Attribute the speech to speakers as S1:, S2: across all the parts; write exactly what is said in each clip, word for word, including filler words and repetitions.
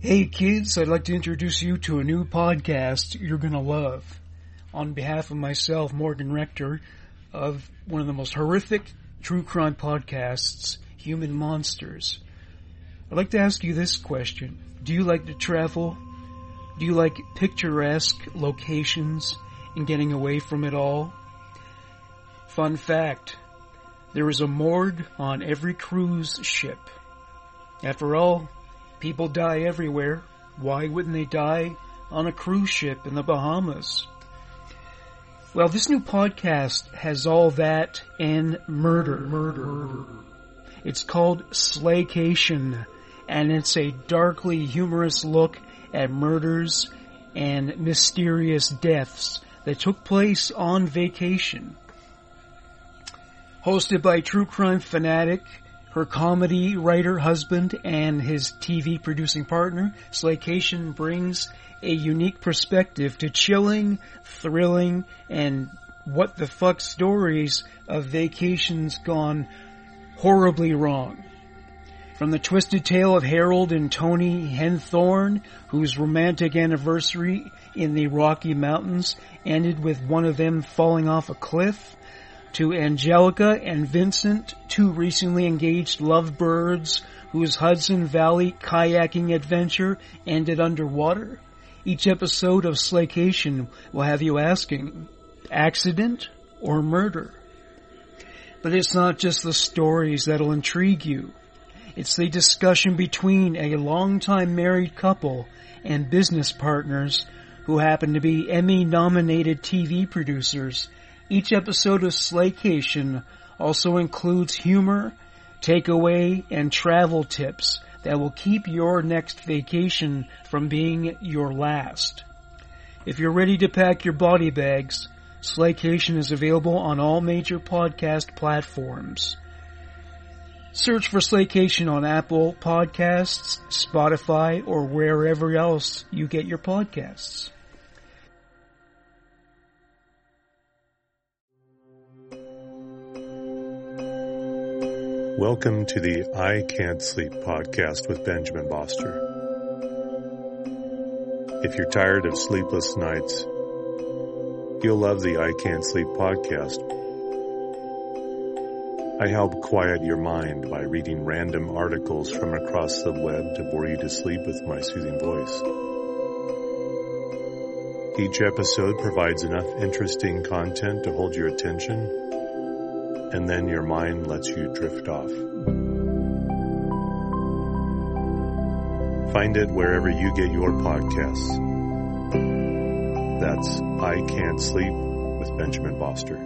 S1: Hey kids, I'd like to introduce you to a new podcast you're gonna love. On behalf of myself, Morgan Rector, of one of the most horrific true crime podcasts, Human Monsters. I'd like to ask you this question. Do you like to travel? Do you like picturesque locations and getting away from it all? Fun fact, there is a morgue on every cruise ship. After all, people die everywhere. Why wouldn't they die on a cruise ship in the Bahamas? Well, this new podcast has all that and murder. Murder. It's called Slaycation, and it's a darkly humorous look at murders and mysterious deaths that took place on vacation. Hosted by true crime fanatic, her comedy writer husband, and his T V producing partner, Slaycation brings a unique perspective to chilling, thrilling, and what the fuck stories of vacations gone horribly wrong. From the twisted tale of Harold and Tony Henthorne, whose romantic anniversary in the Rocky Mountains ended with one of them falling off a cliff, to Angelica and Vincent, two recently engaged lovebirds whose Hudson Valley kayaking adventure ended underwater. Each episode of Slaycation will have you asking, accident or murder? But it's not just the stories that'll intrigue you. It's the discussion between a longtime married couple and business partners who happen to be Emmy-nominated T V producers. Each episode of Slaycation also includes humor, takeaway, and travel tips that will keep your next vacation from being your last. If you're ready to pack your body bags, Slaycation is available on all major podcast platforms. Search for Slaycation on Apple Podcasts, Spotify, or wherever else you get your podcasts.
S2: Welcome to the I Can't Sleep podcast with Benjamin Boster. If you're tired of sleepless nights, you'll love the I Can't Sleep podcast. I help quiet your mind by reading random articles from across the web to bore you to sleep with my soothing voice. Each episode provides enough interesting content to hold your attention, and then your mind lets you drift off. Find it wherever you get your podcasts. That's I Can't Sleep with Benjamin Boster.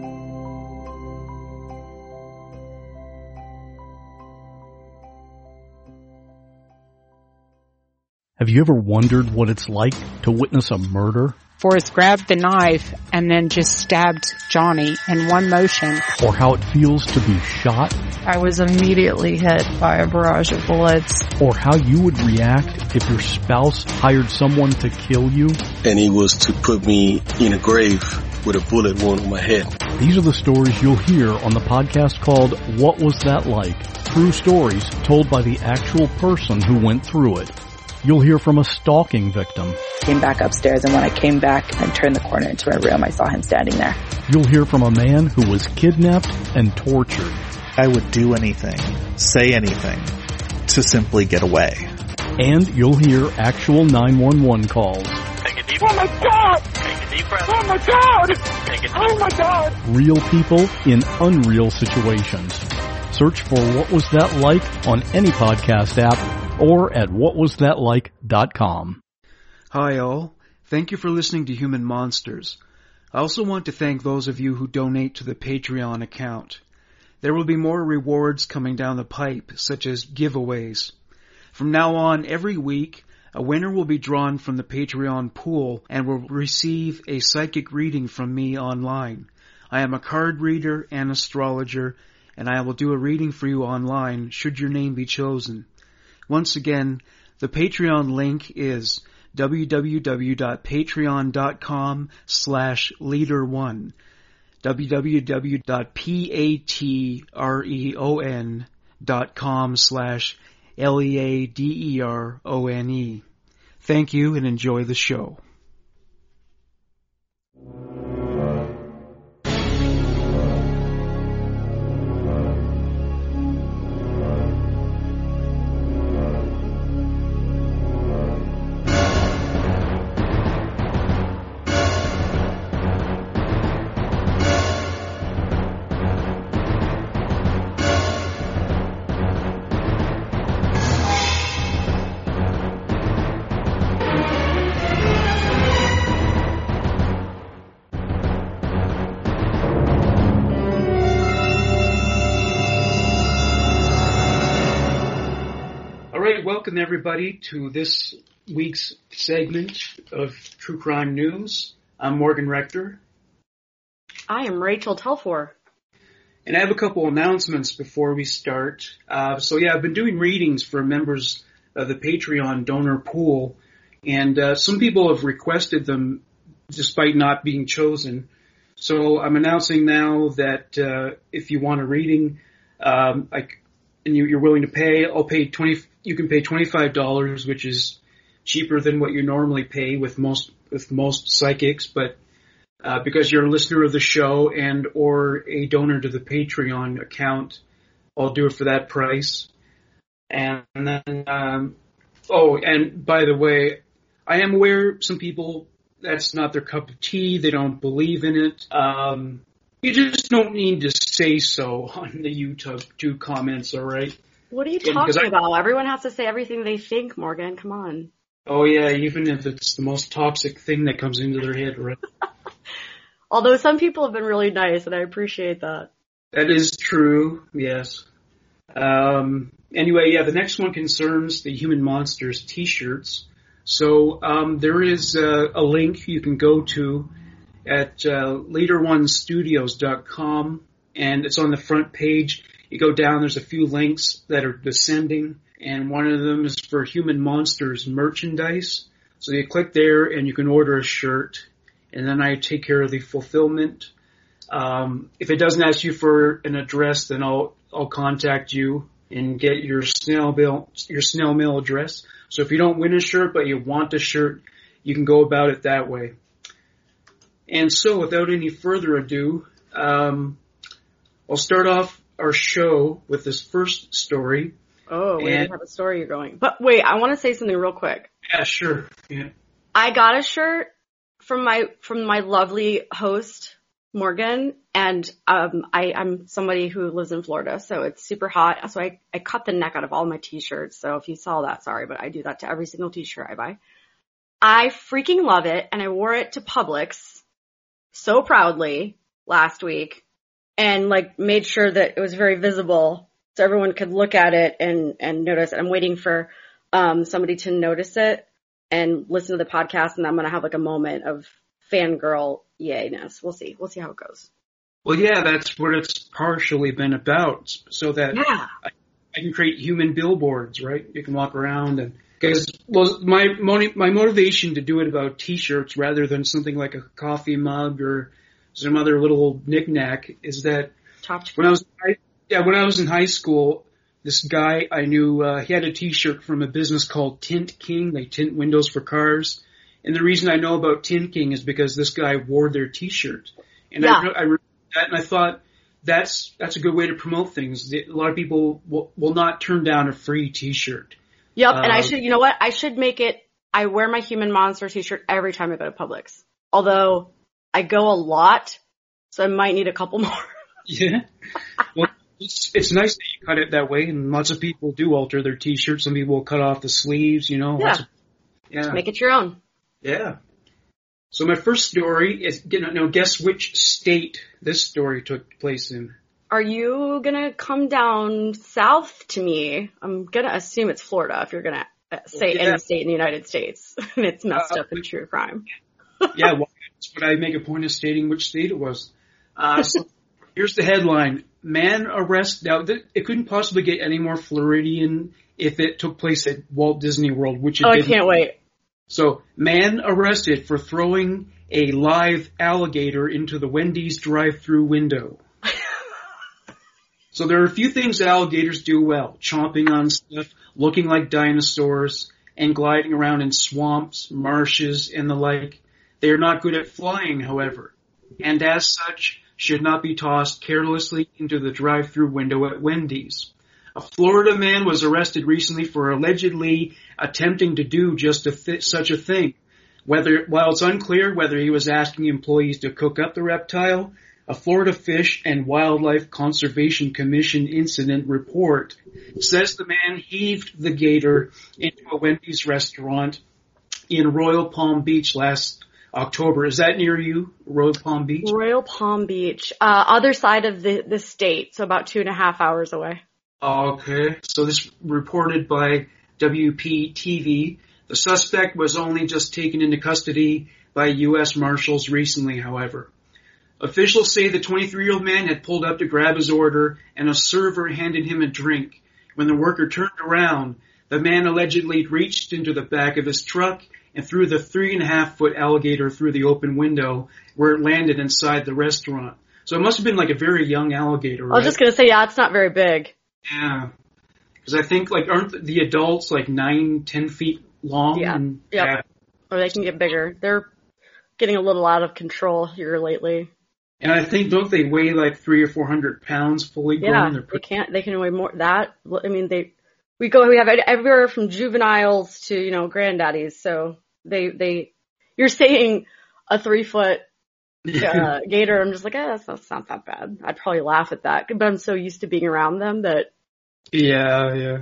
S3: Have you ever wondered what it's like to witness a murder?
S4: Forrest grabbed the knife and then just stabbed Johnny in one motion.
S3: Or how it feels to be shot?
S5: I was immediately hit by a barrage of bullets.
S3: Or how you would react if your spouse hired someone to kill you?
S6: And he was to put me in a grave with a bullet wound on my head.
S3: These are the stories you'll hear on the podcast called What Was That Like? True stories told by the actual person who went through it. You'll hear from a stalking victim.
S7: Came back upstairs, and when I came back and turned the corner into my room, I saw him standing there.
S3: You'll hear from a man who was kidnapped and tortured.
S8: I would do anything, say anything, to simply get away.
S3: And you'll hear actual nine one one calls.
S9: Take a deep breath. Oh my God! Take a deep breath. Oh my God! Take a deep breath. Oh my God!
S3: Real people in unreal situations. Search for What Was That Like on any podcast app or at what was that like dot com.
S1: Hi all. Thank you for listening to Human Monsters. I also want to thank those of you who donate to the Patreon account. There will be more rewards coming down the pipe, such as giveaways. From now on, every week, a winner will be drawn from the Patreon pool and will receive a psychic reading from me online. I am a card reader and astrologer, and I will do a reading for you online should your name be chosen. Once again, the Patreon link is www.patreon.com slash leader1. www.patreon.com slash L E A D E R O N E. Thank you and enjoy the show. Welcome everybody to this week's segment of True Crime News. I'm Morgan Rector.
S10: I am Rachel Telfor.
S1: And I have a couple announcements before we start. Uh, so yeah, I've been doing readings for members of the Patreon donor pool, and uh, some people have requested them despite not being chosen. So I'm announcing now that uh, if you want a reading, um, I, and you, you're willing to pay, I'll pay twenty. You can pay twenty-five dollars, which is cheaper than what you normally pay with most with most psychics. But uh, because you're a listener of the show and or a donor to the Patreon account, I'll do it for that price. And then, um, oh, and by the way, I am aware some people that's not their cup of tea. They don't believe in it. Um, you just don't need to say so on the YouTube two comments, all right?
S10: What are you talking I, about? Everyone has to say everything they think, Morgan. Come on.
S1: Oh, yeah, even if it's the most toxic thing that comes into their head, right?
S10: Although some people have been really nice, and I appreciate that.
S1: That is true, yes. Um, anyway, yeah, the next one concerns the Human Monsters t-shirts. So um, there is uh, a link you can go to at uh, leader one studios dot com, and it's on the front page. You go down, there's a few links that are descending, and one of them is for Human Monsters merchandise. So you click there, and you can order a shirt, and then I take care of the fulfillment. Um, if it doesn't ask you for an address, then I'll I'll contact you and get your snail mail your snail mail address. So if you don't win a shirt but you want a shirt, you can go about it that way. And so, without any further ado, um, I'll start off our show with this first story.
S10: Oh, we have a story you're going. But wait, I want to say something real quick.
S1: Yeah, sure. Yeah.
S10: I got a shirt from my from my lovely host, Morgan, and um, I, I'm somebody who lives in Florida, so it's super hot. So I, I cut the neck out of all my t-shirts. So if you saw that, sorry, but I do that to every single t-shirt I buy. I freaking love it, and I wore it to Publix so proudly last week. And like made sure that it was very visible so everyone could look at it and, and notice it. I'm waiting for um, somebody to notice it and listen to the podcast, and I'm going to have like a moment of fangirl yayness. We'll see. We'll see how it goes.
S1: Well, yeah, that's what it's partially been about, so that
S10: yeah.
S1: I, I can create human billboards, right? You can walk around and because well, my my motivation to do it about t-shirts rather than something like a coffee mug or some other little knick-knack is that when I was yeah when I was in high school, this guy I knew uh, he had a T-shirt from a business called Tint King. They tint windows for cars, and the reason I know about Tint King is because this guy wore their T-shirt, and yeah. I, I remember that, and I thought that's that's a good way to promote things. A lot of people will, will not turn down a free T-shirt.
S10: Yep, uh, and I should you know what I should make it. I wear my Human Monster T-shirt every time I go to Publix, although I go a lot, so I might need a couple more.
S1: Yeah. Well, it's, it's nice that you cut it that way, and lots of people do alter their T-shirts. Some people will cut off the sleeves, you know.
S10: Yeah.
S1: Of, yeah.
S10: Make it your own.
S1: Yeah. So my first story is, you know, now guess which state this story took place in.
S10: Are you going to come down south to me? I'm going to assume it's Florida if you're going to say yeah. any state in the United States. And it's messed uh, up in true crime.
S1: Yeah, well, that's what I make a point of stating which state it was. Uh, so here's the headline. Man arrested. Now, th- it couldn't possibly get any more Floridian if it took place at Walt Disney World, which it
S10: oh,
S1: didn't.
S10: I can't wait.
S1: So, man arrested for throwing a live alligator into the Wendy's drive-thru window. So there are a few things that alligators do well. Chomping on stuff, looking like dinosaurs, and gliding around in swamps, marshes, and the like. They are not good at flying, however, and as such should not be tossed carelessly into the drive-through window at Wendy's. A Florida man was arrested recently for allegedly attempting to do just a th- such a thing. Whether, while it's unclear whether he was asking employees to cook up the reptile, a Florida Fish and Wildlife Conservation Commission incident report says the man heaved the gator into a Wendy's restaurant in Royal Palm Beach last October. Is that near you, Royal Palm Beach?
S10: Royal Palm Beach, uh, other side of the, the state, so about two and a half hours away.
S1: Okay, so this reported by W P T V. The suspect was only just taken into custody by U S Marshals recently, however. Officials say the twenty-three-year-old man had pulled up to grab his order and a server handed him a drink. When the worker turned around, the man allegedly reached into the back of his truck and threw the three and a half foot alligator through the open window where it landed inside the restaurant. So it must have been like a very young alligator, right?
S10: I was just going to say, yeah, it's not very big.
S1: Yeah. Because I think, like, aren't the adults like nine, ten feet long?
S10: Yeah.
S1: And,
S10: yep.
S1: yeah.
S10: Or they can get bigger. They're getting a little out of control here lately.
S1: And I think, don't they weigh like three or four hundred pounds fully grown?
S10: Yeah,
S1: They're
S10: they can't, they can weigh more, that, I mean, they, we go, we have everywhere from juveniles to, you know, granddaddies, so they, they, you're saying a three foot, uh, gator, I'm just like, eh, that's not, that's not that bad. I'd probably laugh at that, but I'm so used to being around them that.
S1: Yeah, yeah.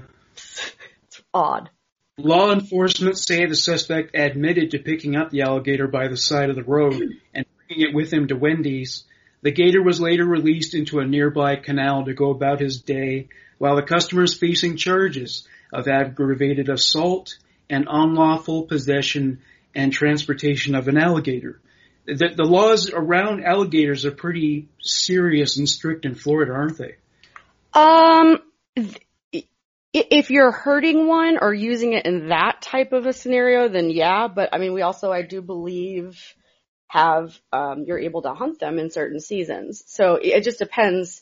S10: It's odd.
S1: Law enforcement say the suspect admitted to picking up the alligator by the side of the road and bringing it with him to Wendy's. The gator was later released into a nearby canal to go about his day, while the customer is facing charges of aggravated assault and unlawful possession and transportation of an alligator. The, the laws around alligators are pretty serious and strict in Florida, aren't they?
S10: Um, th- if you're hurting one or using it in that type of a scenario, then yeah. But I mean, we also, I do believe, have um, you're able to hunt them in certain seasons. So it just depends.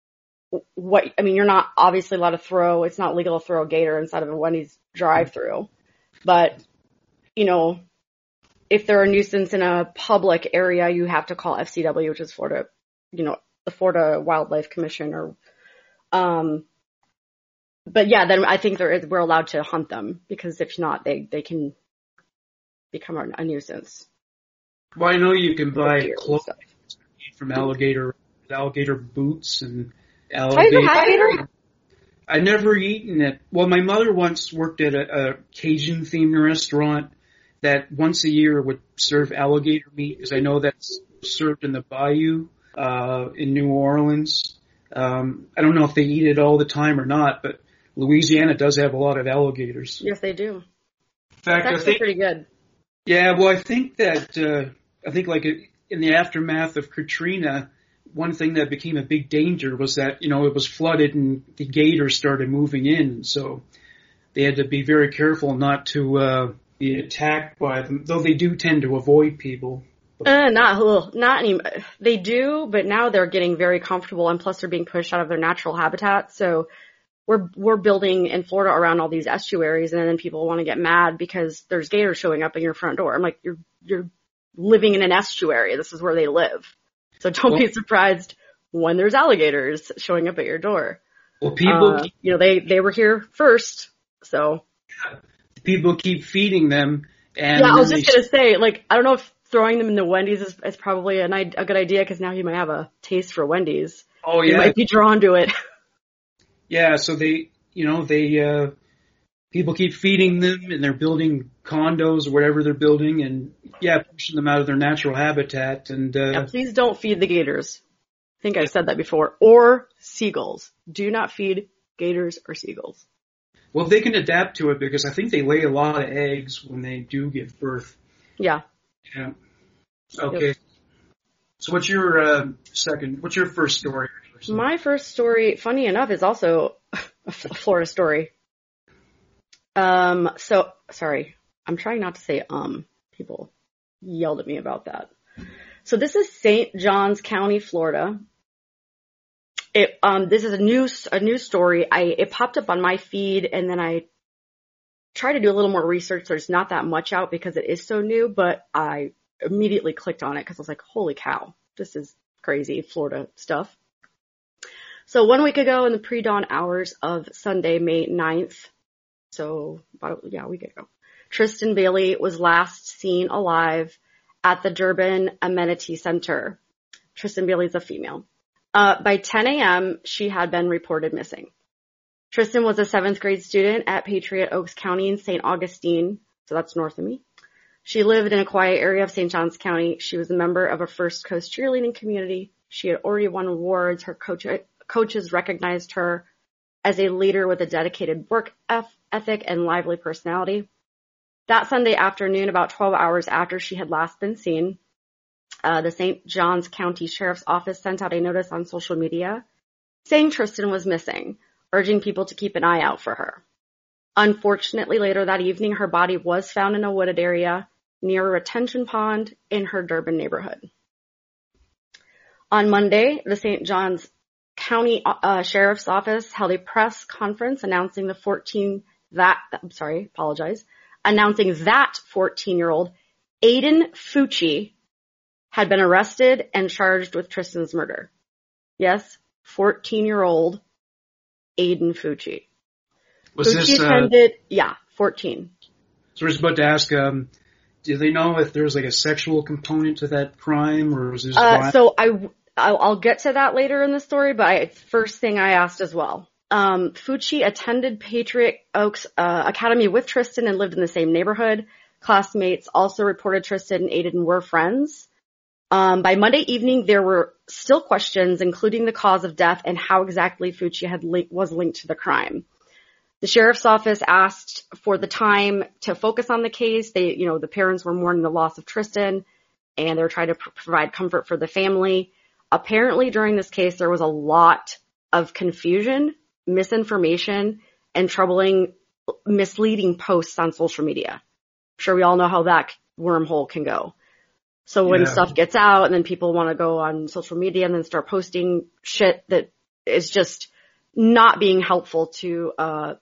S10: What I mean, you're not obviously allowed to throw. It's not legal to throw a gator inside of a Wendy's drive-through, but you know, if they're a nuisance in a public area, you have to call F C W, which is Florida, you know, the Florida Wildlife Commission, or, um, but yeah, then I think there is, we're allowed to hunt them, because if not, they, they can become a, a nuisance.
S1: Well, I know you can buy clothes from alligator, alligator boots and alligator.
S10: alligator.
S1: I never eaten it. Well, my mother once worked at a, a Cajun-themed restaurant that once a year would serve alligator meat, because I know that's served in the bayou uh, in New Orleans. Um, I don't know if they eat it all the time or not, but Louisiana does have a lot of alligators.
S10: Yes, they do.
S1: In fact,
S10: it's
S1: I think
S10: pretty good.
S1: Yeah, well, I think that uh, I think like in the aftermath of Katrina, one thing that became a big danger was that, you know, it was flooded and the gators started moving in, so they had to be very careful not to uh, be attacked by them, though they do tend to avoid people.
S10: Uh, not, ugh, not any, they do, but now they're getting very comfortable, and plus they're being pushed out of their natural habitat, so we're, we're building in Florida around all these estuaries, and then people want to get mad because there's gators showing up at your front door. I'm like, you're, you're living in an estuary. This is where they live. So don't well, be surprised when there's alligators showing up at your door.
S1: Well, people,
S10: uh, keep, you know, they, they were here first, so.
S1: Yeah, people keep feeding them. And
S10: yeah, I was just
S1: they...
S10: going to say, like, I don't know if throwing them in the Wendy's is, is probably an, a good idea, because now he might have a taste for Wendy's.
S1: Oh, yeah.
S10: He might be drawn to it.
S1: Yeah, so they, you know, they, uh, people keep feeding them, and they're building condos or whatever they're building, and yeah, pushing them out of their natural habitat. And uh,
S10: yeah, please don't feed the gators. I think I've said that before. Or seagulls. Do not feed gators or seagulls.
S1: Well, they can adapt to it, because I think they lay a lot of eggs when they do give birth.
S10: Yeah.
S1: Yeah. Okay.
S10: Yep.
S1: So what's your uh, second? What's your first story?
S10: My first story, funny enough, is also a Florida story. Um, so, sorry, I'm trying not to say um. People yelled at me about that. So this is Saint Johns County, Florida. It um this is a new a new story. I it popped up on my feed, and then I tried to do a little more research. There's not that much out because it is so new, but I immediately clicked on it because I was like, holy cow, this is crazy Florida stuff. So one week ago in the pre-dawn hours of Sunday, May ninth, so about, yeah, a week ago, Tristan Bailey was last seen alive at the Durban Amenity Center. Tristan Bailey's a female. Uh, by ten a.m., she had been reported missing. Tristan was a seventh grade student at Patriot Oaks County in Saint Augustine, so that's north of me. She lived in a quiet area of Saint Johns County. She was a member of a First Coast cheerleading community. She had already won awards. Her coach, coaches recognized her as a leader with a dedicated work ethic and lively personality. That Sunday afternoon, about twelve hours after she had last been seen, uh, the Saint Johns County Sheriff's Office sent out a notice on social media saying Tristan was missing, urging people to keep an eye out for her. Unfortunately, later that evening, her body was found in a wooded area near a retention pond in her Durban neighborhood. On Monday, the Saint Johns County uh, Sheriff's Office held a press conference announcing the fourteen that I'm sorry, apologize, announcing that fourteen-year-old Aiden Fucci had been arrested and charged with Tristan's murder. Yes, fourteen-year-old Aiden Fucci.
S11: Was
S10: Fucci
S11: this, uh,
S10: attended, yeah, fourteen.
S11: So we're just about to ask, um, do they know if there was like a sexual component to that crime, or was this?
S10: Uh, so I, I'll, I'll get to that later in the story, but I, first thing I asked as well. Um, Fucci attended Patriot Oaks uh, Academy with Tristan and lived in the same neighborhood. Classmates also reported Tristan and Aiden were friends. Um, by Monday evening, there were still questions, including the cause of death and how exactly Fucci had li- was linked to the crime. The sheriff's office asked for the time to focus on the case. They, you know, the parents were mourning the loss of Tristan, and they were trying to pr- provide comfort for the family. Apparently, during this case, there was a lot of confusion, misinformation, and troubling, misleading posts on social media. I'm sure we all know how that wormhole can go. So when
S11: Yeah.
S10: stuff gets out and then people want to go on social media and then start posting shit that is just not being helpful to, uh,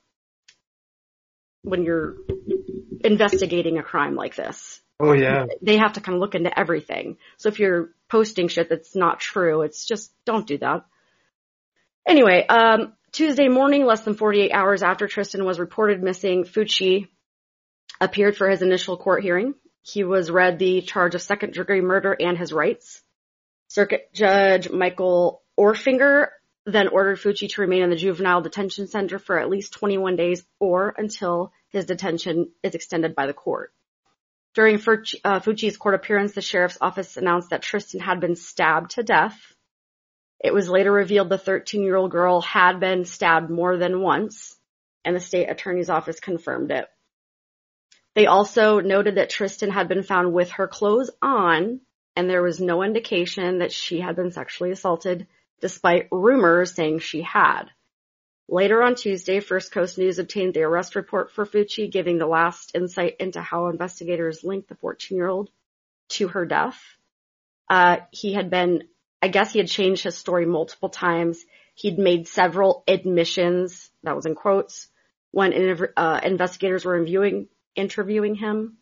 S10: when you're investigating a crime like this.
S11: Oh yeah.
S10: They have to kind of look into everything. So if you're posting shit that's not true, it's just, don't do that. Anyway, um, Tuesday morning, less than forty-eight hours after Tristan was reported missing, Fucci appeared for his initial court hearing. He was read the charge of second degree murder and his rights. Circuit Judge Michael Orfinger then ordered Fucci to remain in the juvenile detention center for at least twenty-one days or until his detention is extended by the court. During Fucci, uh, Fucci's court appearance, the sheriff's office announced that Tristan had been stabbed to death. It was later revealed the thirteen-year-old girl had been stabbed more than once, and the state attorney's office confirmed it. They also noted that Tristan had been found with her clothes on, and there was no indication that she had been sexually assaulted, despite rumors saying she had. Later on Tuesday, First Coast News obtained the arrest report for Fucci, giving the last insight into how investigators linked the fourteen-year-old to her death. Uh, he had been, I guess he had changed his story multiple times. He'd made several admissions, that was in quotes, when uh, investigators were interviewing, interviewing him.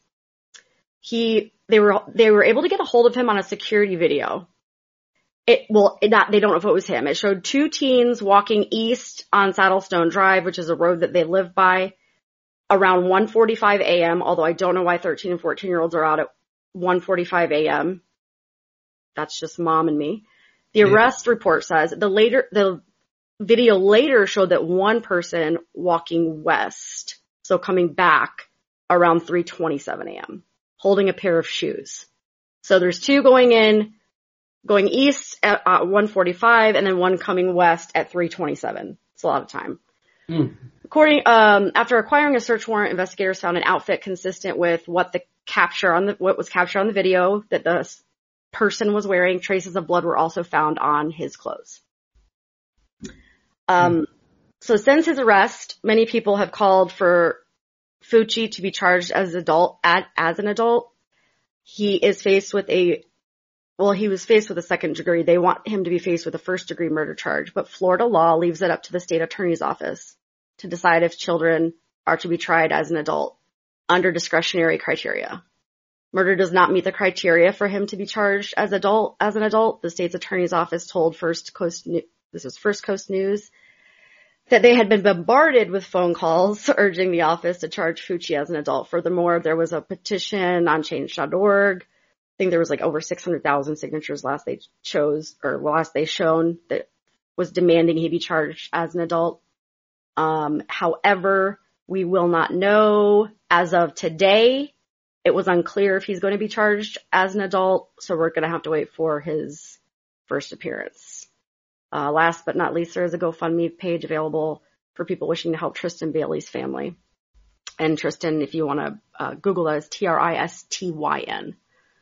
S10: He, they were, they were able to get a hold of him on a security video. It, well, it not, they don't know if it was him. It showed two teens walking east on Saddlestone Drive, which is a road that they live by, around one forty-five a.m., although I don't know why thirteen and fourteen-year-olds are out at one forty-five a.m. That's just mom and me. The arrest yeah. report says the later, the video later showed that one person walking west, so coming back around three twenty-seven a.m., holding a pair of shoes. So there's two going in, going east at uh, one forty-five, and then one coming west at three twenty-seven. It's a lot of time. Mm. According, um, after acquiring a search warrant, investigators found an outfit consistent with what the capture on the, what was captured on the video that the person was wearing. Traces of blood were also found on his clothes. Um, mm. So since his arrest, many people have called for Fucci to be charged as adult, as, as an adult. He is faced with a Well, he was faced with a second degree. They want him to be faced with a first degree murder charge, but Florida law leaves it up to the state attorney's office to decide if children are to be tried as an adult under discretionary criteria. Murder does not meet the criteria for him to be charged as adult as an adult. The state's attorney's office told First Coast this was First Coast News that they had been bombarded with phone calls urging the office to charge Fucci as an adult. Furthermore, there was a petition on change dot org. I think there was like over six hundred thousand signatures last they chose, or last they shown, that was demanding he be charged as an adult. Um, however, we will not know as of today. It was unclear if he's going to be charged as an adult, so we're going to have to wait for his first appearance. Uh, last but not least, there is a GoFundMe page available for people wishing to help Tristan Bailey's family. And Tristan, if you want to uh, Google that, is T R I S T Y N.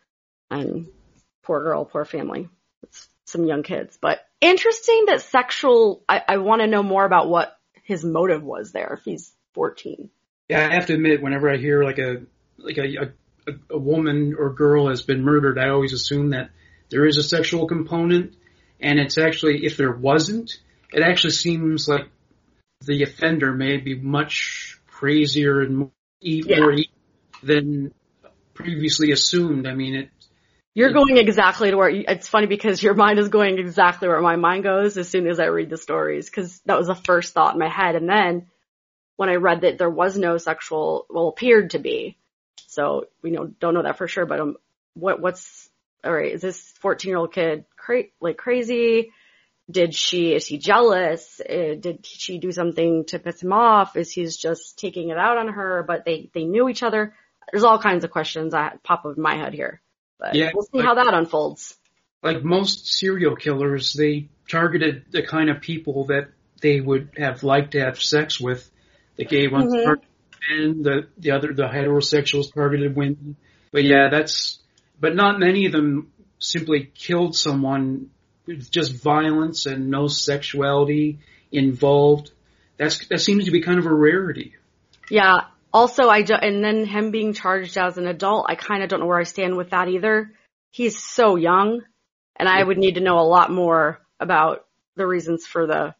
S10: And poor girl, poor family. It's some young kids. But interesting that sexual, I, I want to know more about what his motive was there if he's fourteen.
S11: Yeah, I have to admit, whenever I hear like a like a, a, a woman or girl has been murdered, I always assume that there is a sexual component. And it's actually, if there wasn't, it actually seems like the offender may be much crazier and more evil yeah. than previously assumed. I mean, it.
S10: You're it, going exactly to where, you, it's funny because your mind is going exactly where my mind goes as soon as I read the stories, because that was the first thought in my head. And then when I read that there was no sexual, well, appeared to be, so we know, don't know that for sure, but um, what, what's, all right, is this fourteen-year-old kid cra- like crazy? Did she, is he jealous? Uh, did she do something to piss him off? Is he just taking it out on her, but they, they knew each other? There's all kinds of questions that pop up in my head here, but yeah, we'll see like, how that unfolds.
S11: Like most serial killers, they targeted the kind of people that they would have liked to have sex with. The gay ones mm-hmm. targeted men, the, the other, the heterosexuals targeted women. But yeah, that's, but not many of them simply killed someone with just violence and no sexuality involved. That's, that seems to be kind of a rarity.
S10: Yeah. Also, I do, and then him being charged as an adult, I kind of don't know where I stand with that either. He's so young, and I would need to know a lot more about the reasons for the,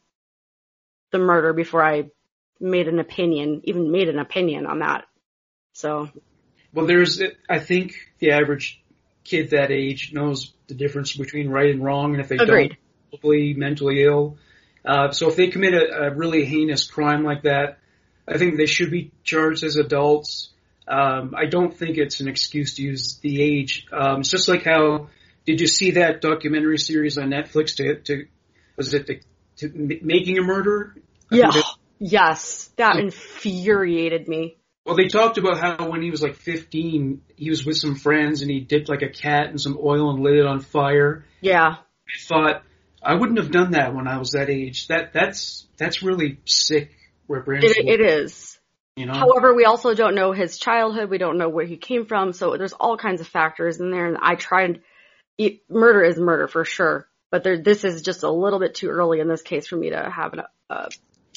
S10: the murder before I made an opinion, even made an opinion on that. So.
S11: Well, there's, I think the average kid that age knows the difference between right and wrong, and if they
S10: Agreed.
S11: don't, probably mentally ill. Uh, so if they commit a, a really heinous crime like that, I think they should be charged as adults. Um, I don't think it's an excuse to use the age. Um, it's just like how, did you see that documentary series on Netflix to, to was it to, to Making a Murderer?
S10: Yeah. That, yes. That so, infuriated me.
S11: Well, they talked about how when he was like fifteen, he was with some friends and he dipped like a cat in some oil and lit it on fire.
S10: Yeah.
S11: I thought, I wouldn't have done that when I was that age. That, that's, that's really sick.
S10: It, it is.
S11: You know?
S10: However, we also don't know his childhood. We don't know where he came from. So there's all kinds of factors in there. And I tried, it, murder is murder for sure. But there, this is just a little bit too early in this case for me to have an, a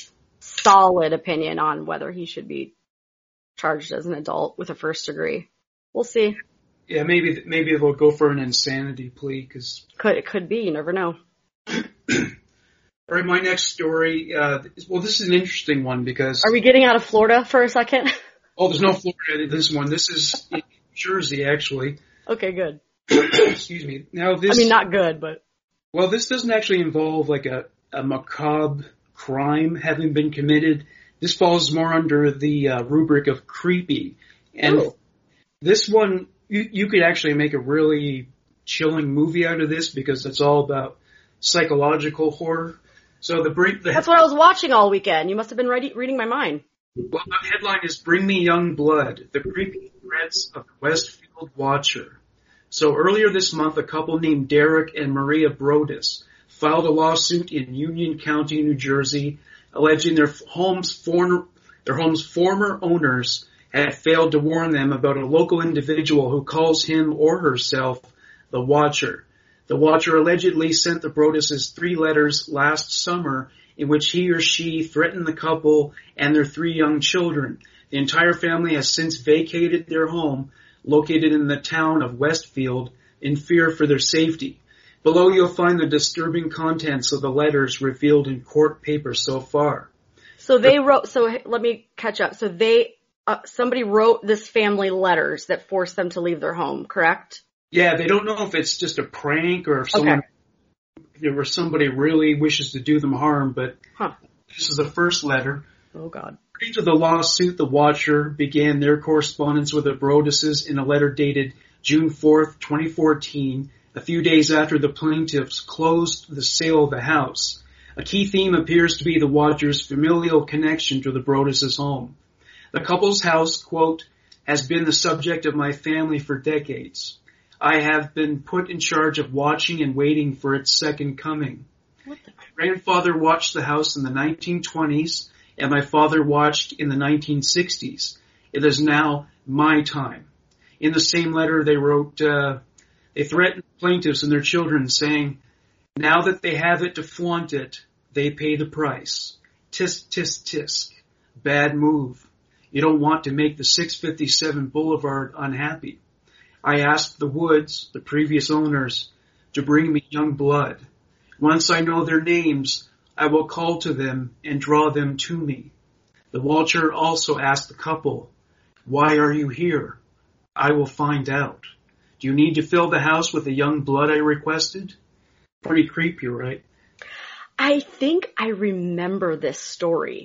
S10: solid opinion on whether he should be charged as an adult with a first degree. We'll see.
S11: Yeah, maybe maybe they'll go for an insanity plea. Cause
S10: could, it could be. You never know.
S11: All right, my next story, uh, is, well, this is an interesting one because...
S10: Are we getting out of Florida for a second?
S11: Oh, there's no Florida in this one. This is in Jersey, actually.
S10: Okay, good.
S11: Excuse me. Now this...
S10: I mean, not good, but...
S11: Well, this doesn't actually involve like a, a macabre crime having been committed. This falls more under the uh, rubric of creepy. And Ooh. This one, you, you could actually make a really chilling movie out of this because it's all about psychological horror. So the bring the
S10: That's what I was watching all weekend. You must have been ready, reading my mind.
S11: Well, the headline is "Bring Me Young Blood: The Creepy Threats of the Westfield Watcher." So earlier this month, a couple named Derek and Maria Brodus filed a lawsuit in Union County, New Jersey, alleging their home's former their home's former owners had failed to warn them about a local individual who calls him or herself the Watcher. The Watcher allegedly sent the Broduses three letters last summer in which he or she threatened the couple and their three young children. The entire family has since vacated their home, located in the town of Westfield, in fear for their safety. Below you'll find the disturbing contents of the letters revealed in court papers so far.
S10: So they wrote, so let me catch up. So they, uh, somebody wrote this family letters that forced them to leave their home, correct?
S11: Yeah, they don't know if it's just a prank or if someone,
S10: okay.
S11: if or somebody really wishes to do them harm, but
S10: huh.
S11: This is the first letter.
S10: Oh, God.
S11: According to the lawsuit, the Watcher began their correspondence with the Broadduses in a letter dated June fourth, twenty fourteen, a few days after the plaintiffs closed the sale of the house. A key theme appears to be the Watcher's familial connection to the Broadduses' home. The couple's house, quote, has been the subject of my family for decades. I have been put in charge of watching and waiting for its second coming. What the? My grandfather watched the house in the nineteen twenties, and my father watched in the nineteen sixties. It is now my time. In the same letter, they wrote, uh, they threatened plaintiffs and their children, saying, now that they have it to flaunt it, they pay the price. Tisk, tisk, tisk. Bad move. You don't want to make the six fifty-seven Boulevard unhappy. I asked the Woods, the previous owners, to bring me young blood. Once I know their names, I will call to them and draw them to me. The Watcher also asked the couple, why are you here? I will find out. Do you need to fill the house with the young blood I requested? Pretty creepy, right?
S10: I think I remember this story.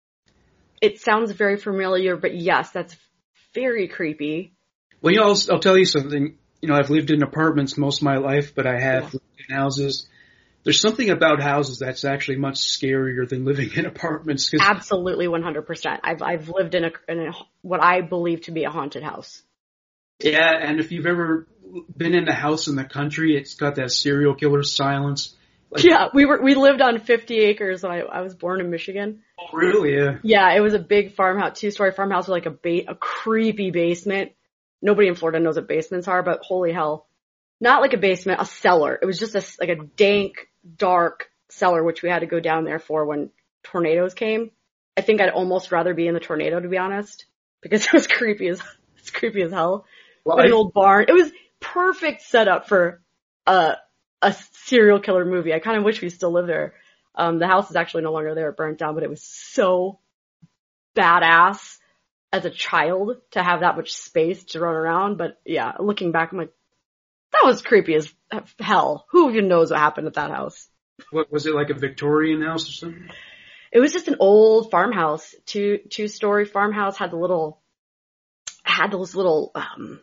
S10: It sounds very familiar, but yes, that's very creepy.
S11: Well, you know, I'll, I'll tell you something. You know, I've lived in apartments most of my life, but I have yeah. lived in houses. There's something about houses that's actually much scarier than living in apartments. Cause
S10: Absolutely, one hundred percent. I've I've lived in a in a, what I believe to be a haunted house.
S11: Yeah, and if you've ever been in a house in the country, it's got that serial killer silence.
S10: Like, yeah, we were we lived on fifty acres when I, I was born in Michigan.
S11: Oh, really? Yeah.
S10: Yeah, it was a big farmhouse, two-story farmhouse with like a ba- a creepy basement. Nobody in Florida knows what basements are, but holy hell. Not like a basement, a cellar. It was just a, like a dank, dark cellar, which we had to go down there for when tornadoes came. I think I'd almost rather be in the tornado, to be honest, because it was creepy as, it's creepy as hell. Well, an old barn. It was perfect setup for a, a serial killer movie. I kind of wish we still lived there. Um, the house is actually no longer there. It burnt down, but it was so badass as a child to have that much space to run around. But yeah, looking back, I'm like, that was creepy as hell. Who even knows what happened at that house?
S11: What was it, like a Victorian house or something?
S10: It was just an old farmhouse, two two story farmhouse. Had the little, had those little um,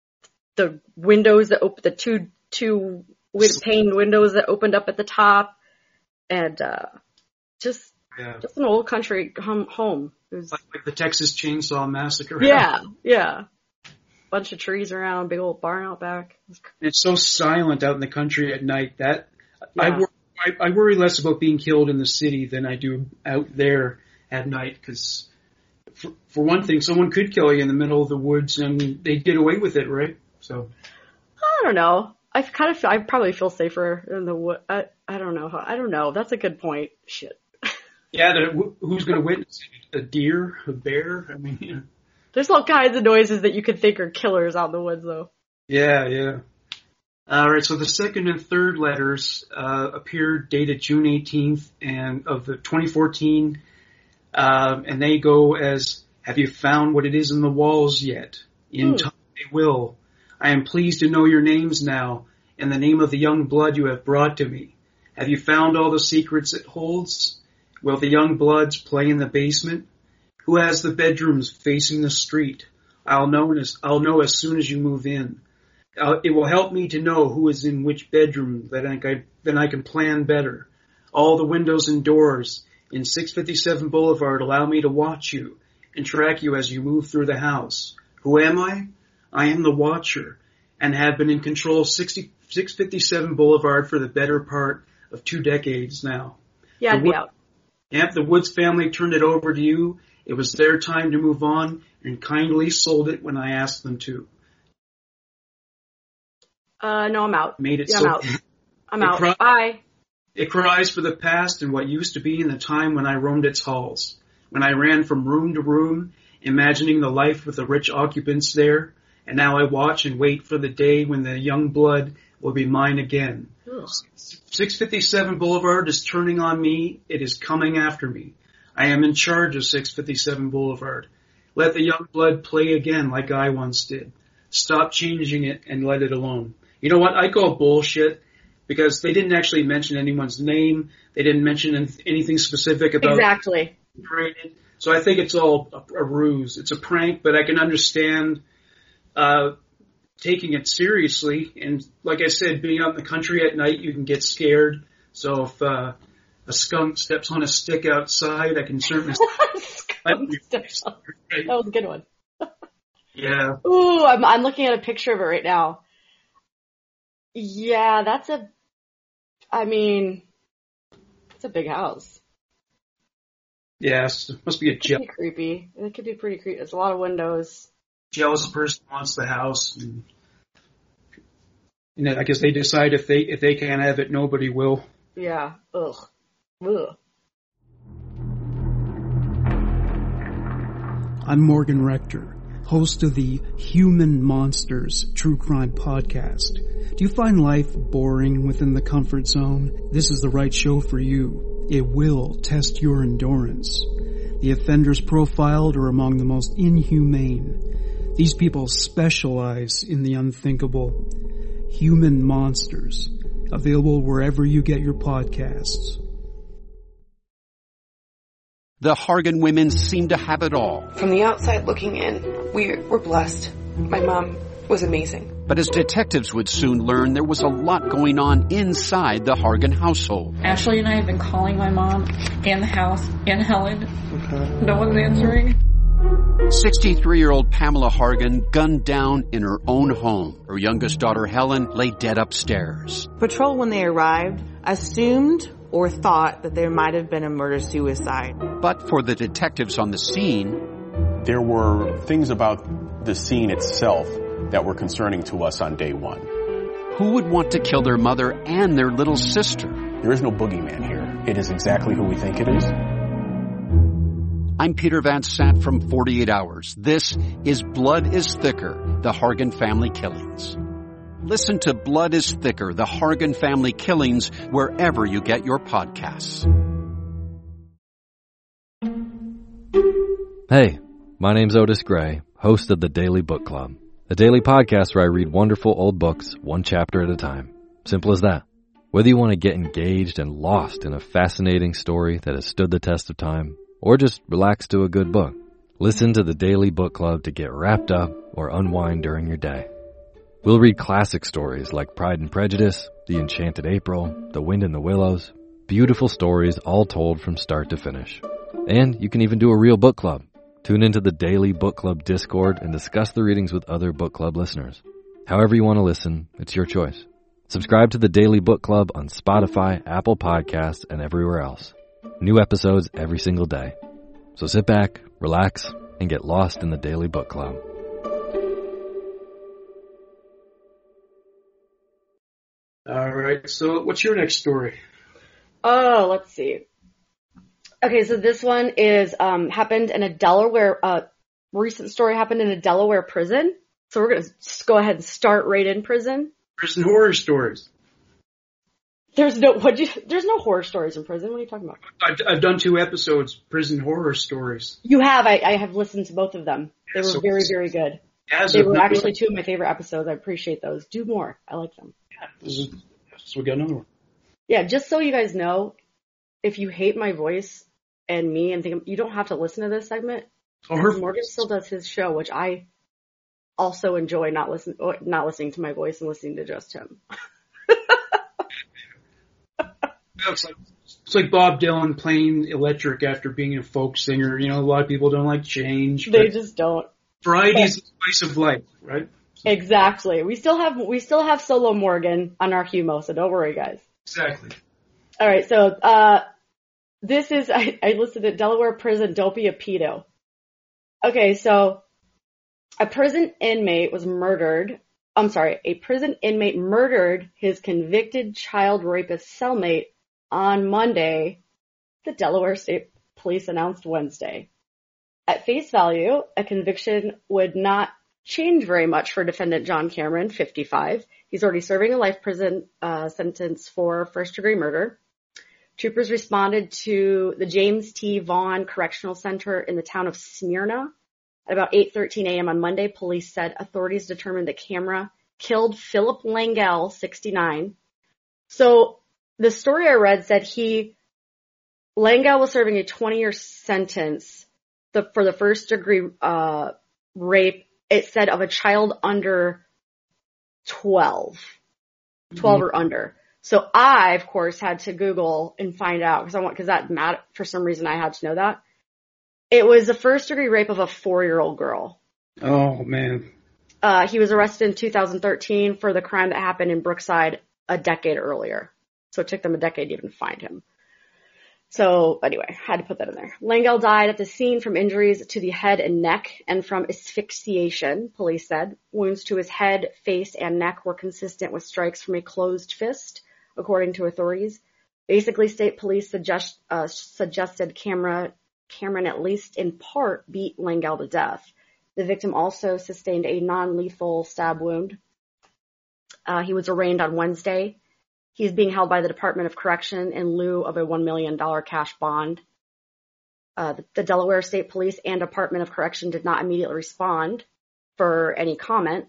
S10: the windows that open, the two two pane windows that opened up at the top, and uh, just yeah. just an old country home. home. It was
S11: like, like the Texas Chainsaw Massacre.
S10: Yeah, yeah. Bunch of trees around, big old barn out back.
S11: It's so silent out in the country at night that yeah. I, wor- I, I worry less about being killed in the city than I do out there at night. Because for, for one thing, someone could kill you in the middle of the woods, and they get away with it, right? So
S10: I don't know. I kind of feel, I probably feel safer in the wood. I, I don't know. I don't know. That's a good point. Shit.
S11: Yeah, the, who's going to witness it? A deer, a bear? I mean, you know.
S10: There's all kinds of noises that you could think are killers out in the woods, though.
S11: Yeah, yeah. All right, so the second and third letters uh, appeared dated June eighteenth and of the twenty fourteen, um, and they go as, have you found what it is in the walls yet? In hmm. time they will. I am pleased to know your names now, and the name of the young blood you have brought to me. Have you found all the secrets it holds? Will the young bloods play in the basement? Who has the bedrooms facing the street? I'll know as, I'll know as soon as you move in. Uh, it will help me to know who is in which bedroom, that I can, then I can plan better. All the windows and doors in six fifty-seven Boulevard allow me to watch you and track you as you move through the house. Who am I? I am the Watcher and have been in control of six fifty-seven Boulevard for the better part of two decades now.
S10: Yeah, I'd be out.
S11: Yep, the Woods family turned it over to you. It was their time to move on and kindly sold it when I asked them to.
S10: Uh, no, I'm out.
S11: Made it
S10: yeah,
S11: so.
S10: I'm out. I'm out.
S11: Cry-
S10: Bye.
S11: It cries for the past and what used to be in the time when I roamed its halls. When I ran from room to room, imagining the life with the rich occupants there. And now I watch and wait for the day when the young blood will be mine again. Ugh. six fifty-seven Boulevard is turning on me. It is coming after me. I am in charge of six fifty-seven Boulevard. Let the young blood play again like I once did. Stop changing it and let it alone. You know what? I call bullshit because they didn't actually mention anyone's name. They didn't mention anything specific about
S10: exactly.
S11: So I think it's all a, a ruse. It's a prank, but I can understand uh taking it seriously. And like I said, being out in the country at night, you can get scared. So if uh a skunk steps on a stick outside, I can certainly...
S10: skunk steps on. That was a good one.
S11: Yeah.
S10: Ooh, I'm, I'm looking at a picture of it right now. Yeah, that's a... I mean, it's a big house.
S11: Yes, it must be a
S10: it could be creepy. It could be pretty creepy. There's a lot of windows.
S11: Jealous person wants the house. And, you know, I guess they decide if they if they can't have it, nobody will.
S10: Yeah. Ugh. Ugh.
S1: I'm Morgan Rector, host of the Human Monsters True Crime Podcast. Do you find life boring within the comfort zone? This is the right show for you. It will test your endurance. The offenders profiled are among the most inhumane. These people specialize in the unthinkable. Human Monsters, available wherever you get your podcasts.
S12: The Hargan women seem to have it all.
S13: From the outside looking in, we were blessed. My mom was amazing.
S12: But as detectives would soon learn, there was a lot going on inside the Hargan household.
S14: Ashley and I have been calling my mom and the house and Helen. Okay. No one's answering.
S12: sixty-three-year-old Pamela Hargan gunned down in her own home. Her youngest daughter, Helen, lay dead upstairs.
S15: Patrol, when they arrived, assumed or thought that there might have been a murder-suicide.
S12: But for the detectives on the scene,
S16: there were things about the scene itself that were concerning to us on day one.
S12: Who would want to kill their mother and their little sister?
S16: There is no boogeyman here. It is exactly who we think it is.
S12: I'm Peter Van Sant from forty-eight hours. This is Blood is Thicker, the Hargan family killings. Listen to Blood is Thicker, the Hargan family killings, wherever you get your podcasts.
S17: Hey, my name's Otis Gray, host of the Daily Book Club, a daily podcast where I read wonderful old books, one chapter at a time. Simple as that. Whether you want to get engaged and lost in a fascinating story that has stood the test of time, or just relax to a good book, listen to the Daily Book Club to get wrapped up or unwind during your day. We'll read classic stories like Pride and Prejudice, The Enchanted April, The Wind in the Willows, beautiful stories all told from start to finish. And you can even do a real book club. Tune into the Daily Book Club Discord and discuss the readings with other book club listeners. However you want to listen, it's your choice. Subscribe to the Daily Book Club on Spotify, Apple Podcasts, and everywhere else. New episodes every single day. So sit back, relax, and get lost in the Daily Book Club.
S11: All right, so what's your next story?
S10: Oh, let's see. Okay, so this one is um happened in a Delaware, uh, recent story happened in a Delaware prison. So we're going to just go ahead and start right in prison.
S11: Prison horror stories.
S10: There's no, what you, there's no horror stories in prison. What are you talking about?
S11: I've, I've done two episodes, prison horror stories.
S10: You have. I, I have listened to both of them. They
S11: Yeah,
S10: were
S11: so-
S10: very, very good.
S11: As
S10: They
S11: of
S10: were
S11: now-
S10: actually two of my favorite episodes. I appreciate those. Do more. I like them.
S11: This is, so we got another one.
S10: Yeah, just so you guys know, if you hate my voice and me and think you don't have to listen to this segment,
S11: Oh, her
S10: Morgan still does his show, which I also enjoy not listen not listening to my voice and listening to just him.
S11: It's like, it's like Bob Dylan playing electric after being a folk singer. You know, a lot of people don't like change.
S10: They
S11: but
S10: just don't.
S11: variety is the spice of life, right?
S10: Exactly. We still have we still have Solo Morgan on our Humo, so don't worry, guys.
S11: Exactly.
S10: All right, so uh, this is I, I listed it. Delaware prison, don't be a pedo. Okay, so a prison inmate was murdered. I'm sorry, a prison inmate murdered his convicted child rapist cellmate on Monday. The Delaware State Police announced Wednesday. At face value, a conviction would not change very much for defendant John Cameron, fifty-five. He's already serving a life prison uh, sentence for first-degree murder. Troopers responded to the James T. Vaughn Correctional Center in the town of Smyrna at about eight thirteen a.m. on Monday. Police said authorities determined the camera killed Philip Langell, sixty-nine. So the story I read said he, Langell was serving a twenty-year sentence the, for the first degree uh, rape, it said, of a child under twelve. twelve mm-hmm. or under. So I, of course, had to Google and find out because I want, because that mattered, for some reason I had to know that. It was a first degree rape of a four-year-old girl.
S11: Oh, man.
S10: Uh, he was arrested in two thousand thirteen for the crime that happened in Brookside a decade earlier. So it took them a decade to even find him. So anyway, had to put that in there. Langell died at the scene from injuries to the head and neck and from asphyxiation, police said. Wounds to his head, face, and neck were consistent with strikes from a closed fist, according to authorities. Basically, state police suggest, uh, suggested Cameron, Cameron at least in part beat Langell to death. The victim also sustained a non-lethal stab wound. Uh, he was arraigned on Wednesday. He's being held by the Department of Correction in lieu of a one million dollars cash bond. Uh, the, the Delaware State Police and Department of Correction did not immediately respond for any comment.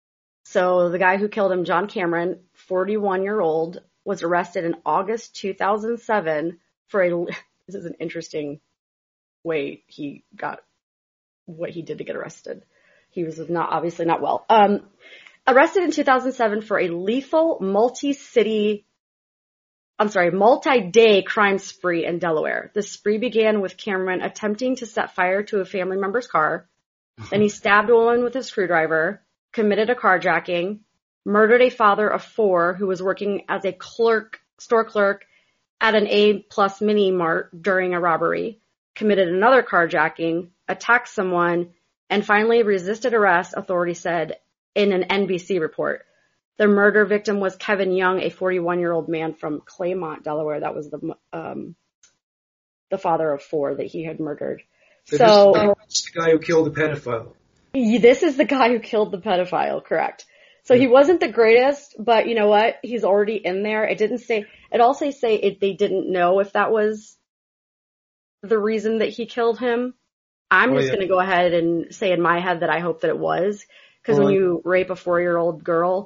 S10: So the guy who killed him, John Cameron, forty-one-year-old, was arrested in August two thousand seven for a, this is an interesting way he got, what he did to get arrested. He was not, obviously not well. Um, Arrested in two thousand seven for a lethal multi-city, I'm sorry, multi-day crime spree in Delaware. The spree began with Cameron attempting to set fire to a family member's car. Then he stabbed a woman with a screwdriver, committed a carjacking, murdered a father of four who was working as a clerk, store clerk at an A-plus mini mart during a robbery, committed another carjacking, attacked someone, and finally resisted arrest, authorities said, in an N B C report. The murder victim was Kevin Young, a forty-one-year-old man from Claymont, Delaware. That was the um, the father of four that he had murdered.
S11: So,
S10: so
S11: this is the guy who killed the pedophile.
S10: This is the guy who killed the pedophile, correct. So he wasn't the greatest, but you know what? He's already in there. It didn't say, it also say it, they didn't know if that was the reason that he killed him. I'm oh, just yeah. going to go ahead and say in my head that I hope that it was. Because when you rape a four-year-old girl,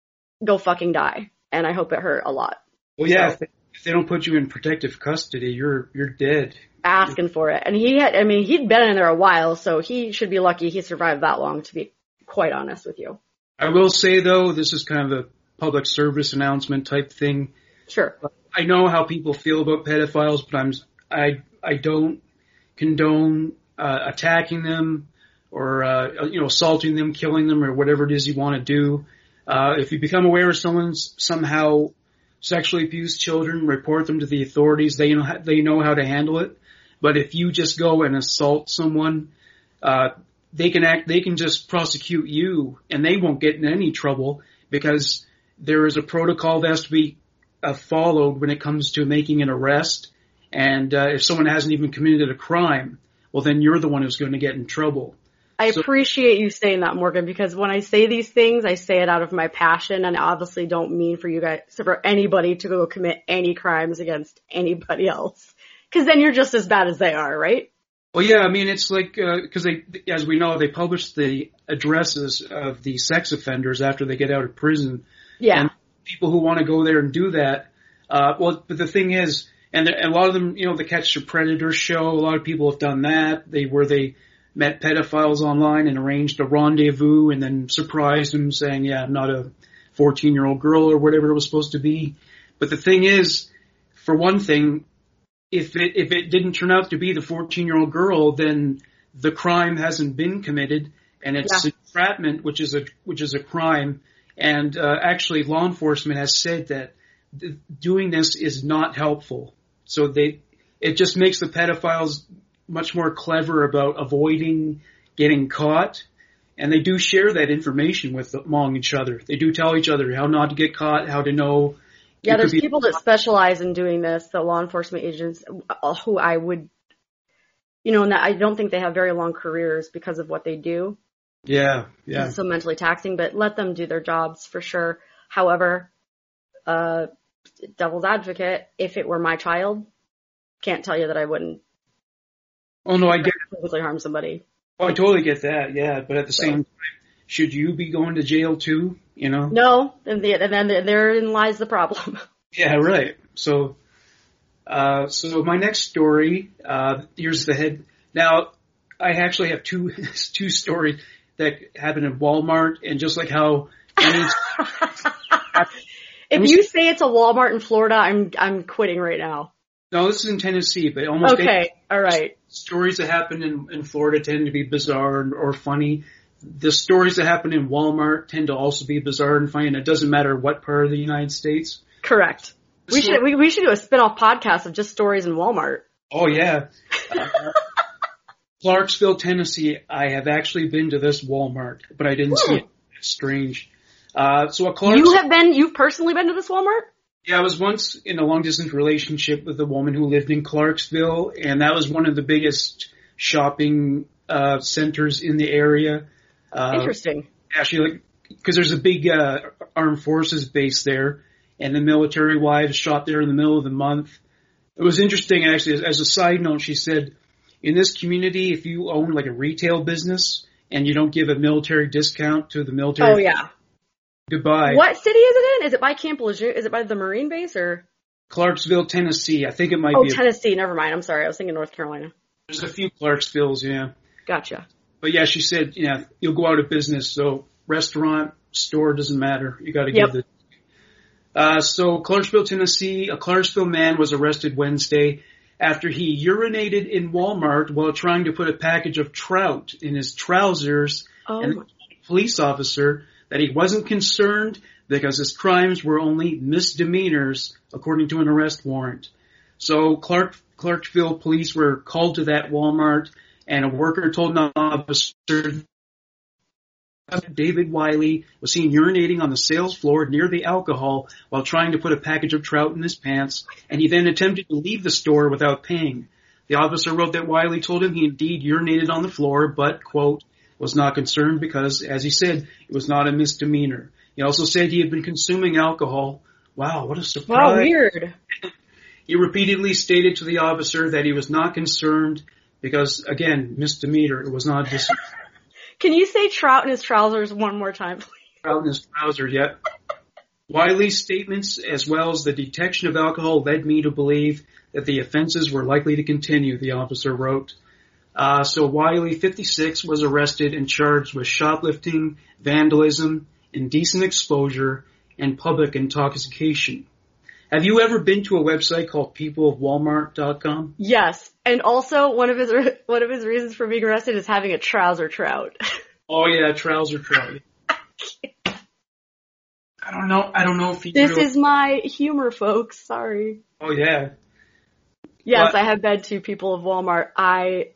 S10: go fucking die. And I hope it hurt a lot.
S11: Well, yeah, so, if, they, if they don't put you in protective custody, you're you're dead.
S10: Asking for it. And he had, I mean, he'd been in there a while, so he should be lucky he survived that long, to be quite honest with you.
S11: I will say, though, this is kind of a public service announcement type thing.
S10: Sure.
S11: I know how people feel about pedophiles, but I'm, I, I don't condone uh, attacking them, or, uh, you know, assaulting them, killing them, or whatever it is you want to do. Uh, if you become aware of someone's somehow sexually abused children, report them to the authorities. They know, they know how to handle it. But if you just go and assault someone, uh, they can act, they can just prosecute you and they won't get in any trouble because there is a protocol that has to be uh, followed when it comes to making an arrest. And, uh, if someone hasn't even committed a crime, well, then you're the one who's going to get in trouble.
S10: I appreciate you saying that, Morgan, because when I say these things, I say it out of my passion, and I obviously don't mean for you guys, for anybody to go commit any crimes against anybody else. Because then you're just as bad as they are, right?
S11: Well, yeah, I mean, it's like, because uh, they, as we know, they publish the addresses of the sex offenders after they get out of prison.
S10: Yeah.
S11: And people who want to go there and do that, uh, well, but the thing is, and, and a lot of them, you know, the Catch the Predator show, a lot of people have done that. They, where they met pedophiles online and arranged a rendezvous and then surprised them saying, yeah, I'm not a fourteen-year-old girl or whatever it was supposed to be. But the thing is, for one thing, if it, if it didn't turn out to be the fourteen-year-old girl, then the crime hasn't been committed and it's yeah. entrapment, which is a, which is a crime. And, uh, actually law enforcement has said that th- doing this is not helpful. So they, it just makes the pedophiles much more clever about avoiding getting caught, and they do share that information with among each other. They do tell each other how not to get caught, how to know.
S10: Yeah, there's people that specialize in doing this, the law enforcement agents, who I would, you know, and I don't think they have very long careers because of what they do.
S11: Yeah, yeah.
S10: It's so mentally taxing, but let them do their jobs for sure. However, uh, devil's advocate, if it were my child, can't tell you that I wouldn't.
S11: Oh no, I get
S10: physically harm somebody.
S11: Oh, I totally get that. Yeah, but at the same time, should you be going to jail too? You know?
S10: No, and, the, and then therein lies the problem.
S11: Yeah, right. So, uh, so my next story. Uh, here's the head. Now, I actually have two two stories that happened in Walmart, and just like how. Any,
S10: if you say it's a Walmart in Florida, I'm I'm quitting right now.
S11: No, this is in Tennessee, but almost
S10: okay. All right.
S11: Stories that happen in, in Florida tend to be bizarre or, or funny. The stories that happen in Walmart tend to also be bizarre and funny, and it doesn't matter what part of the United States.
S10: Correct. We should we, we should do a spin-off podcast of just stories in Walmart.
S11: Oh yeah. Uh, Clarksville, Tennessee. I have actually been to this Walmart, but I didn't Ooh. see it. It's strange. Uh, so a Clarksville.
S10: You have been. You've personally been to this Walmart?
S11: Yeah, I was once in a long-distance relationship with a woman who lived in Clarksville, and that was one of the biggest shopping uh centers in the area. Uh,
S10: Interesting.
S11: Actually, like, because there's a big uh armed forces base there, and the military wives shop there in the middle of the month. It was interesting, actually. As, as a side note, she said, in this community, if you own like a retail business and you don't give a military discount to the military,
S10: oh yeah.
S11: Goodbye.
S10: What city is it in? Is it by Camp Lejeune? Is it by the Marine base or?
S11: Clarksville, Tennessee. I think it might
S10: oh,
S11: be.
S10: Oh, Tennessee. A, Never mind. I'm sorry. I was thinking North Carolina.
S11: There's a few Clarksvilles, yeah.
S10: Gotcha.
S11: But yeah, she said, yeah, you'll go out of business. So restaurant, store, doesn't matter. You got to
S10: yep.
S11: give the. Uh, so Clarksville, Tennessee, a Clarksville man was arrested Wednesday after he urinated in Walmart while trying to put a package of trout in his trousers.
S10: Oh.
S11: And the police officer that he wasn't concerned because his crimes were only misdemeanors, according to an arrest warrant. So Clark, Clarksville police were called to that Walmart, and a worker told an officer David Wiley was seen urinating on the sales floor near the alcohol while trying to put a package of trout in his pants, and he then attempted to leave the store without paying. The officer wrote that Wiley told him he indeed urinated on the floor, but, quote, was not concerned because, as he said, it was not a misdemeanor. He also said he had been consuming alcohol. Wow, what a surprise.
S10: Wow, weird.
S11: He repeatedly stated to the officer that he was not concerned because, again, misdemeanor. It was not just...
S10: Can you say trout in his trousers one more time, please?
S11: Trout in his trousers, yeah. Wiley's statements, as well as the detection of alcohol, led me to believe that the offenses were likely to continue, the officer wrote. Uh, so Wiley, fifty-six, was arrested and charged with shoplifting, vandalism, indecent exposure, and public intoxication. Have you ever been to a website called people of walmart dot com?
S10: Yes, and also one of his one of his reasons for being arrested is having a trouser trout.
S11: Oh yeah, trouser trout. I don't know. I don't know if he.
S10: This
S11: really...
S10: is my humor, folks. Sorry.
S11: Oh yeah.
S10: Yes,
S11: but...
S10: I have been to people of Walmart. I.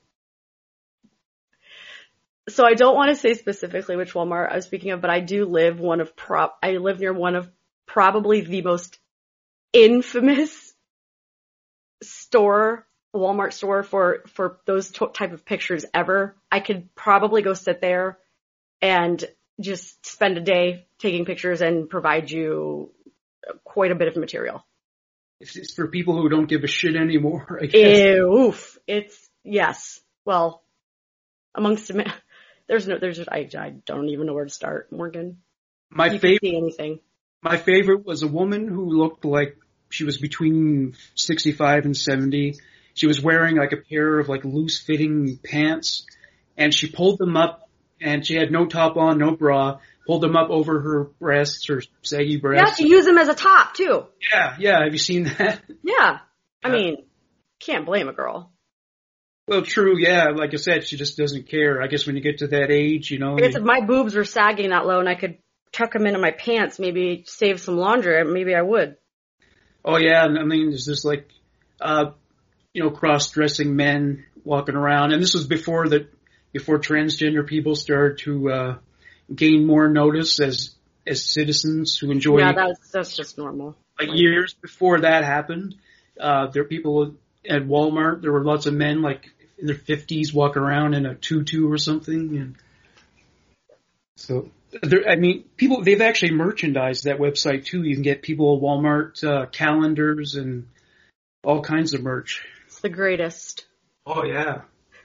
S10: So I don't want to say specifically which Walmart I was speaking of, but I do live one of prop. I live near one of probably the most infamous store, Walmart store for for those t- type of pictures ever. I could probably go sit there and just spend a day taking pictures and provide you quite a bit of material.
S11: It's for people who don't give a shit anymore, I guess.
S10: Ew, oof. It's yes. Well, amongst there's no there's I I don't even know where to start, Morgan.
S11: My
S10: you
S11: favorite
S10: can see anything.
S11: My favorite was a woman who looked like she was between sixty-five and seventy. She was wearing like a pair of like loose fitting pants, and she pulled them up, and she had no top on, no bra, pulled them up over her breasts, her saggy breasts.
S10: Yeah, to use them as a top too.
S11: Yeah, yeah. Have you seen that?
S10: Yeah. I
S11: Yeah.
S10: mean, can't blame a girl.
S11: Well, true, yeah. Like I said, she just doesn't care. I guess when you get to that age, you know.
S10: I guess if my boobs were sagging that low and I could tuck them into my pants, maybe save some laundry, maybe I would.
S11: Oh yeah, I mean, there's this like, uh, you know, cross-dressing men walking around, and this was before the, before transgender people started to uh, gain more notice as as citizens who enjoy.
S10: Yeah, that's that's just normal.
S11: Like years before that happened, uh, there were people at Walmart. There were lots of men like in their fifties walking around in a tutu or something, and so there, I mean, people, they've actually merchandised that website too. You can get people Walmart uh, calendars and all kinds of merch.
S10: It's the greatest.
S11: Oh, yeah.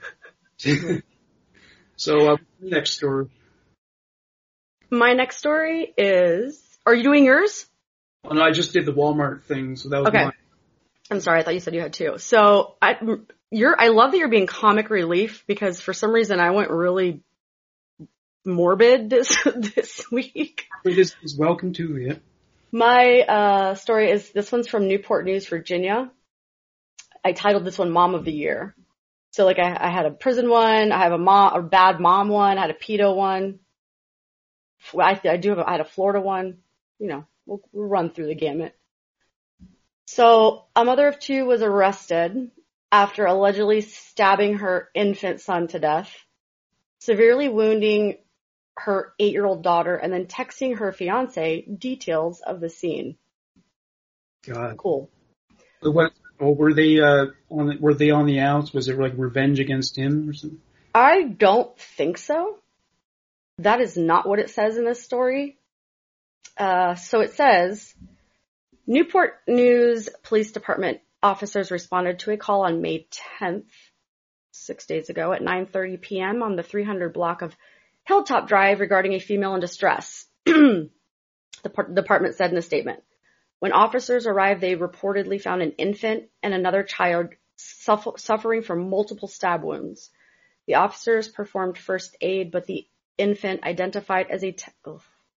S11: So, uh, next story.
S10: My next story is, are you doing yours?
S11: Oh, no, I just did the Walmart thing, so that was
S10: okay.
S11: mine.
S10: I'm sorry, I thought you said you had two. So, I, you're, I love that you're being comic relief because for some reason I went really morbid this, this week.
S11: It is, is welcome to it.
S10: My, uh, story is, this one's from Newport News, Virginia. I titled this one Mom of the Year. So like I, I had a prison one, I have a mom, a bad mom one, I had a pedo one. I, I do have, a, I had a Florida one. You know, we'll, we'll run through the gamut. So a mother of two was arrested after allegedly stabbing her infant son to death, severely wounding her eight-year-old daughter, and then texting her fiance details of the scene.
S11: God.
S10: Cool.
S11: What? Oh, were they uh, on? The, were they on the outs? Was it like revenge against him or something?
S10: I don't think so. That is not what it says in this story. Uh, so it says, Newport News Police Department officers responded to a call on May tenth, six days ago at nine thirty p.m. on the three hundred block of Hilltop Drive regarding a female in distress. The department said in a statement. When officers arrived, they reportedly found an infant and another child suffer- suffering from multiple stab wounds. The officers performed first aid, but the infant, identified as a t- oh.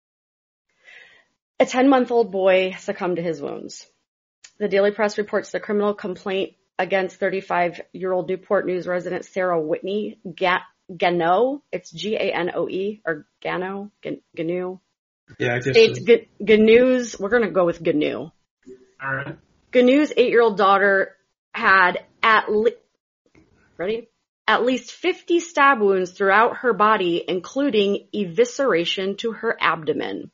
S10: a ten-month-old boy, succumbed to his wounds. The Daily Press reports the criminal complaint against thirty-five-year-old Newport News resident Sarah Whitney Ga- Ganoe. It's G A N O E, or Gano, Gan- Ganu.
S11: Yeah, I guess
S10: It's
S11: so.
S10: G- Ganu's, we're going to go with Ganu.
S11: All right.
S10: Ganu's eight-year-old daughter had at least, ready? At least fifty stab wounds throughout her body, including evisceration to her abdomen.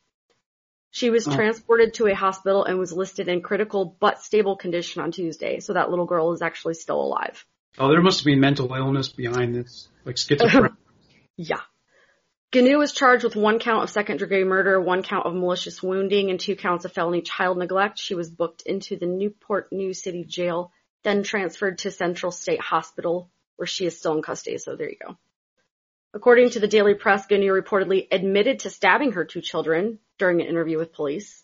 S10: She was
S11: Oh.
S10: transported to a hospital and was listed in critical but stable condition on Tuesday. So that little girl is actually still alive.
S11: Oh, there must be mental illness behind this, like schizophrenia.
S10: Yeah. Ganu was charged with one count of second-degree murder, one count of malicious wounding, and two counts of felony child neglect. She was booked into the Newport News City Jail, then transferred to Central State Hospital, where she is still in custody. So there you go. According to the Daily Press, Ganu reportedly admitted to stabbing her two children during an interview with police.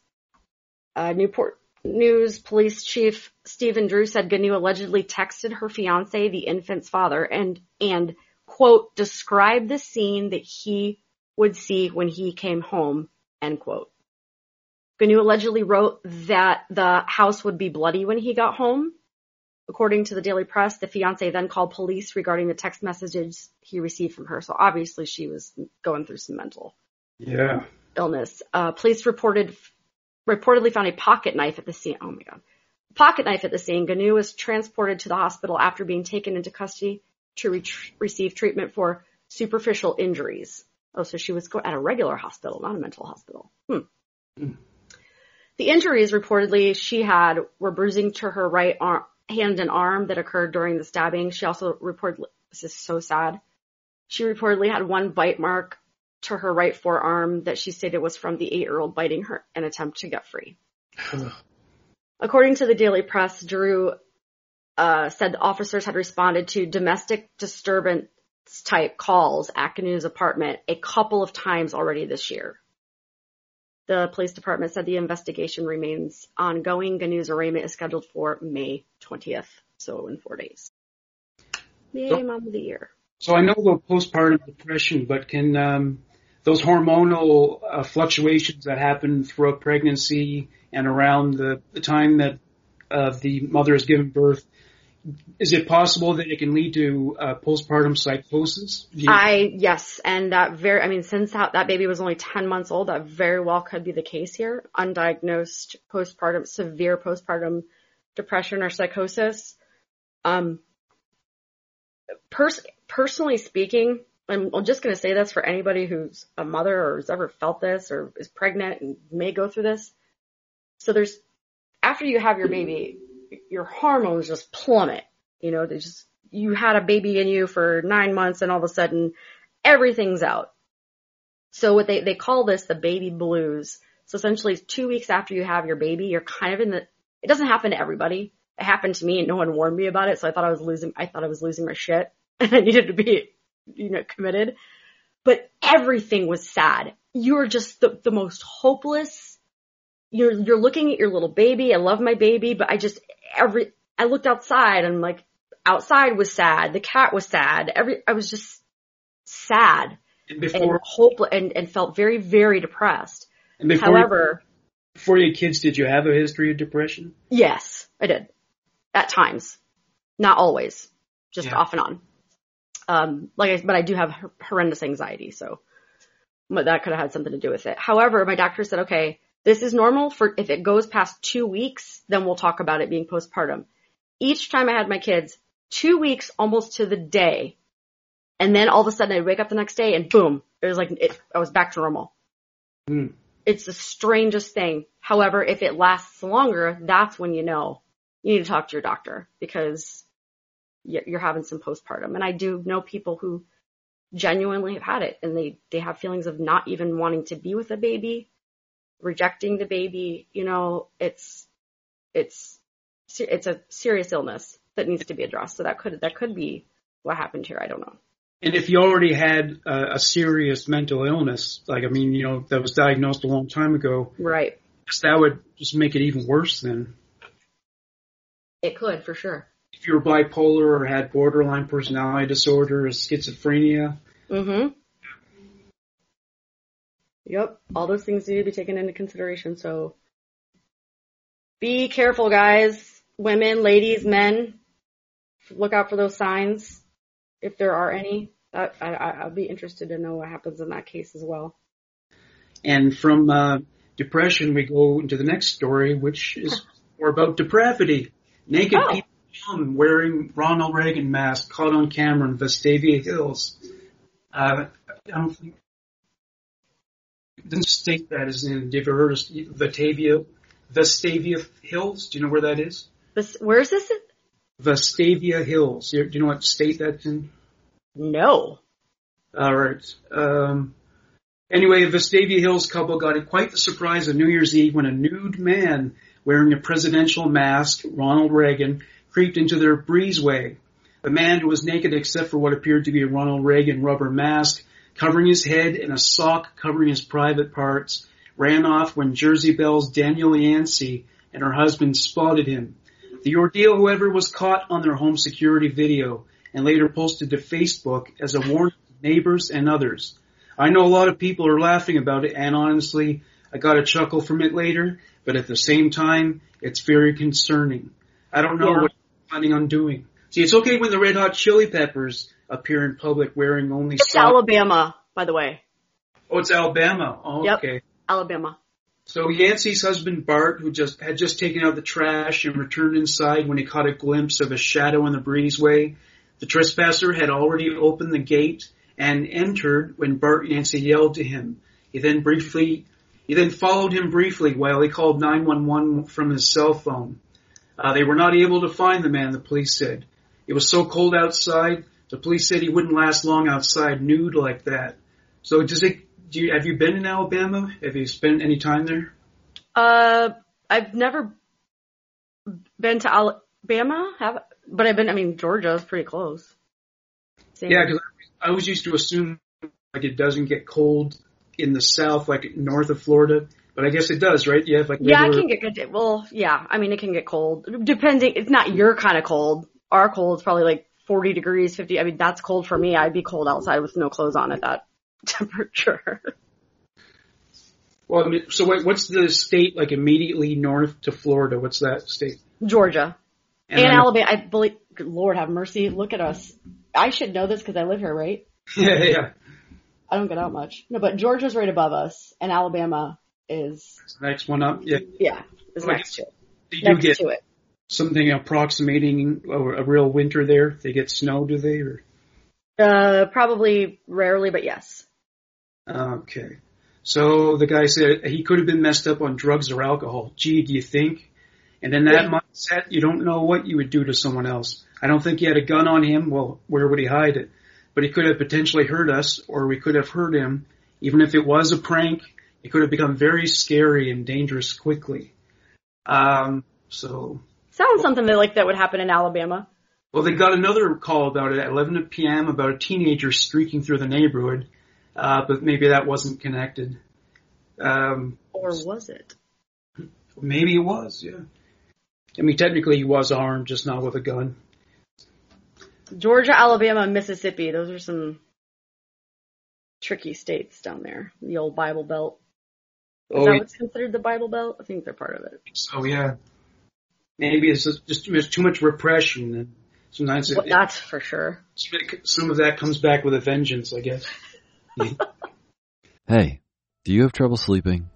S10: Uh, Newport News Police Chief Stephen Drew said Ganu allegedly texted her fiance, the infant's father, and, and, quote, described the scene that he would see when he came home, end quote. Ganu allegedly wrote that the house would be bloody when he got home. According to the Daily Press, the fiance then called police regarding the text messages he received from her. So obviously she was going through some mental
S11: Yeah.
S10: illness. Uh, police reported reportedly found a pocket knife at the scene. Oh my God. Pocket knife at the scene. Ganu was transported to the hospital after being taken into custody to re- receive treatment for superficial injuries. Oh, so she was go- at a regular hospital, not a mental hospital. Hmm.
S11: Mm.
S10: The injuries reportedly she had were bruising to her right arm, hand and arm that occurred during the stabbing. She also reported, this is so sad, she reportedly had one bite mark to her right forearm that she stated was from the eight-year-old biting her in an attempt to get free. According to the Daily Press, Drew uh, said the officers had responded to domestic disturbance type calls at Ganu's apartment a couple of times already this year. The police department said the investigation remains ongoing. Ganu's arraignment is scheduled for May twentieth, so in four days. Yay,
S11: So-
S10: Mom of the Year.
S11: So I know about postpartum depression, but can um, those hormonal uh, fluctuations that happen throughout pregnancy and around the, the time that uh, the mother has given birth, is it possible that it can lead to uh, postpartum psychosis? Do you-
S10: I, yes, and that very, I mean, since that, that baby was only ten months old, that very well could be the case here. Undiagnosed postpartum, severe postpartum depression or psychosis. Um, pers- personally speaking, and I'm just going to say this for anybody who's a mother or has ever felt this or is pregnant and may go through this. So there's, after you have your baby, your hormones just plummet. You know, they just, you had a baby in you for nine months and all of a sudden everything's out. So what they, they call this the baby blues. So essentially two weeks after you have your baby, you're kind of in the, it doesn't happen to everybody. It happened to me and no one warned me about it. So I thought I was losing, I thought I was losing my shit and I needed to be, you know, committed. But everything was sad. You're just the, the most hopeless. You're, you're looking at your little baby. I love my baby, but I just, every, I looked outside and like outside was sad. The cat was sad. Every, I was just sad and, before, and hopeless and, and felt very, very depressed.
S11: And before However, you, before you had kids, did you have a history of depression?
S10: Yes, I did. At times. Not always. Just yeah. off and on. Um, like I, but I do have horrendous anxiety, so but that could have had something to do with it. However, my doctor said, okay, this is normal for, if it goes past two weeks, then we'll talk about it being postpartum. Each time I had my kids, two weeks almost to the day. And then all of a sudden I'd wake up the next day and boom, it was like, it, I was back to normal.
S11: Mm.
S10: It's the strangest thing. However, if it lasts longer, that's when you know you need to talk to your doctor because you're having some postpartum. And I do know people who genuinely have had it and they, they have feelings of not even wanting to be with a baby, rejecting the baby. You know, it's, it's, it's a serious illness that needs to be addressed. So that could, that could be what happened here. I don't know.
S11: And if you already had a, a serious mental illness, like, I mean, you know, that was diagnosed a long time ago.
S10: Right.
S11: That would just make it even worse then.
S10: It could, for sure.
S11: If you were bipolar or had borderline personality disorder or schizophrenia.
S10: Mm-hmm. Yep. All those things need to be taken into consideration. So be careful, guys. Women, ladies, men. Look out for those signs. If there are any. That, I, I'll be interested to know what happens in that case as well.
S11: And from uh, depression, we go into the next story, which is more about depravity. Naked oh. people wearing Ronald Reagan mask caught on camera in Vestavia Hills. Uh, I don't think it didn't state that as in. Have you ever heard of Vestavia, Vestavia Hills? Do you know where that is?
S10: Where is this?
S11: Vestavia Hills. Do you know what state that's in?
S10: No.
S11: All right. Um, anyway, a Vestavia Hills couple got quite the surprise on New Year's Eve when a nude man wearing a presidential mask, Ronald Reagan, creeped into their breezeway. The man, who was naked except for what appeared to be a Ronald Reagan rubber mask, covering his head and a sock covering his private parts, ran off when Jersey Belle's Danielle Yancey and her husband spotted him. The ordeal, however, was caught on their home security video and later posted to Facebook as a warning to neighbors and others. I know a lot of people are laughing about it, and honestly, I got a chuckle from it later, but at the same time, it's very concerning. I don't know yeah. what you're planning on doing. See, it's okay when the Red Hot Chili Peppers appear in public wearing only...
S10: It's
S11: sock-
S10: Alabama, by the way.
S11: Oh, it's Alabama. Oh,
S10: yep.
S11: Okay.
S10: Alabama.
S11: So Yancey's husband, Bart, who just had just taken out the trash and returned inside when he caught a glimpse of a shadow in the breezeway. The trespasser had already opened the gate and entered when Bart Yancey yelled to him. He then briefly, he then followed him briefly while he called nine one one from his cell phone. Uh, they were not able to find the man, the police said. It was so cold outside, the police said he wouldn't last long outside nude like that. So does it, do you, have you been in Alabama? Have you spent any time there?
S10: Uh, I've never been to Alabama, have, but I've been, I mean, Georgia is pretty close. Same
S11: yeah, because I always used to assume like it doesn't get cold in the south, like north of Florida. But I guess it does, right? You have like
S10: yeah, it can get good. Well, yeah, I mean, it can get cold. Depending, it's not your kind of cold. Our cold is probably like forty degrees, fifty. I mean, that's cold for me. I'd be cold outside with no clothes on at that temperature.
S11: Well, I mean, so what, what's the state like immediately north to Florida? What's that state?
S10: Georgia.
S11: And,
S10: and Alabama. I believe, Lord have mercy, look at us. I should know this because I live here, right?
S11: Yeah, yeah.
S10: I don't get out much. No, but Georgia's right above us, and Alabama is...
S11: It's the next one up, yeah.
S10: Yeah, it's
S11: well,
S10: next to it.
S11: They
S10: next
S11: do get
S10: to it.
S11: Something approximating a, a real winter there? They get snow, do they? Or?
S10: Uh, probably rarely, but yes.
S11: Okay. So the guy said he could have been messed up on drugs or alcohol. Gee, do you think? And in that yeah. mindset, you don't know what you would do to someone else. I don't think he had a gun on him. Well, where would he hide it? But he could have potentially hurt us, or we could have hurt him Even if it was a prank, it could have become very scary and dangerous quickly. Um, so.
S10: Sounds something that, like that would happen in Alabama.
S11: Well, they got another call about it at eleven p.m. about a teenager streaking through the neighborhood, uh, but maybe that wasn't connected. Um,
S10: or was it?
S11: Maybe it was, yeah. I mean, technically he was armed, just not with a gun.
S10: Georgia, Alabama, and Mississippi, those are some tricky states down there. The old Bible Belt. Is
S11: oh,
S10: that
S11: yeah.
S10: what's considered the Bible Belt? I think they're part of it.
S11: So, yeah. Maybe it's just, just there's too much repression. And sometimes
S10: well,
S11: it,
S10: that's for sure.
S11: Some of that comes back with a vengeance, I guess. Yeah.
S17: Hey, do you have trouble sleeping?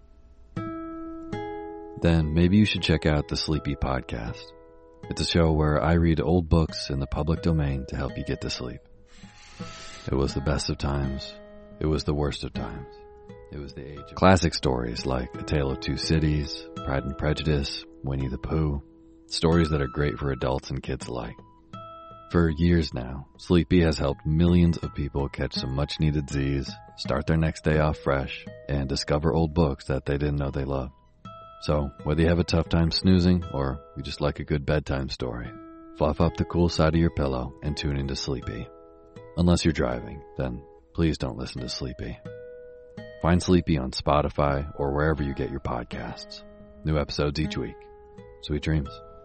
S17: Then maybe you should check out the Sleepy Podcast. It's a show where I read old books in the public domain to help you get to sleep. It was the best of times. It was the worst of times. It was the age of classic stories like A Tale of Two Cities, Pride and Prejudice, Winnie the Pooh. Stories that are great for adults and kids alike. For years now, Sleepy has helped millions of people catch some much needed Z's, start their next day off fresh, and discover old books that they didn't know they loved. So, whether you have a tough time snoozing or you just like a good bedtime story, fluff up the cool side of your pillow and tune into Sleepy. Unless you're driving, then please don't listen to Sleepy. Find Sleepy on Spotify or wherever you get your podcasts. New episodes each week. Sweet dreams.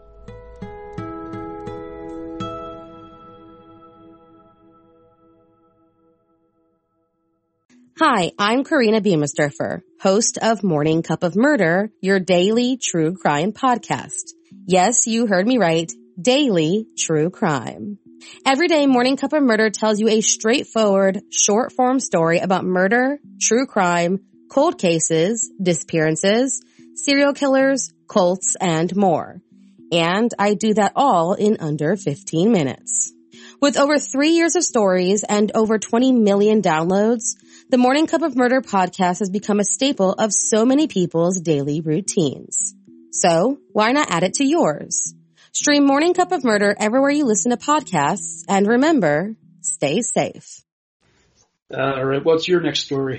S18: Hi, I'm Karina Beamisturfer, host of Morning Cup of Murder, your daily true crime podcast. Yes, you heard me right. Daily true crime. Every day, Morning Cup of Murder tells you a straightforward, short-form story about murder, true crime, cold cases, disappearances, serial killers, cults, and more. And I do that all in under fifteen minutes. With over three years of stories and over twenty million downloads, the Morning Cup of Murder podcast has become a staple of so many people's daily routines. So, why not add it to yours? Stream Morning Cup of Murder everywhere you listen to podcasts, and remember, stay safe.
S11: All right, what's your next story?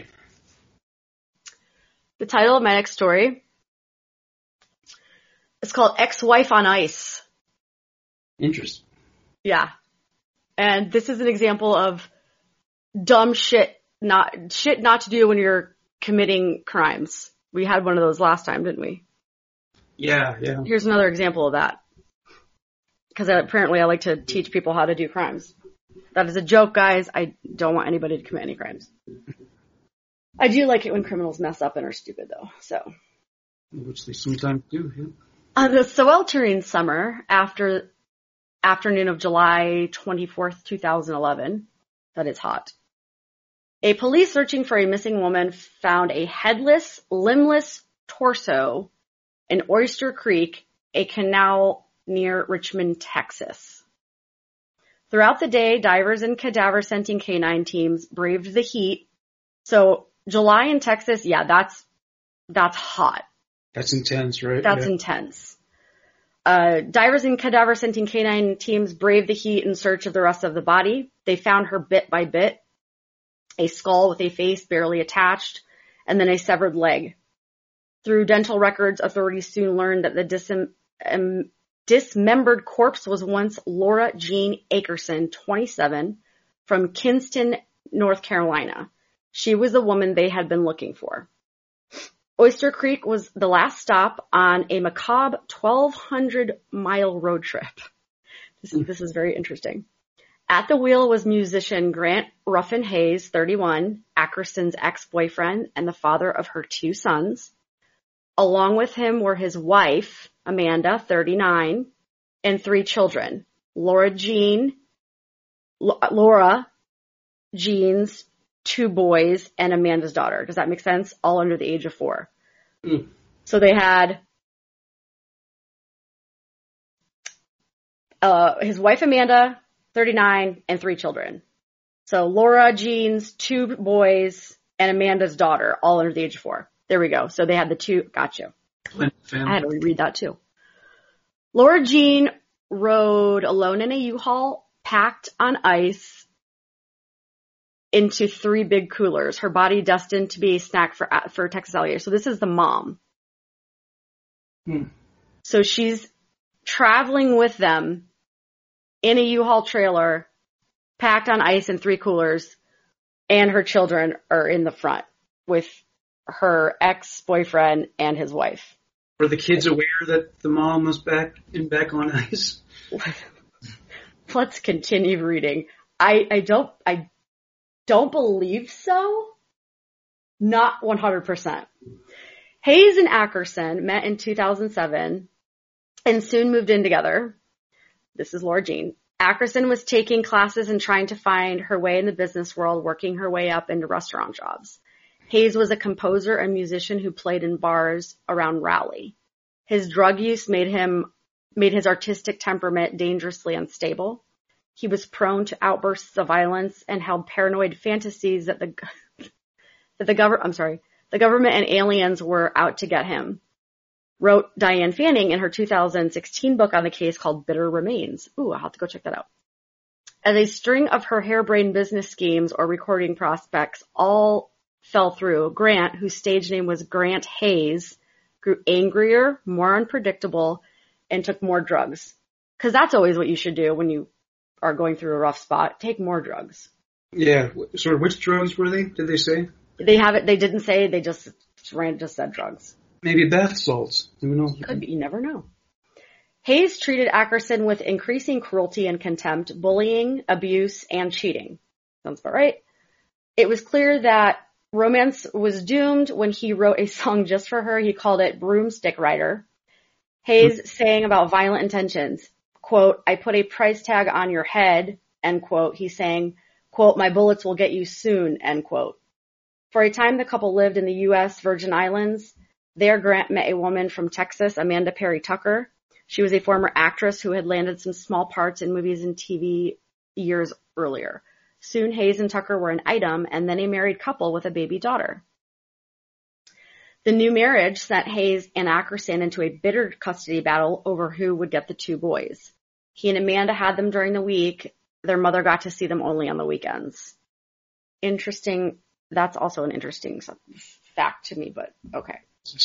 S10: The title of my next story is called Ex-Wife on Ice.
S11: Interesting.
S10: Yeah. And this is an example of dumb shit not shit not to do when you're committing crimes. We had one of those last time, didn't we?
S11: Yeah, yeah.
S10: Here's another example of that. Because apparently I like to teach people how to do crimes. That is a joke, guys. I don't want anybody to commit any crimes. I do like it when criminals mess up and are stupid, though. So,
S11: which they sometimes do. Yeah.
S10: On the sweltering summer after afternoon of July twenty-fourth, two thousand eleven, that is hot. A police searching for a missing woman found a headless, limbless torso in Oyster Creek, a canal near Richmond, Texas. Throughout the day, divers and cadaver-scenting canine teams braved the heat. So July in Texas, yeah, that's that's hot.
S11: That's intense, right?
S10: That's
S11: yeah.
S10: intense. Uh, divers and cadaver-scenting canine teams braved the heat in search of the rest of the body. They found her bit by bit. A skull with a face barely attached, and then a severed leg. Through dental records, authorities soon learned that the disem- um, dismembered corpse was once Laura Jean Akerson, twenty-seven, from Kinston, North Carolina. She was the woman they had been looking for. Oyster Creek was the last stop on a macabre twelve hundred mile road trip. This is, this is very interesting. At the wheel was musician Grant Ruffin Hayes, thirty-one, Akerson's ex-boyfriend and the father of her two sons. Along with him were his wife, Amanda, thirty-nine, and three children, Laura Jean, L- Laura, Jean's two boys, and Amanda's daughter. Does that make sense? All under the age of four.
S11: Mm.
S10: So they had uh, his wife, Amanda, thirty-nine, and three children. So Laura, Jean's two boys, and Amanda's daughter, all under the age of four. There we go. So they had the two. Got you. I had to reread that too. Laura Jean rode alone in a U-Haul packed on ice into three big coolers, her body destined to be a snack for for Texas alligators. So this is the mom.
S11: Hmm.
S10: So she's traveling with them in a U-Haul trailer, packed on ice in three coolers, and her children are in the front with her ex-boyfriend and his wife.
S11: Were the kids aware that the mom was back in back on ice?
S10: Let's continue reading. I, I don't I don't believe so. Not one hundred percent. Hayes and Ackerson met in two thousand seven and soon moved in together. This is Laura Jean. Ackerson was taking classes and trying to find her way in the business world, working her way up into restaurant jobs. Hayes was a composer and musician who played in bars around Raleigh. His drug use made him made his artistic temperament dangerously unstable. He was prone to outbursts of violence and held paranoid fantasies that the that the government I'm sorry, the government and aliens were out to get him. Wrote Diane Fanning in her two thousand sixteen book on the case called Bitter Remains. Ooh, I'll have to go check that out. As a string of her harebrained business schemes or recording prospects all fell through, Grant, whose stage name was Grant Hayes, grew angrier, more unpredictable, and took more drugs. Because that's always what you should do when you are going through a rough spot. Take more drugs.
S11: Yeah. Sort of which drugs were they? Did they say?
S10: They have it. They didn't say. They just ran. Just said drugs.
S11: Maybe bath salts. Who knows?
S10: Could be. You never know. Hayes treated Ackerson with increasing cruelty and contempt, bullying, abuse, and cheating. Sounds about right. It was clear that romance was doomed when he wrote a song just for her. He called it Broomstick Rider. Hayes mm-hmm. saying about violent intentions, quote, I put a price tag on your head, end quote. He's saying, quote, my bullets will get you soon, end quote. For a time, the couple lived in the U S Virgin Islands. There, Grant met a woman from Texas, Amanda Perry Tucker. She was a former actress who had landed some small parts in movies and T V years earlier. Soon, Hayes and Tucker were an item, and then a married couple with a baby daughter. The new marriage sent Hayes and Ackerson into a bitter custody battle over who would get the two boys. He and Amanda had them during the week. Their mother got to see them only on the weekends. Interesting. That's also an interesting fact to me, but okay.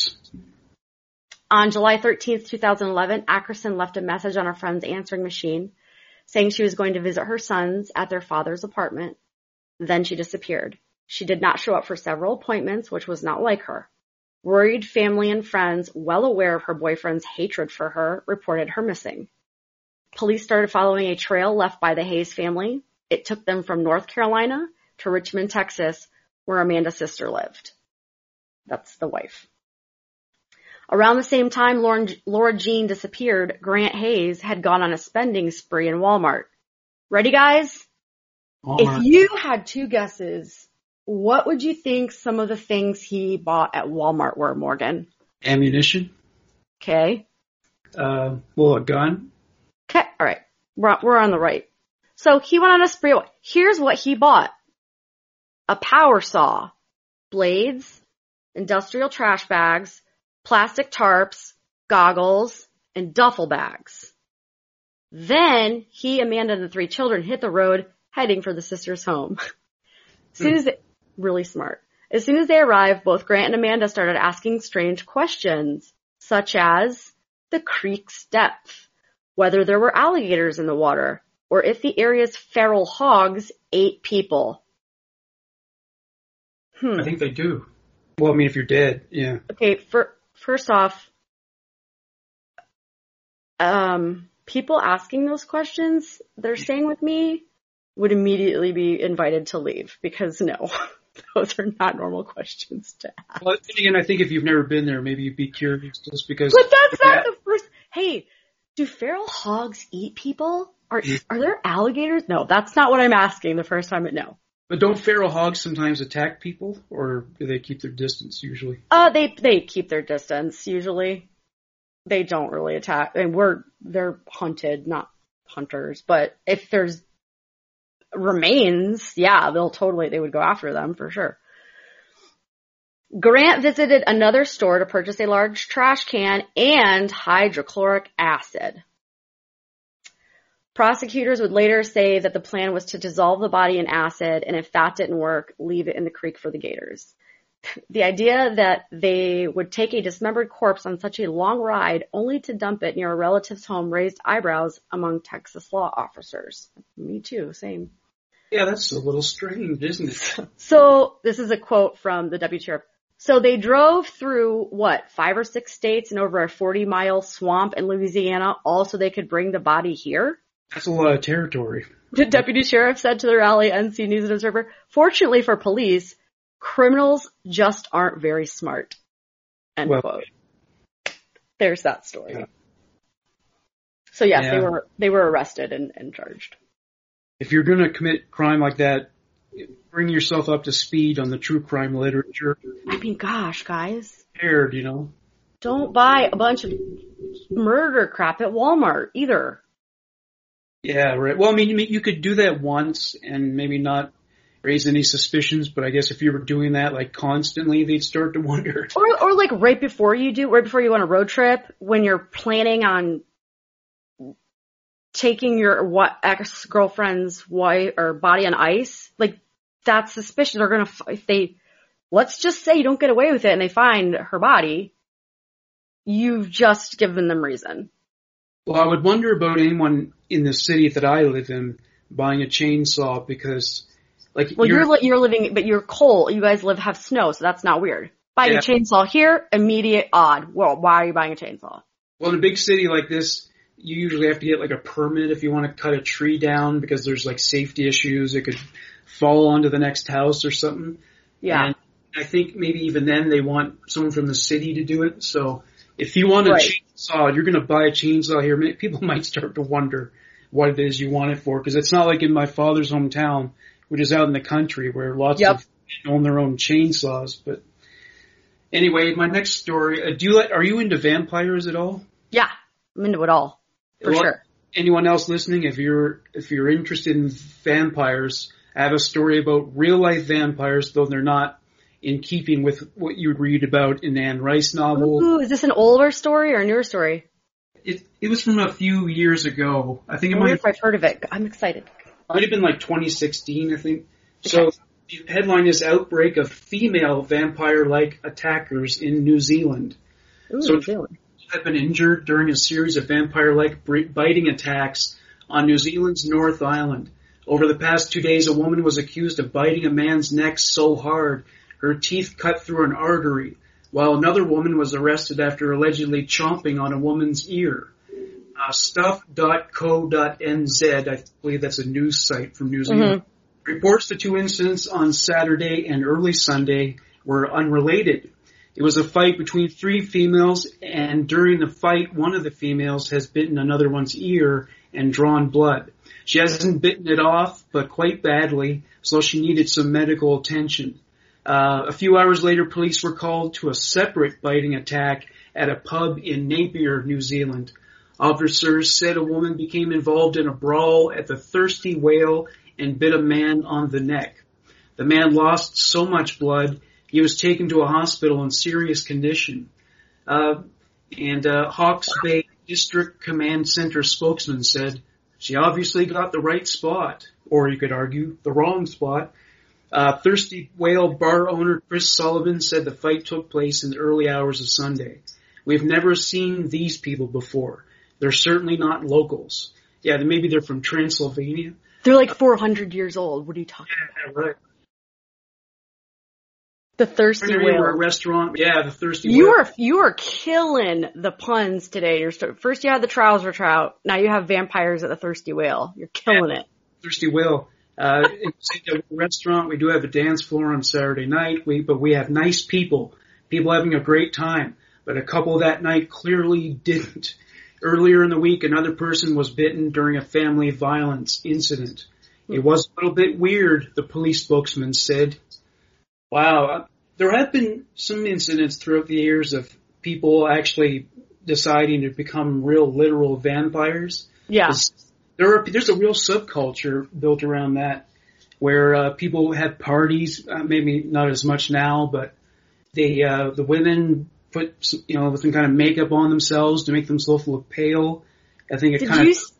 S10: On July thirteenth, twenty eleven, Ackerson left a message on her friend's answering machine saying she was going to visit her sons at their father's apartment. Then she disappeared. She did not show up for several appointments, which was not like her. Worried family and friends, well aware of her boyfriend's hatred for her, reported her missing. Police started following a trail left by the Hayes family. It took them from North Carolina to Richmond, Texas, where Amanda's sister lived. That's the wife. Around the same time Lauren, Laura Jean disappeared, Grant Hayes had gone on a spending spree in Walmart. Ready, guys? Walmart. If you had two guesses, what would you think some of the things he bought at Walmart were, Morgan?
S11: Ammunition.
S10: Okay.
S11: Uh, well, a gun.
S10: Okay, all right. We're, we're on the right. So he went on a spree. Here's what he bought. A power saw, blades, industrial trash bags, plastic tarps, goggles, and duffel bags. Then he, Amanda, and the three children hit the road heading for the sisters' home. As soon as they, really smart. As soon as they arrived, both Grant and Amanda started asking strange questions, such as the creek's depth, whether there were alligators in the water, or if the area's feral hogs ate people. Hmm.
S11: I think they do. Well, I mean, if you're dead, yeah.
S10: Okay, for, first off, um, people asking those questions that are staying with me would immediately be invited to leave because no, those are not normal questions to ask.
S11: Well, again, I think if you've never been there, maybe you'd be curious just because.
S10: But that's not that, the first. Hey, do feral hogs eat people? Are are there alligators? No, that's not what I'm asking the first time. No.
S11: But don't feral hogs sometimes attack people, or do they keep their distance usually?
S10: Uh, they they keep their distance usually. They don't really attack, and we're they're hunted, not hunters. But if there's remains, yeah, they'll totally they would go after them for sure. Grant visited another store to purchase a large trash can and hydrochloric acid. Prosecutors would later say that the plan was to dissolve the body in acid, and if that didn't work, leave it in the creek for the gators. The idea that they would take a dismembered corpse on such a long ride only to dump it near a relative's home raised eyebrows among Texas law officers. Me too, same.
S11: Yeah, that's a little strange, isn't it?
S10: So this is a quote from the deputy sheriff. So they drove through, what, five or six states and over a forty-mile swamp in Louisiana, all so they could bring the body here?
S11: That's a lot of territory.
S10: The deputy sheriff said to the Raleigh N C News and Observer, fortunately for police, criminals just aren't very smart. End well, quote. There's that story. Yeah. So yes, yeah. they were they were arrested and, and charged.
S11: If you're going to commit crime like that, bring yourself up to speed on the true crime literature.
S10: I mean, gosh, guys.
S11: Scared, you know.
S10: Don't buy a bunch of murder crap at Walmart either.
S11: Yeah, right. Well, I mean, you could do that once and maybe not raise any suspicions, but I guess if you were doing that like constantly, they'd start to wonder.
S10: Or, or like right before you do, right before you go on a road trip, when you're planning on taking your what ex-girlfriend's wife or body on ice, like that's suspicious. They're gonna if they let's just say you don't get away with it and they find her body, you've just given them reason.
S11: Well, I would wonder about anyone in the city that I live in buying a chainsaw because, like,
S10: well, you're
S11: you're,
S10: you're living, but you're cold. You guys live have snow, so that's not weird. Buying yeah. a chainsaw here, immediate odd. Well, why are you buying a chainsaw?
S11: Well, in a big city like this, you usually have to get like a permit if you want to cut a tree down because there's like safety issues. It could fall onto the next house or something.
S10: Yeah.
S11: And I think maybe even then they want someone from the city to do it. So if you want a right. chainsaw, you're going to buy a chainsaw here. People might start to wonder what it is you want it for because it's not like in my father's hometown, which is out in the country where lots
S10: yep.
S11: of people own their own chainsaws. But anyway, my next story, uh, do you like, are you into vampires at all?
S10: Yeah, I'm into it all. For
S11: well,
S10: sure.
S11: Anyone else listening, if you're, if you're interested in vampires, I have a story about real life vampires, though they're not in keeping with what you would read about in Anne Rice novel.
S10: Ooh, is this an older story or a newer story?
S11: It it was from a few years ago. I think it
S10: I
S11: might
S10: wonder if I've heard of it. I'm excited.
S11: Might have been like twenty sixteen, I think. So the headline is Outbreak of Female Vampire-Like Attackers in New Zealand.
S10: Ooh,
S11: so
S10: New Zealand.
S11: Have been injured during a series of vampire-like biting attacks on New Zealand's North Island. Over the past two days, a woman was accused of biting a man's neck so hard her teeth cut through an artery, while another woman was arrested after allegedly chomping on a woman's ear. Uh, stuff dot co dot n z, I believe that's a news site from New Zealand, mm-hmm. reports the two incidents on Saturday and early Sunday were unrelated. It was a fight between three females, and during the fight, one of the females has bitten another one's ear and drawn blood. She hasn't bitten it off, but quite badly, so she needed some medical attention. Uh, a few hours later, police were called to a separate biting attack at a pub in Napier, New Zealand. Officers said a woman became involved in a brawl at the Thirsty Whale and bit a man on the neck. The man lost so much blood, he was taken to a hospital in serious condition. Uh, and uh, Hawke's Bay District Command Center spokesman said, she obviously got the right spot, or you could argue, the wrong spot. Uh, Thirsty Whale bar owner Chris Sullivan said the fight took place in the early hours of Sunday. We've never seen these people before. They're certainly not locals. Yeah, maybe they're from Transylvania.
S10: They're like four hundred years old. What are you talking
S11: yeah,
S10: about?
S11: Right.
S10: The Thirsty Whale.
S11: We're a restaurant. Yeah, the Thirsty
S10: you
S11: Whale.
S10: Are, you are killing the puns today. You're st- First you had the trouser trout. Now you have vampires at the Thirsty Whale. You're killing
S11: yeah,
S10: it.
S11: Thirsty Whale. Uh, it's a restaurant. We do have a dance floor on Saturday night. We, but we have nice people. People having a great time. But a couple that night clearly didn't. Earlier in the week, another person was bitten during a family violence incident. It was a little bit weird, the police spokesman said. Wow. There have been some incidents throughout the years of people actually deciding to become real literal vampires.
S10: Yeah.
S11: There are, there's a real subculture built around that where uh, people have parties, uh, maybe not as much now, but they, uh, the women put, some, you know, some kind of makeup on themselves to make themselves look pale. I think it
S10: did
S11: kind
S10: you,
S11: of...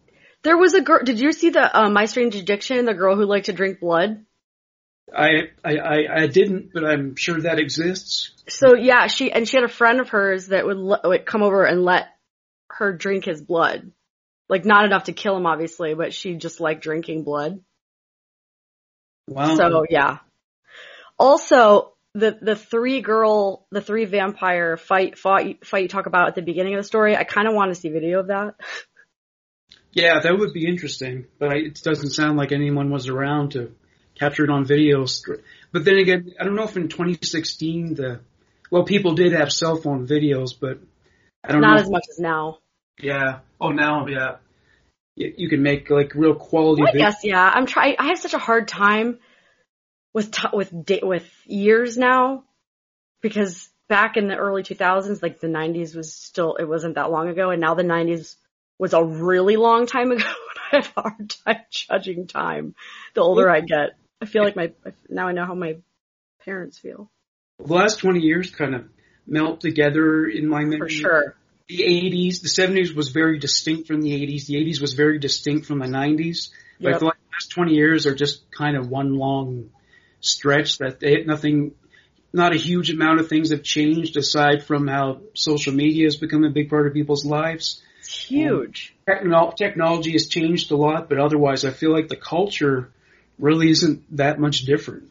S10: There was a girl, did you see the uh, My Strange Addiction, the girl who liked to drink blood?
S11: I, I, I, I didn't, but I'm sure that exists.
S10: So yeah, she, and she had a friend of hers that would, would come over and let her drink his blood. Like, not enough to kill him, obviously, but she just liked drinking blood.
S11: Wow.
S10: So, yeah. Also, the, the three girl, the three vampire fight, fight, fight you talk about at the beginning of the story, I kind of want to see video of that.
S11: Yeah, that would be interesting, but I, it doesn't sound like anyone was around to capture it on video. But then again, I don't know if in twenty sixteen the, well, people did have cell phone videos, but I don't
S10: Not
S11: know.
S10: Not as much as now.
S11: Yeah. Oh, now, yeah. You, you can make like real quality.
S10: Well, I
S11: videos.
S10: guess, yeah. I'm trying. I have such a hard time with t- with da- with years now, because back in the early two thousands, like the nineties was still, it wasn't that long ago, and now the nineties was a really long time ago. And I have a hard time judging time. The older I get, I feel like my now I know how my parents feel.
S11: The last twenty years kind of melt together in my memory.
S10: For sure.
S11: The eighties, the seventies was very distinct from the eighties. The eighties was very distinct from the nineties. But
S10: Yep.
S11: I feel like the last twenty years are just kind of one long stretch that they, nothing, not a huge amount of things have changed aside from how social media has become a big part of people's lives.
S10: It's huge.
S11: Um, techno- technology has changed a lot, but otherwise I feel like the culture really isn't that much different.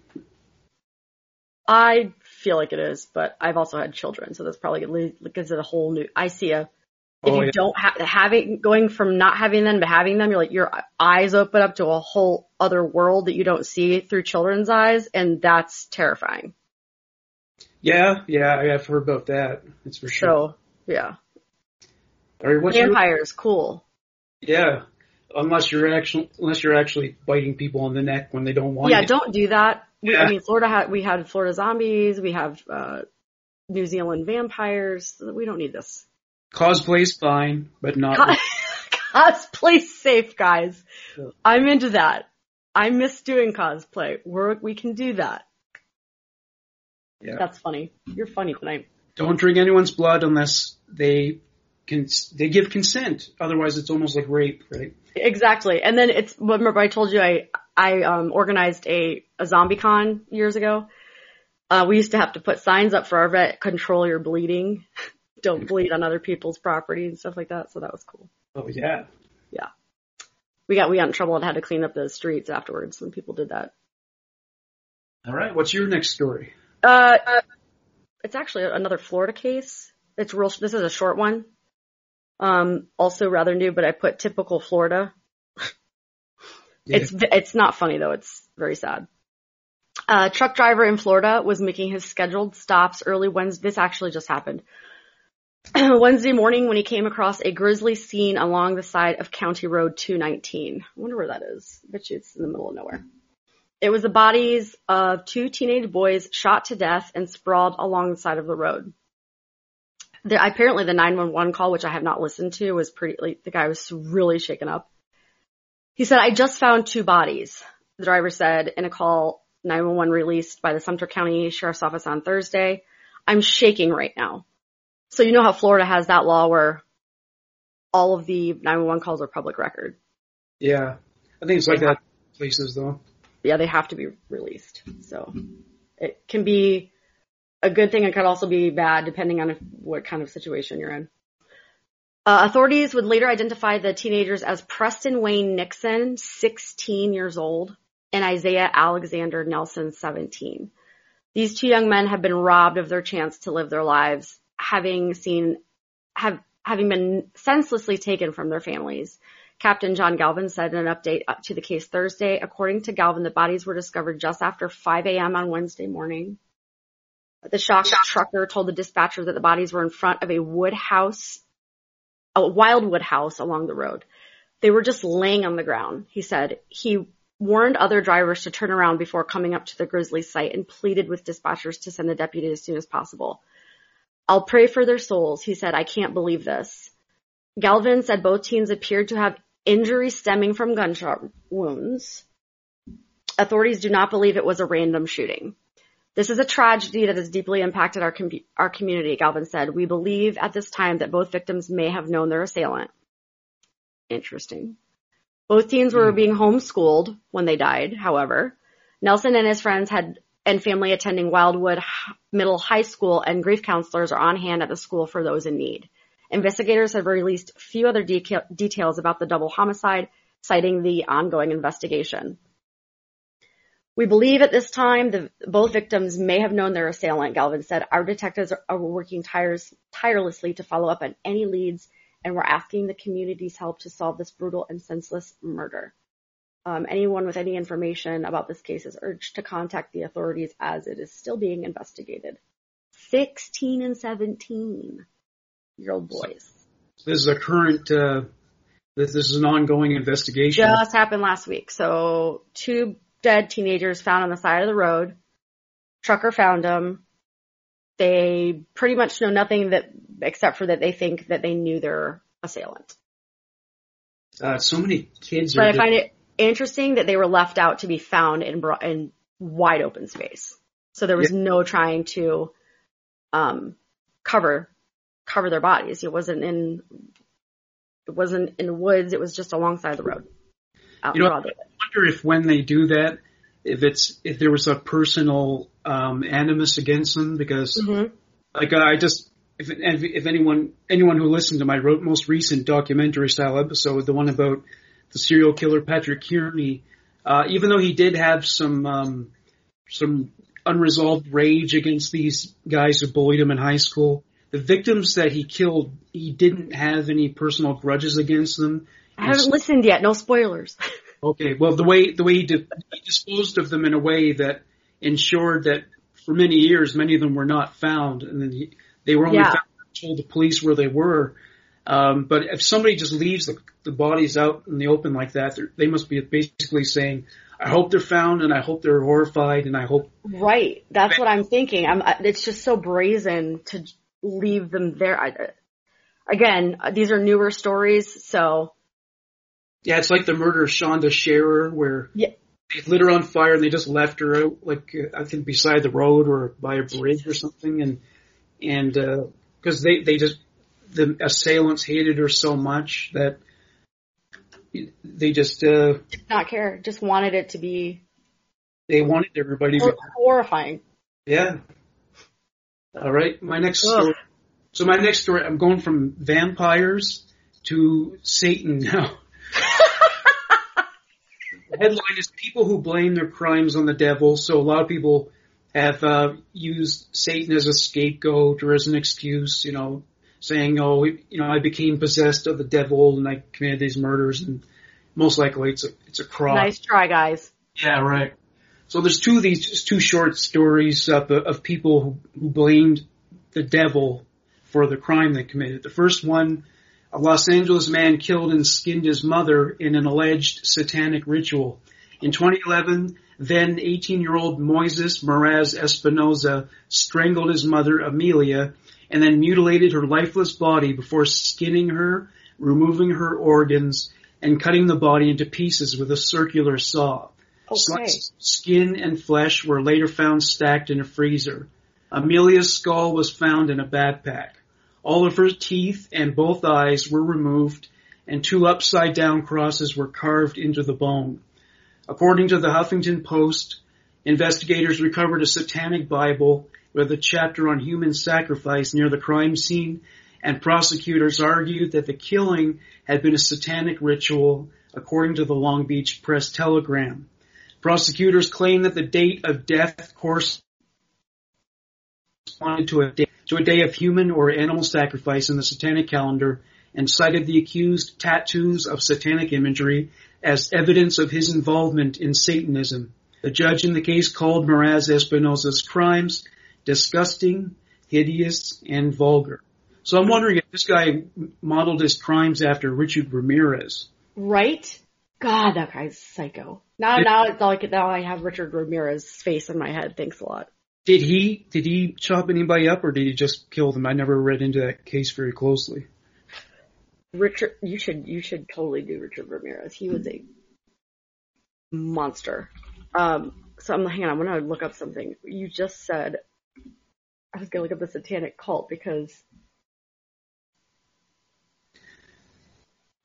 S10: I feel like it is, but I've also had children, so that's probably gives it a whole new. I see a. If
S11: Oh,
S10: you
S11: yeah.
S10: don't have having going from not having them to having them, you're like your eyes open up to a whole other world that you don't see through children's eyes, and that's terrifying.
S11: Yeah, yeah, I've heard about that. That's for sure.
S10: So yeah,
S11: All right, what's your-
S10: vampires, cool.
S11: Yeah, unless you're actually unless you're actually biting people on the neck when they don't want
S10: Yeah,
S11: you.
S10: don't do that. We,
S11: Yeah.
S10: I mean, Florida had we had Florida zombies, we have uh, New Zealand vampires. We don't need this.
S11: Cosplay's fine, but not.
S10: Cosplay's safe, guys. I'm into that. I miss doing cosplay. We're, we can do that.
S11: Yeah.
S10: That's funny. You're funny tonight.
S11: Don't drink anyone's blood unless they can. They give consent. Otherwise, it's almost like rape, right?
S10: Exactly. And then it's, remember I told you I, I, um, organized a, a zombie con years ago. Uh, we used to have to put signs up for our vet, control your bleeding. Don't bleed on other people's property and stuff like that. So that was cool.
S11: Oh yeah.
S10: Yeah. We got, we got in trouble and had to clean up the streets afterwards when people did that.
S11: All right. What's your next story?
S10: Uh, it's actually another Florida case. It's real, this is a short one. Um, also rather new, but I put typical Florida.
S11: Yeah.
S10: It's, it's not funny though. It's very sad. A truck driver in Florida was making his scheduled stops early Wednesday. This actually just happened. Wednesday morning when he came across a grisly scene along the side of County Road two nineteen. I wonder where that is. I bet you it's in the middle of nowhere. It was the bodies of two teenage boys shot to death and sprawled along the side of the road. The, apparently the nine one one call, which I have not listened to, was pretty, like, the guy was really shaken up. He said, I just found two bodies, the driver said in a call nine one one released by the Sumter County Sheriff's Office on Thursday. I'm shaking right now. So you know how Florida has that law where all of the nine one one calls are public record.
S11: Yeah, I think it's like that in places though.
S10: Yeah, they have to be released. So it can be a good thing. It could also be bad depending on if, what kind of situation you're in. Uh, authorities would later identify the teenagers as Preston Wayne Nixon, sixteen years old, and Isaiah Alexander Nelson, seventeen. These two young men have been robbed of their chance to live their lives, having seen, have, having been senselessly taken from their families. Captain John Galvin said in an update to the case Thursday, according to Galvin, the bodies were discovered just after five a.m. on Wednesday morning. The shocked trucker told the dispatcher that the bodies were in front of a wood house, a wildwood house along the road. They were just laying on the ground, he said. He warned other drivers to turn around before coming up to the grisly site and pleaded with dispatchers to send a deputy as soon as possible. I'll pray for their souls, he said. I can't believe this. Galvin said both teens appeared to have injuries stemming from gunshot wounds. Authorities do not believe it was a random shooting. This is a tragedy that has deeply impacted our com- our community, Galvin said. We believe at this time that both victims may have known their assailant. Interesting. Both teens were being homeschooled when they died, however. Nelson and his friends had and family attending Wildwood Middle High School, and grief counselors are on hand at the school for those in need. Investigators have released a few other deca- details about the double homicide, citing the ongoing investigation. We believe at this time the, both victims may have known their assailant, Galvin said. Our detectives are, are working tires, tirelessly to follow up on any leads, and we're asking the community's help to solve this brutal and senseless murder. Um, anyone with any information about this case is urged to contact the authorities as it is still being investigated. sixteen and seventeen year old boys.
S11: So this is a current, uh, this, this is an ongoing investigation.
S10: Just happened last week. So two dead teenagers found on the side of the road. Trucker found them. They pretty much know nothing that except for that they think that they knew their assailant.
S11: Uh, so many kids
S10: but
S11: are...
S10: But I find it interesting that they were left out to be found in, in wide open space. So there was yeah. no trying to um, cover cover their bodies. It wasn't in it wasn't in the woods. It was just alongside the road. Out
S11: you know,
S10: I
S11: wonder if when they do that, if it's if there was a personal um, animus against them, because
S10: mm-hmm.
S11: like I just if if anyone anyone who listened to my most recent documentary style episode, the one about the serial killer Patrick Kearney, uh, even though he did have some um, some unresolved rage against these guys who bullied him in high school, the victims that he killed, he didn't have any personal grudges against them.
S10: I haven't and, listened yet. No spoilers.
S11: Okay, well, the way the way he, did, he disposed of them in a way that ensured that for many years, many of them were not found, and then he, they were only
S10: yeah.
S11: found and told the police where they were. Um, but if somebody just leaves the, the bodies out in the open like that, they must be basically saying, I hope they're found and I hope they're horrified and I hope.
S10: Right. That's what I'm thinking. I'm, it's just so brazen to leave them there. I, again, these are newer stories, so.
S11: Yeah, it's like the murder of Shonda Scherer where
S10: yeah.
S11: they lit her on fire and they just left her out, like, uh, I think beside the road or by a bridge or something. And, and, uh, cause they, they just, the assailants hated her so much that they just uh,
S10: did not care. Just wanted it to be.
S11: They wanted everybody to be
S10: horrifying.
S11: Yeah. All right. My next Ugh. story. So my next story. I'm going from vampires to Satan now. The headline is "People who blame their crimes on the devil." So a lot of people have uh, used Satan as a scapegoat or as an excuse. You know. Saying, oh, you know, I became possessed of the devil and I committed these murders, and most likely it's a it's a crock.
S10: Nice try, guys.
S11: Yeah, right. So there's two of these, just two short stories of, of people who, who blamed the devil for the crime they committed. The first one, a Los Angeles man killed and skinned his mother in an alleged satanic ritual. In twenty eleven, then eighteen-year-old Moises Meraz Espinoza strangled his mother, Amelia, and then mutilated her lifeless body before skinning her, removing her organs, and cutting the body into pieces with a circular saw.
S10: Okay.
S11: Sliced skin and flesh were later found stacked in a freezer. Amelia's skull was found in a backpack. All of her teeth and both eyes were removed, and two upside-down crosses were carved into the bone. According to the Huffington Post, investigators recovered a satanic Bible with a chapter on human sacrifice near the crime scene, and prosecutors argued that the killing had been a satanic ritual, according to the Long Beach Press-Telegram. Prosecutors claimed that the date of death corresponded to a day, to a day of human or animal sacrifice in the satanic calendar, and cited the accused tattoos of satanic imagery as evidence of his involvement in Satanism. The judge in the case called Meraz Espinoza's crimes disgusting, hideous, and vulgar. So I'm wondering if this guy modeled his crimes after Richard Ramirez.
S10: Right? God, that guy's psycho. Now, did, now it's like now I have Richard Ramirez's face in my head. Thanks a lot.
S11: Did he did he chop anybody up or did he just kill them? I never read into that case very closely.
S10: Richard, you should you should totally do Richard Ramirez. He was a monster. Um, so I'm hang on. I'm gonna look up something. You just said. I was going to look up the satanic cult because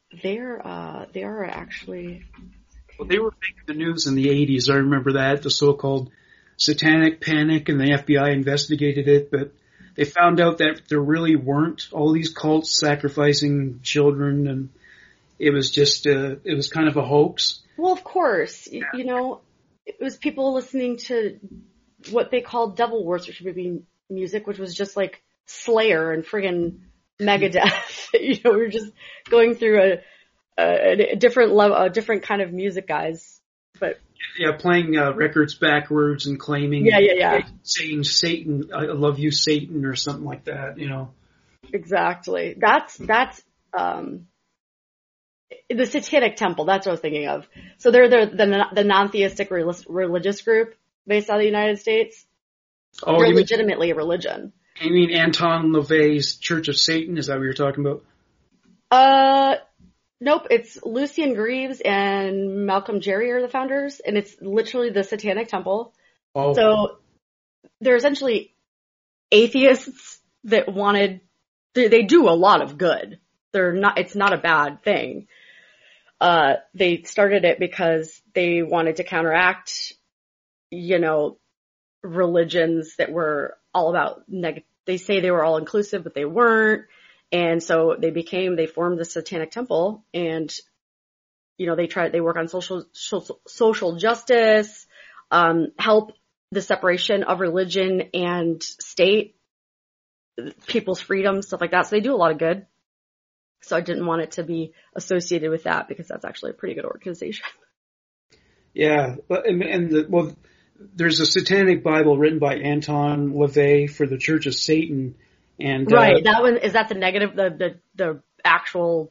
S10: they're uh, they are actually.
S11: Well, they were making the news in the eighties. I remember that, the so-called satanic panic, and the F B I investigated it, but they found out that there really weren't all these cults sacrificing children, and it was just uh, it was kind of a hoax.
S10: Well, of course, yeah. you know, it was people listening to what they called devil worshiping music, which was just like Slayer and friggin' Megadeth. You know, we were just going through a a, a different level, a different kind of music, guys. But
S11: yeah, playing uh, records backwards and claiming,
S10: yeah, yeah, yeah,
S11: saying Satan, I love you, Satan, or something like that. You know,
S10: exactly. That's that's um, the Satanic Temple. That's what I was thinking of. So they're the the, the non-theistic religious group based out of the United States.
S11: Oh,
S10: they're
S11: you
S10: legitimately mean, a religion.
S11: You mean Anton LaVey's Church of Satan? Is that what you're talking about?
S10: Uh. Nope, it's Lucian Greaves and Malcolm Jerry are the founders, and it's literally the Satanic Temple.
S11: Oh.
S10: So they're essentially atheists that wanted, they, they do a lot of good. They're not, it's not a bad thing. Uh, they started it because they wanted to counteract, you know, religions that were all about negative. They say they were all inclusive, but they weren't. And so they became, they formed the Satanic Temple, and, you know, they try, they work on social, social, social justice, um, help the separation of religion and state, people's freedom, stuff like that. So they do a lot of good. So I didn't want it to be associated with that because that's actually a pretty good organization.
S11: Yeah. And, and the, well, there's a Satanic Bible written by Anton LaVey for the Church of Satan. And,
S10: right,
S11: uh,
S10: that one, is that the negative, the, the, the actual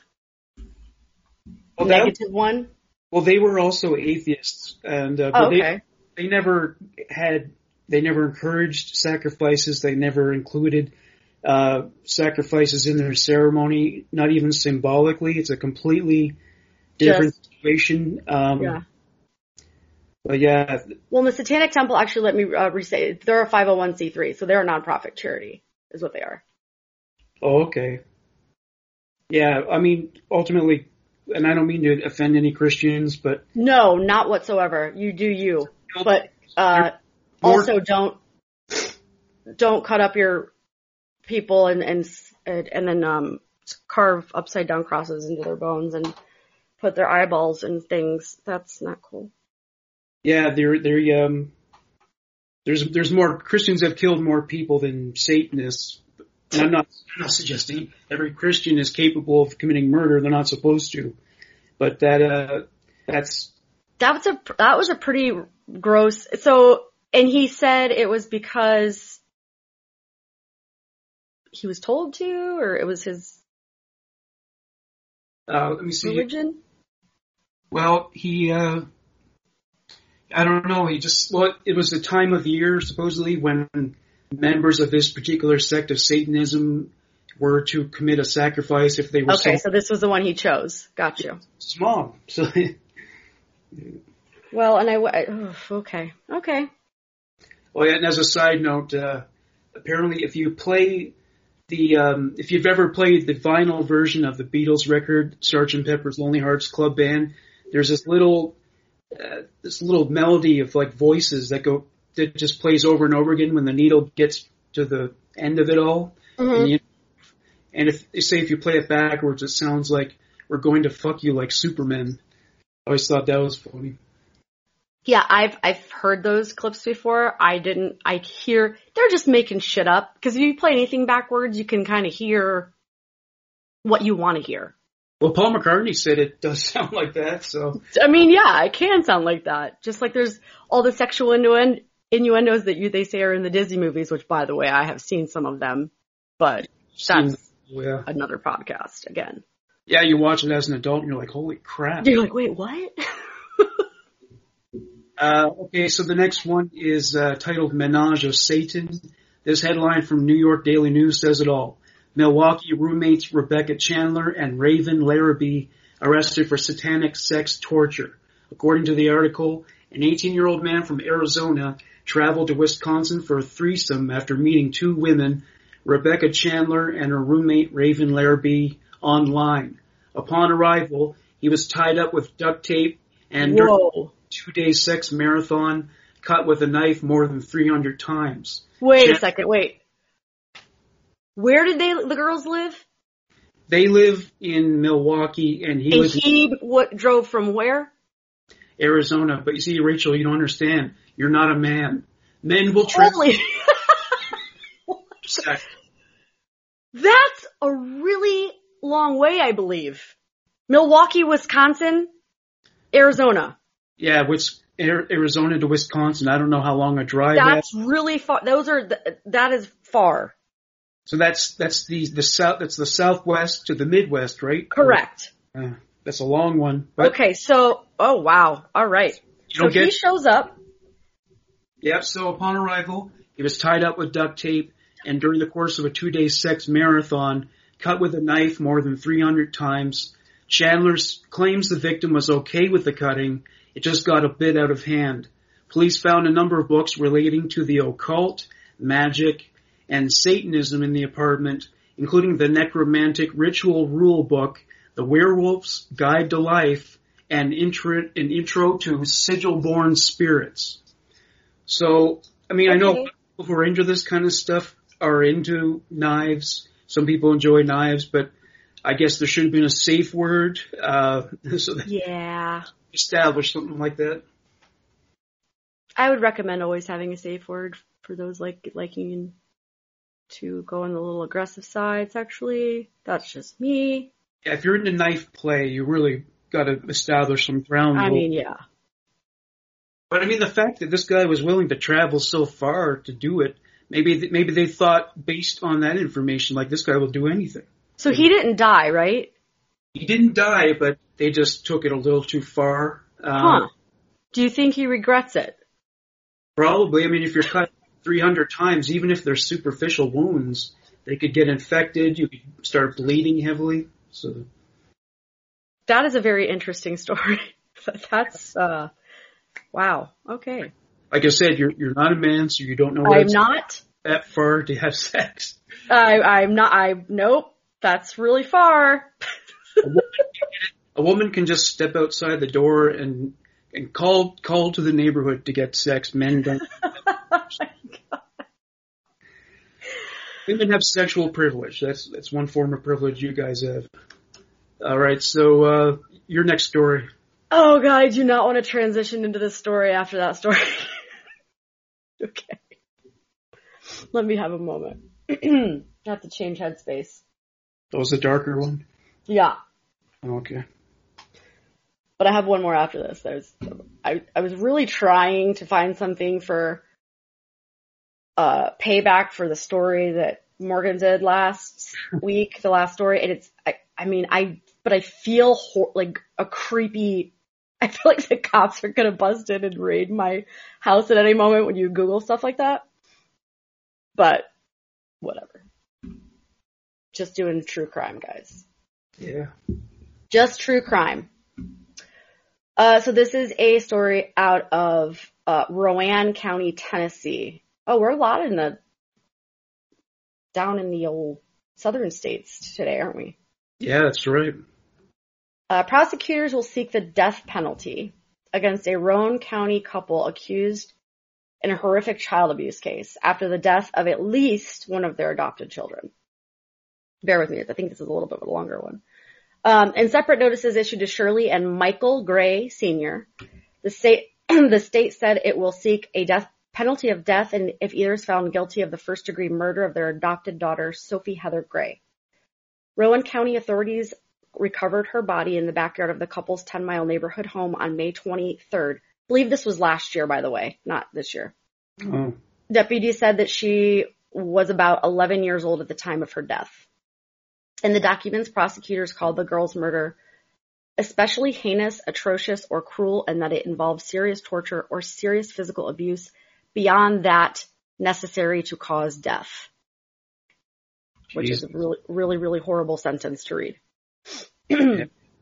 S10: well, negative
S11: that,
S10: one?
S11: Well, they were also atheists, and, uh,
S10: oh,
S11: but
S10: okay.
S11: they, they never had, they never encouraged sacrifices, they never included, uh, sacrifices in their ceremony, not even symbolically. It's a completely different Just, situation. Um,
S10: yeah.
S11: But yeah.
S10: Well, the Satanic Temple, actually, let me uh, restate, they're a five oh one c three, so they're a nonprofit charity. Is what they are.
S11: Oh, okay. Yeah, I mean, ultimately, and I don't mean to offend any Christians, but...
S10: No, not whatsoever. You do you. But uh, also don't don't cut up your people and and and then um, carve upside down crosses into their bones and put their eyeballs and things. That's not cool.
S11: Yeah, they're they're um. There's there's more Christians have killed more people than Satanists. And I'm not I'm not suggesting every Christian is capable of committing murder. They're not supposed to, but that uh that's
S10: that was a that was a pretty gross. So and he said it was because he was told to, or it was his
S11: uh, let me see
S10: religion.
S11: Well, he. Uh, I don't know, he just, well, it was the time of year, supposedly, when members of this particular sect of Satanism were to commit a sacrifice if they were
S10: Okay,
S11: so,
S10: so this was the one he chose. Got you.
S11: Small. So.
S10: Well, and I, oh, okay, okay.
S11: Well, yeah, and as a side note, uh, apparently if you play the, um, if you've ever played the vinyl version of the Beatles record, Sergeant Pepper's Lonely Hearts Club Band, there's this little, Uh, this little melody of like voices that go that just plays over and over again when the needle gets to the end of it all.
S10: Mm-hmm.
S11: And, you, and if they say if you play it backwards, it sounds like we're going to fuck you like Superman. I always thought that was funny.
S10: Yeah, I've I've heard those clips before. I didn't. I hear they're just making shit up because if you play anything backwards, you can kind of hear what you want to hear.
S11: Well, Paul McCartney said it does sound like that, so.
S10: I mean, yeah, it can sound like that. Just like there's all the sexual innu- innuendos that you they say are in the Disney movies, which, by the way, I have seen some of them, but that's
S11: yeah.
S10: another podcast again.
S11: Yeah, you watch it as an adult and you're like, holy crap.
S10: You're like, wait, what?
S11: uh, okay, so the next one is uh, titled Menage of Satan. This headline from New York Daily News says it all. Milwaukee roommates Rebecca Chandler and Raven Larrabee arrested for satanic sex torture. According to the article, an eighteen-year-old man from Arizona traveled to Wisconsin for a threesome after meeting two women, Rebecca Chandler and her roommate Raven Larrabee, online. Upon arrival, he was tied up with duct tape and during a two-day sex marathon, cut with a knife more than three hundred times.
S10: Wait
S11: Jan-
S10: a second, wait. Where did they the girls live?
S11: They live in Milwaukee, and he
S10: and
S11: lives
S10: he
S11: in
S10: what drove from where?
S11: Arizona. But you see, Rachel, you don't understand. You're not a man. Men will travel.
S10: Holy. That's a really long way, I believe. Milwaukee, Wisconsin, Arizona.
S11: Yeah, which Arizona to Wisconsin. I don't know how long a drive.
S10: That's
S11: that.
S10: really far. Those are the, that is far.
S11: So that's that's the the south. That's the southwest to the Midwest, right?
S10: Correct.
S11: Uh, that's a long one. But
S10: okay, so oh wow, all right.
S11: You don't
S10: so
S11: get,
S10: he shows up.
S11: Yep. So upon arrival, he was tied up with duct tape, and during the course of a two-day sex marathon, cut with a knife more than three hundred times. Chandler claims the victim was okay with the cutting. It just got a bit out of hand. Police found a number of books relating to the occult, magic, and Satanism in the apartment, including the necromantic ritual rule book, The Werewolf's Guide to Life, and intro, an intro to sigil-born spirits. So, I mean, okay. I know people who are into this kind of stuff are into knives. Some people enjoy knives, but I guess there should have been a safe word. Uh, so that
S10: yeah.
S11: Establish something like that.
S10: I would recommend always having a safe word for those like liking to go on the little aggressive side sexually. That's just me.
S11: Yeah, if you're into knife play, you really got to establish some ground
S10: I
S11: rules.
S10: mean, yeah.
S11: But I mean, the fact that this guy was willing to travel so far to do it, maybe maybe they thought based on that information, like this guy will do anything.
S10: So he didn't die, right?
S11: He didn't die, but they just took it a little too far.
S10: Huh.
S11: Um,
S10: Do you think he regrets it?
S11: Probably. I mean, if you're cut three hundred times, even if they're superficial wounds, they could get infected. You could start bleeding heavily. So
S10: that is a very interesting story. That's uh, wow. Okay.
S11: Like I said, you're you're not a man, so you don't know. What
S10: I'm
S11: it's
S10: not
S11: that far to have sex.
S10: I I'm not. I nope. That's really far.
S11: a, woman a woman can just step outside the door and and call call to the neighborhood to get sex. Men don't. Women have sexual privilege. That's that's one form of privilege you guys have. All right, so uh, your next story.
S10: Oh God, I do not want to transition into this story after that story. Okay, let me have a moment. I have to change headspace.
S11: That was the darker one?
S10: Yeah.
S11: Okay.
S10: But I have one more after this. There's, I, I was really trying to find something for uh, payback for the story that Morgan did last week, the last story. And it's, I, I mean, I, but I feel ho- like a creepy, I feel like the cops are going to bust in and raid my house at any moment when you Google stuff like that. But whatever. Just doing true crime, guys.
S11: Yeah.
S10: Just true crime. Uh, so this is a story out of uh, Rowan County, Tennessee. Oh, we're a lot in the down in the old southern states today, aren't we?
S11: Yeah, that's right.
S10: Uh, prosecutors will seek the death penalty against a Rowan County couple accused in a horrific child abuse case after the death of at least one of their adopted children. Bear with me, I think this is a little bit of a longer one. Um, in separate notices issued to Shirley and Michael Gray Senior, the state the state said it will seek a death penalty of death and if either is found guilty of the first degree murder of their adopted daughter, Sophie Heather Gray. Rowan County authorities recovered her body in the backyard of the couple's ten mile neighborhood home on May twenty-third. I believe this was last year, by the way, not this year.
S11: Oh.
S10: Deputies said that she was about eleven years old at the time of her death. In the documents, prosecutors called the girl's murder especially heinous, atrocious, or cruel, and that it involved serious torture or serious physical abuse beyond that necessary to cause death. Jeez. Which is a really, really, really horrible sentence to read. Yeah.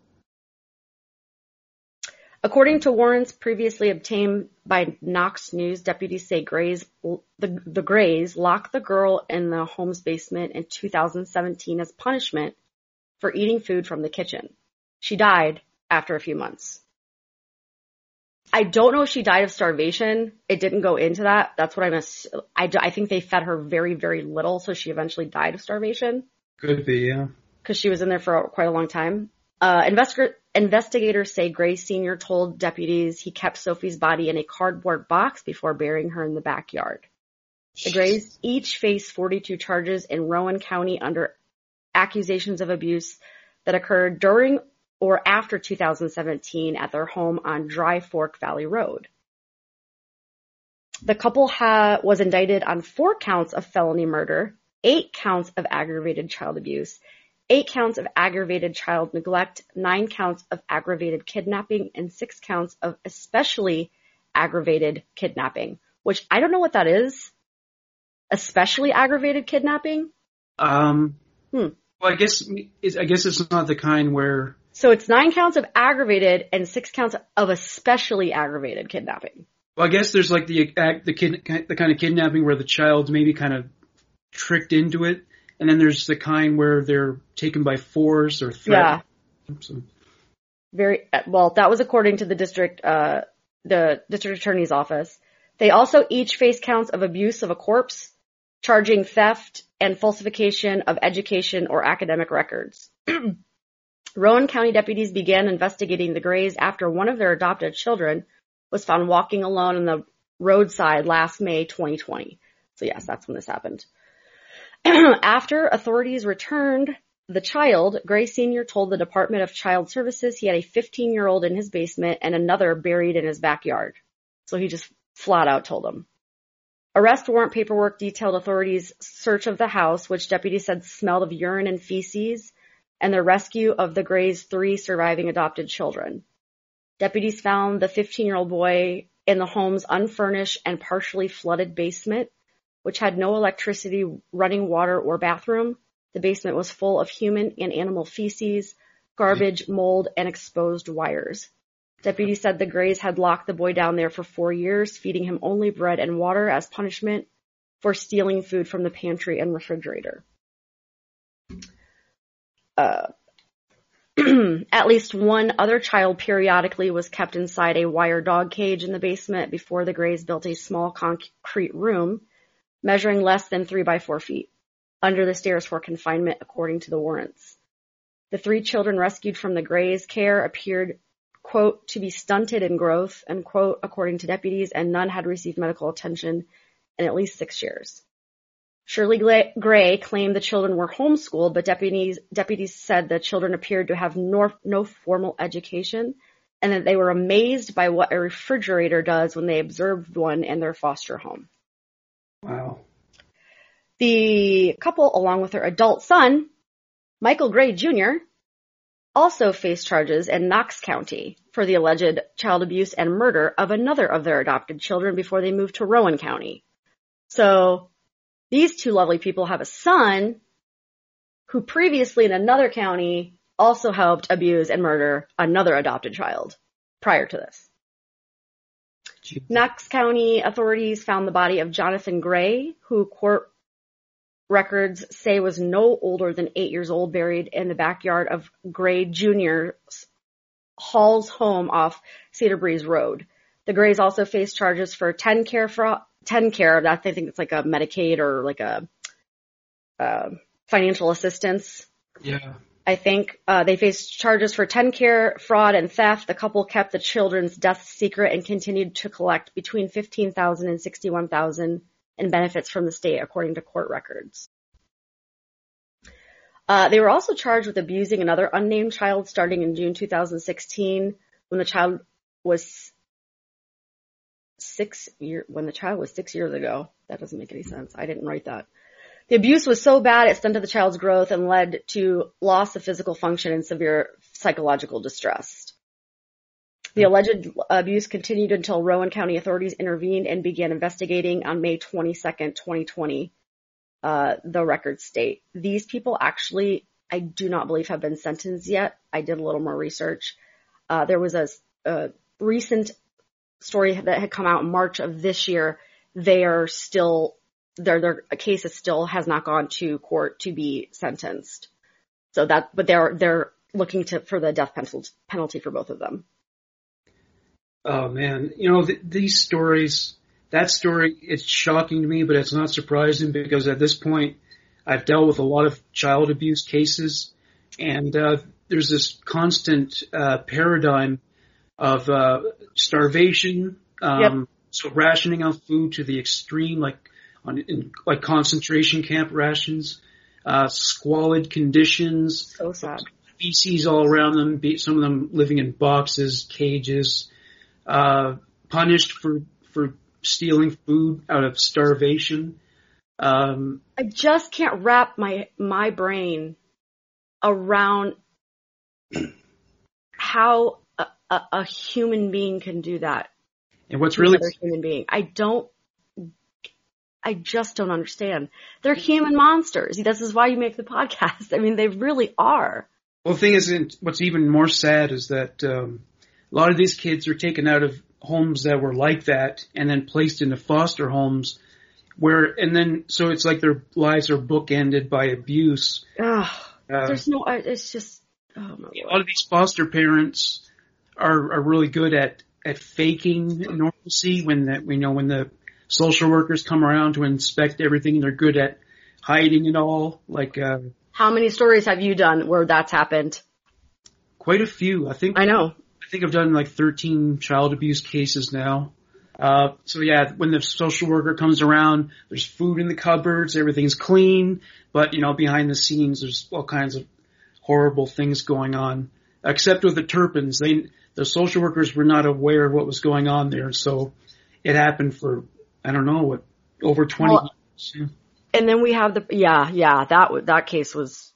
S10: According to warrants previously obtained by Knox News, deputies say Grays, the, the Grays locked the girl in the home's basement in two thousand seventeen as punishment for eating food from the kitchen. She died after a few months. I don't know if she died of starvation. It didn't go into that. That's what I'm ass- I, I think they fed her very, very little, so she eventually died of starvation.
S11: Could be, yeah.
S10: Because she was in there for quite a long time. Uh, investi- investigators say Gray Senior told deputies he kept Sophie's body in a cardboard box before burying her in the backyard. The Grays each face forty-two charges in Rowan County under accusations of abuse that occurred during or after two thousand seventeen at their home on Dry Fork Valley Road. The couple ha- was indicted on four counts of felony murder, eight counts of aggravated child abuse, eight counts of aggravated child neglect, nine counts of aggravated kidnapping, and six counts of especially aggravated kidnapping, which I don't know what that is. Especially aggravated kidnapping?
S11: Um,
S10: hmm.
S11: Well, I guess it's, I guess it's not the kind where...
S10: So it's nine counts of aggravated and six counts of especially aggravated kidnapping.
S11: Well, I guess there's like the the kid, the kind of kidnapping where the child's maybe kind of tricked into it, and then there's the kind where they're taken by force or threatened.
S10: Yeah.
S11: So.
S10: Very well. That was according to the district, uh, the district attorney's office. They also each face counts of abuse of a corpse, charging theft and falsification of education or academic records. Rowan County deputies began investigating the Grays after one of their adopted children was found walking alone on the roadside last May twenty twenty. So yes, that's when this happened. After authorities returned the child, Gray Senior told the Department of Child Services he had a fifteen-year-old in his basement and another buried in his backyard. So he just flat out told them. Arrest warrant paperwork detailed authorities' search of the house, which deputies said smelled of urine and feces, and the rescue of the Grays' three surviving adopted children. Deputies found the fifteen-year-old boy in the home's unfurnished and partially flooded basement, which had no electricity, running water, or bathroom. The basement was full of human and animal feces, garbage, mold, and exposed wires. Deputies said the Grays had locked the boy down there for four years, feeding him only bread and water as punishment for stealing food from the pantry and refrigerator. Uh, at least one other child periodically was kept inside a wire dog cage in the basement before the Grays built a small concrete room measuring less than three by four feet under the stairs for confinement, according to the warrants. The three children rescued from the Grays' care appeared, quote, to be stunted in growth, and quote, according to deputies, and none had received medical attention in at least six years. Shirley Gray claimed the children were homeschooled, but deputies deputies said the children appeared to have no, no formal education, and that they were amazed by what a refrigerator does when they observed one in their foster home.
S11: Wow.
S10: The couple, along with their adult son, Michael Gray Junior, also faced charges in Knox County for the alleged child abuse and murder of another of their adopted children before they moved to Rowan County. So these two lovely people have a son who previously in another county also helped abuse and murder another adopted child prior to this. Jeez. Knox County authorities found the body of Jonathan Gray, who court records say was no older than eight years old, buried in the backyard of Gray Junior's Hall's home off Cedar Breeze Road. The Grays also faced charges for ten care fraud. ten care, that I think it's like a Medicaid or like a uh, financial assistance.
S11: Yeah.
S10: I think uh, they faced charges for ten care, fraud, and theft. The couple kept the children's deaths secret and continued to collect between fifteen thousand dollars and sixty-one thousand dollars in benefits from the state, according to court records. Uh, they were also charged with abusing another unnamed child starting in June two thousand sixteen, when the child was six year when the child was six years ago. That doesn't make any sense. I didn't write that. The abuse was so bad it stunted the child's growth and led to loss of physical function and severe psychological distress. The alleged abuse continued until Rowan County authorities intervened and began investigating on May twenty-second, twenty twenty. Uh, the records state. These people actually, I do not believe, have been sentenced yet. I did a little more research. Uh, there was a, a recent story that had come out in March of this year. They are still, their, their case is still has not gone to court to be sentenced. So that, but they're, they're, looking to for the death penalty for both of them.
S11: Oh man, you know th- these stories. That story, it's shocking to me, but it's not surprising because at this point, I've dealt with a lot of child abuse cases, and uh, there's this constant uh, paradigm of uh, starvation, um, yep. so rationing out food to the extreme, like on in, like concentration camp rations, uh, squalid conditions,
S10: so sad,
S11: feces all around them, some of them living in boxes, cages, uh, punished for for stealing food out of starvation. Um,
S10: I just can't wrap my my brain around how a, a, a human being can do that.
S11: And what's really
S10: another human being, I don't, I just don't understand. They're human monsters. This is why you make the podcast. I mean, they really are.
S11: Well, the thing is, what's even more sad is that um, a lot of these kids are taken out of homes that were like that and then placed into foster homes where, and then, so it's like their lives are bookended by abuse.
S10: Ugh, uh, there's no, it's just, oh my Lord.
S11: A lot of these foster parents are, are really good at, at faking normalcy when that, we know when the social workers come around to inspect everything, they're good at hiding it all. Like, uh,
S10: how many stories have you done where that's happened?
S11: Quite a few. I think,
S10: I know.
S11: I think I've done like thirteen child abuse cases now. Uh, so yeah, when the social worker comes around, there's food in the cupboards, everything's clean, but you know, behind the scenes, there's all kinds of horrible things going on. Except with the Turpins, they, the social workers were not aware of what was going on there, so it happened for, I don't know, what, over twenty
S10: well,
S11: years. Yeah.
S10: And then we have the, yeah, yeah, that, that case was,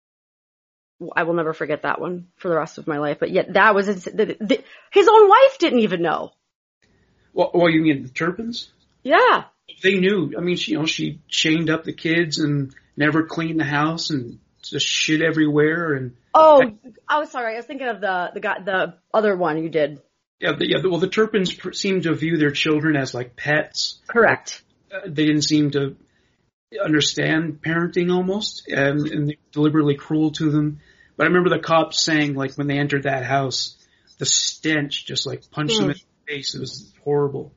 S10: I will never forget that one for the rest of my life. But yet that was, the, the, his own wife didn't even know.
S11: Well, well, you mean the Turpins?
S10: Yeah.
S11: They knew. I mean, she, you know, she chained up the kids and never cleaned the house and just shit everywhere. And
S10: oh, I, oh, sorry. I was thinking of the, the guy, the other one you did.
S11: Yeah. The, yeah. Well, the Turpins pr- seemed to view their children as like pets.
S10: Correct.
S11: Uh, they didn't seem to understand parenting almost, and, and they were deliberately cruel to them. But I remember the cops saying, like, when they entered that house, the stench just like punched mm. them in the face. It was horrible.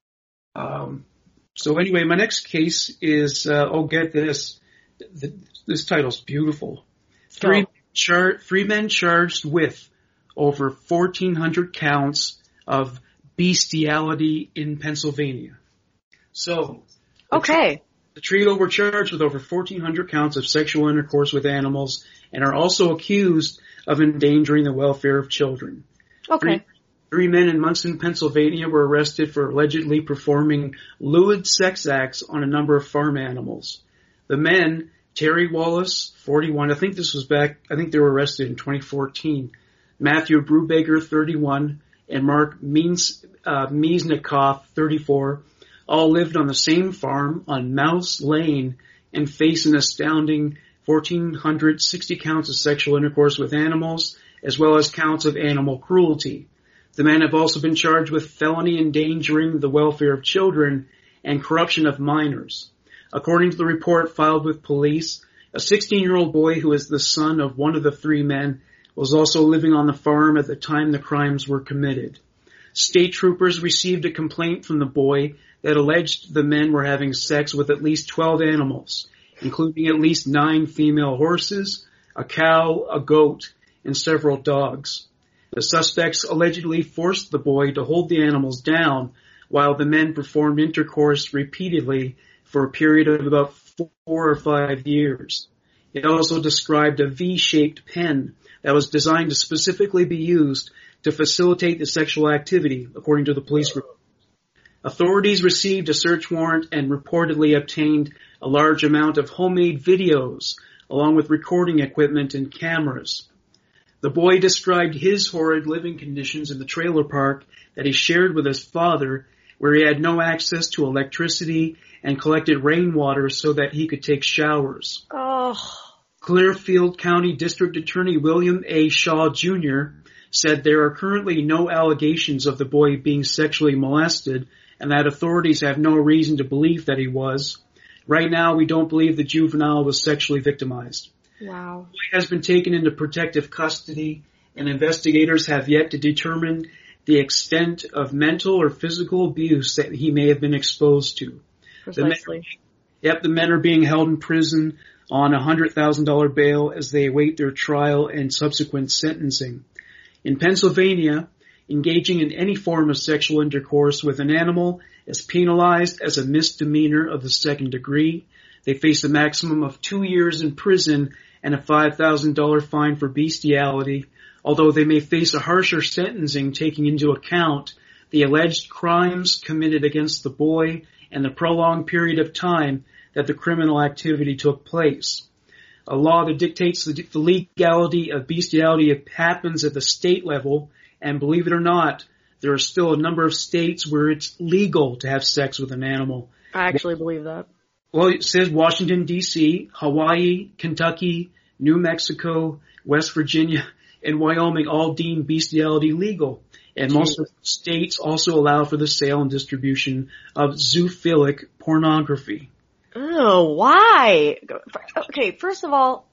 S11: Um, so anyway, my next case is, uh, oh, get this. The, this title's beautiful. Three, oh. char- three men charged with over fourteen hundred counts of bestiality in Pennsylvania. So.
S10: Okay.
S11: The trio were charged with over fourteen hundred counts of sexual intercourse with animals and are also accused of endangering the welfare of children.
S10: Okay.
S11: Three, three men in Munson, Pennsylvania were arrested for allegedly performing lewd sex acts on a number of farm animals. The men, Terry Wallace, forty-one, I think this was back, I think they were arrested in twenty fourteen, Matthew Brubaker, thirty-one, and Mark Means, uh, Miesnikoff, thirty-four, all lived on the same farm on Mouse Lane and face an astounding one thousand four hundred sixty counts of sexual intercourse with animals, as well as counts of animal cruelty. The men have also been charged with felony endangering the welfare of children and corruption of minors. According to the report filed with police, a sixteen-year-old boy who is the son of one of the three men was also living on the farm at the time the crimes were committed. State troopers received a complaint from the boy that alleged the men were having sex with at least twelve animals, including at least nine female horses, a cow, a goat, and several dogs. The suspects allegedly forced the boy to hold the animals down while the men performed intercourse repeatedly for a period of about four or five years. It also described a V-shaped pen that was designed to specifically be used to facilitate the sexual activity, according to the police report. Authorities received a search warrant and reportedly obtained a large amount of homemade videos, along with recording equipment and cameras. The boy described his horrid living conditions in the trailer park that he shared with his father, where he had no access to electricity and collected rainwater so that he could take showers.
S10: Oh.
S11: Clearfield County District Attorney William A. Shaw, Junior said there are currently no allegations of the boy being sexually molested and that authorities have no reason to believe that he was. Right now, we don't believe the juvenile was sexually victimized.
S10: Wow.
S11: The boy has been taken into protective custody, and investigators have yet to determine the extent of mental or physical abuse that he may have been exposed to.
S10: Precisely.
S11: The men, yep, the men are being held in prison on a one hundred thousand dollars bail as they await their trial and subsequent sentencing. In Pennsylvania, engaging in any form of sexual intercourse with an animal is penalized as a misdemeanor of the second degree. They face a maximum of two years in prison and a five thousand dollars fine for bestiality, although they may face a harsher sentencing taking into account the alleged crimes committed against the boy and the prolonged period of time that the criminal activity took place. A law that dictates the, the legality of bestiality happens at the state level, and believe it or not, there are still a number of states where it's legal to have sex with an animal.
S10: I actually believe that.
S11: Well, it says Washington, D C, Hawaii, Kentucky, New Mexico, West Virginia, and Wyoming all deem bestiality legal. And most of the states also allow for the sale and distribution of zoophilic pornography.
S10: Oh, why? Okay, first of all,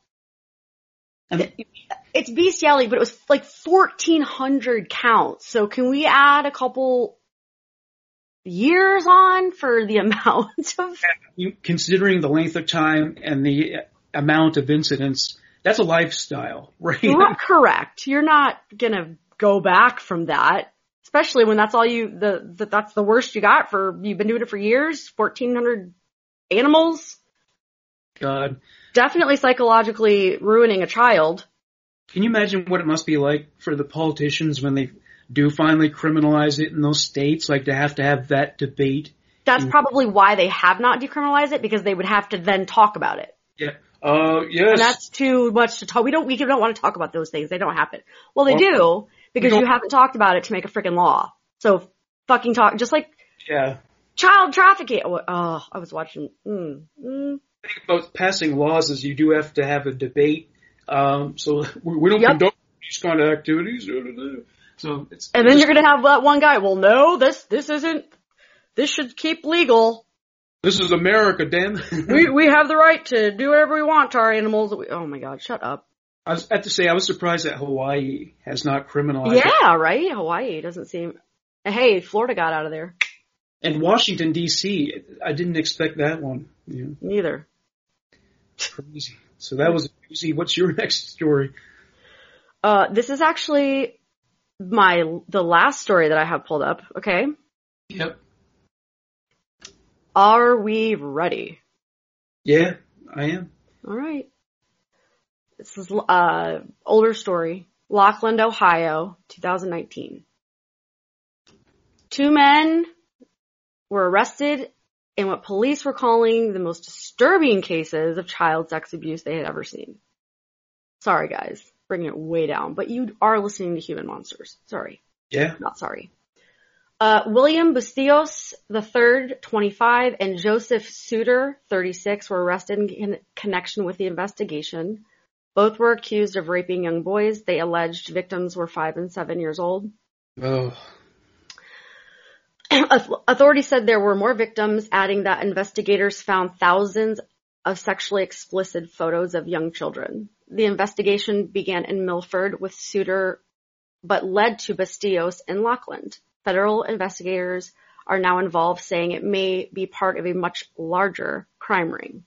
S10: it's bestiality, but it was like fourteen hundred counts. So can we add a couple years on for the amount of...
S11: Considering the length of time and the amount of incidents, that's a lifestyle, right?
S10: You're correct. You're not gonna go back from that, especially when that's all you, the, the that's the worst you got for, you've been doing it for years, fourteen hundred animals.
S11: God.
S10: Definitely psychologically ruining a child.
S11: Can you imagine what it must be like for the politicians when they do finally criminalize it in those states, like to have to have that debate?
S10: That's probably why they have not decriminalized it, because they would have to then talk about it.
S11: Yeah. Uh, yes.
S10: And that's too much to talk. We don't, we don't want to talk about those things. They don't happen. Well, they do, because you haven't talked about it to make a freaking law. So fucking talk, just like
S11: yeah.
S10: child trafficking. Oh, I was watching. Mm, mm.
S11: The thing about passing laws is you do have to have a debate. Um, so we, we don't
S10: Yep.
S11: condone these kind of activities. So it's,
S10: And then you're gonna have that one guy, well, no, this, this isn't, this should keep legal.
S11: This is America, damn.
S10: we, we have the right to do whatever we want to our animals. Oh my God, shut up.
S11: I was, I have to say, I was surprised that Hawaii has not criminalized it.
S10: Yeah, right? Hawaii doesn't seem, hey, Florida got out of there.
S11: And Washington, D C, I didn't expect that one. Yeah.
S10: Neither.
S11: Crazy. So that was easy. What's your next story?
S10: Uh, this is actually my, the last story that I have pulled up, okay?
S11: Yep.
S10: Are we ready?
S11: Yeah, I am.
S10: All right. This is uh older story. Lockland, Ohio, two thousand nineteen. Two men were arrested in what police were calling the most disturbing cases of child sex abuse they had ever seen. Sorry, guys. Bringing it way down. But you are listening to Human Monsters. Sorry.
S11: Yeah.
S10: Not sorry. Uh, William Bustillos the third, twenty-five, and Joseph Suter, thirty-six, were arrested in connection with the investigation. Both were accused of raping young boys. They alleged victims were five and seven years old.
S11: Oh.
S10: Authorities said there were more victims, adding that investigators found thousands of sexually explicit photos of young children. The investigation began in Milford with Suter, but led to Bustillos in Lockland. Federal investigators are now involved, saying it may be part of a much larger crime ring.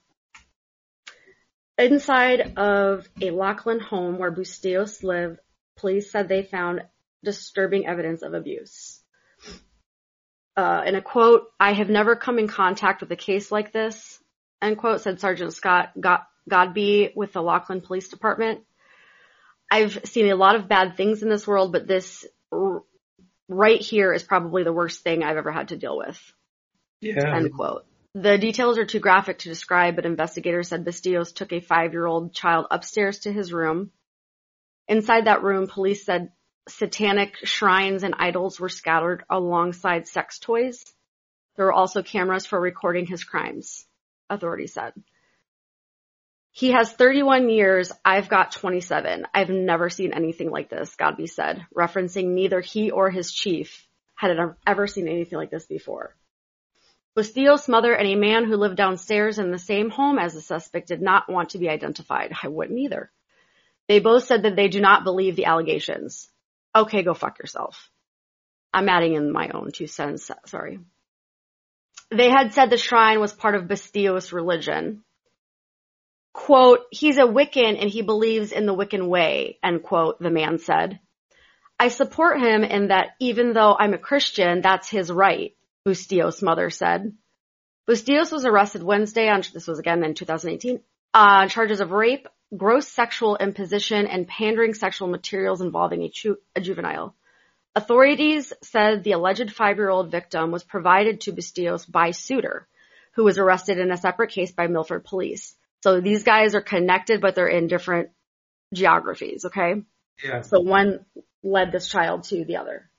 S10: Inside of a Lockland home where Bustillos lived, police said they found disturbing evidence of abuse. Uh, in a quote, "I have never come in contact with a case like this," end quote, said Sergeant Scott Godby with the Lockland Police Department. "I've seen a lot of bad things in this world, but this r- right here is probably the worst thing I've ever had to deal with."
S11: Yeah.
S10: End quote. The details are too graphic to describe, but investigators said Bustillos took a five-year-old child upstairs to his room. Inside that room, police said satanic shrines and idols were scattered alongside sex toys. There were also cameras for recording his crimes, authorities said. "He has thirty-one years. I've got twenty-seven. I've never seen anything like this," Godby said, referencing neither he or his chief had ever seen anything like this before. Bustillos' mother and a man who lived downstairs in the same home as the suspect did not want to be identified. I wouldn't either. They both said that they do not believe the allegations. Okay, go fuck yourself. I'm adding in my own two cents, sorry. They had said the shrine was part of Bustillos' religion. Quote, he's a Wiccan and he believes in the Wiccan way, end quote, the man said. I support him in that even though I'm a Christian, that's his right, Bustillos' mother said. Bustillos was arrested Wednesday on, this was again in two thousand eighteen, on uh, charges of rape, gross sexual imposition, and pandering sexual materials involving a, chu- a juvenile. Authorities said the alleged five-year-old victim was provided to Bustillos by Suter, who was arrested in a separate case by Milford police. So these guys are connected, but they're in different geographies, okay?
S11: Yeah.
S10: So one led this child to the other.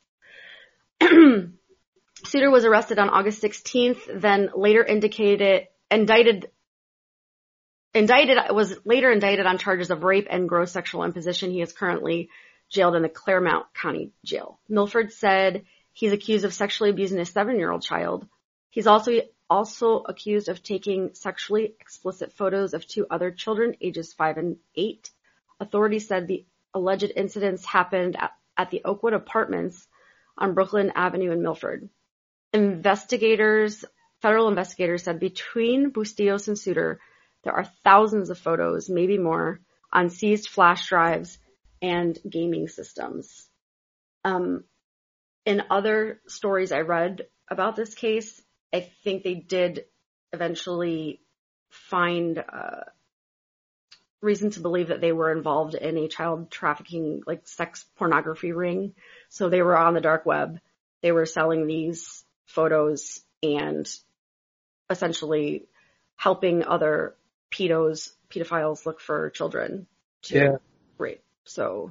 S10: Suter was arrested on August sixteenth, then later indicated, indicted, indicted, was later indicted on charges of rape and gross sexual imposition. He is currently jailed in the Claremont County Jail. Milford said he's accused of sexually abusing a seven-year-old child. He's also also accused of taking sexually explicit photos of two other children, ages five and eight. Authorities said the alleged incidents happened at, at the Oakwood Apartments on Brooklyn Avenue in Milford. Investigators, federal investigators said between Bustillos and Suter, there are thousands of photos, maybe more, on seized flash drives and gaming systems. Um, in other stories I read about this case, I think they did eventually find uh, reason to believe that they were involved in a child trafficking, like sex pornography ring. So they were on the dark web. They were selling these photos and essentially helping other pedos, pedophiles look for children to
S11: yeah.
S10: rape. So,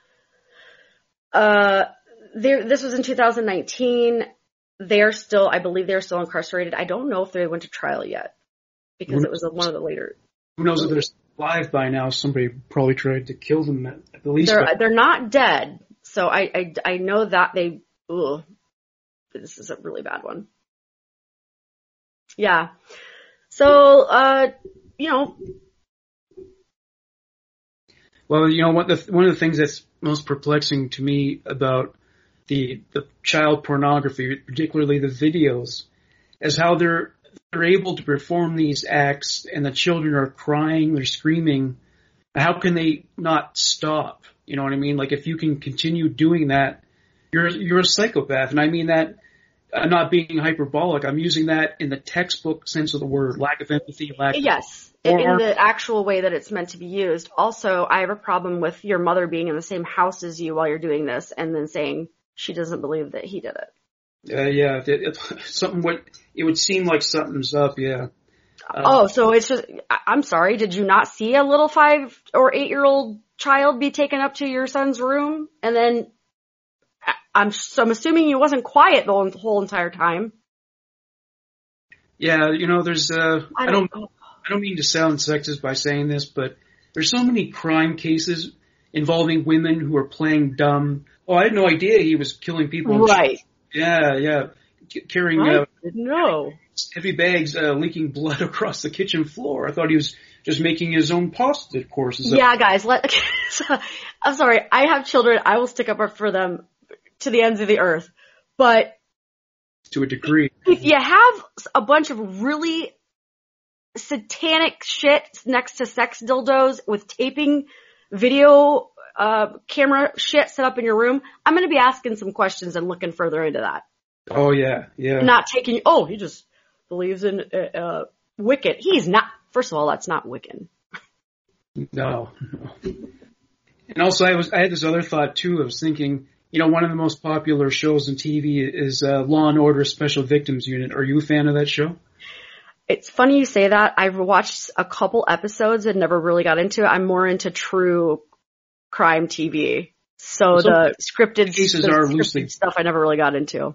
S10: uh, there, this was in two thousand nineteen. They're still, I believe they're still incarcerated. I don't know if they went to trial yet because it was one of the later.
S11: Who knows if they're alive by now? Somebody probably tried to kill them at, at the least.
S10: They're,
S11: but...
S10: they're not dead. So I, I, I know that they, ugh, this is a really bad one. Yeah. So, uh, you know.
S11: Well, you know what? The, one of the things that's most perplexing to me about the the child pornography, particularly the videos, is how they're they're able to perform these acts, and the children are crying, they're screaming. How can they not stop? You know what I mean? Like, if you can continue doing that, you're you're a psychopath, and I mean that. I'm not being hyperbolic. I'm using that in the textbook sense of the word. Lack of empathy, lack of...
S10: Yes, in the actual way that it's meant to be used. Also, I have a problem with your mother being in the same house as you while you're doing this and then saying she doesn't believe that he did it.
S11: Uh, yeah, it, it, something would, it would seem like something's up, yeah. Uh,
S10: oh, so it's just, I'm sorry, did you not see a little five or eight year old child be taken up to your son's room and then... I'm so I'm assuming he wasn't quiet the whole, the whole entire time.
S11: Yeah, you know, there's uh,
S10: I
S11: I don't
S10: don't
S11: I don't mean to sound sexist by saying this, but there's so many crime cases involving women who are playing dumb. Oh, I had no idea he was killing people.
S10: Right.
S11: Yeah, yeah, C- carrying
S10: I
S11: uh,
S10: didn't know.
S11: heavy bags, uh, leaking blood across the kitchen floor. I thought he was just making his own pasta courses.
S10: Yeah, guys, let. I'm sorry, I have children. I will stick up for them to the ends of the earth. But
S11: to a degree,
S10: if you have a bunch of really satanic shit next to sex dildos with taping video uh camera shit set up in your room, I'm going to be asking some questions and looking further into that.
S11: Oh yeah, yeah.
S10: Not taking, oh, he just believes in uh, uh Wiccan. He's not. First of all, that's not Wiccan.
S11: No. no. And also, I was I had this other thought too. I was thinking, you know, one of the most popular shows on T V is uh, Law and Order Special Victims Unit. Are you a fan of that show?
S10: It's funny you say that. I've watched a couple episodes and never really got into it. I'm more into true crime T V. So, so the scripted,
S11: cases
S10: the
S11: are
S10: scripted
S11: loosely
S10: stuff I never really got into.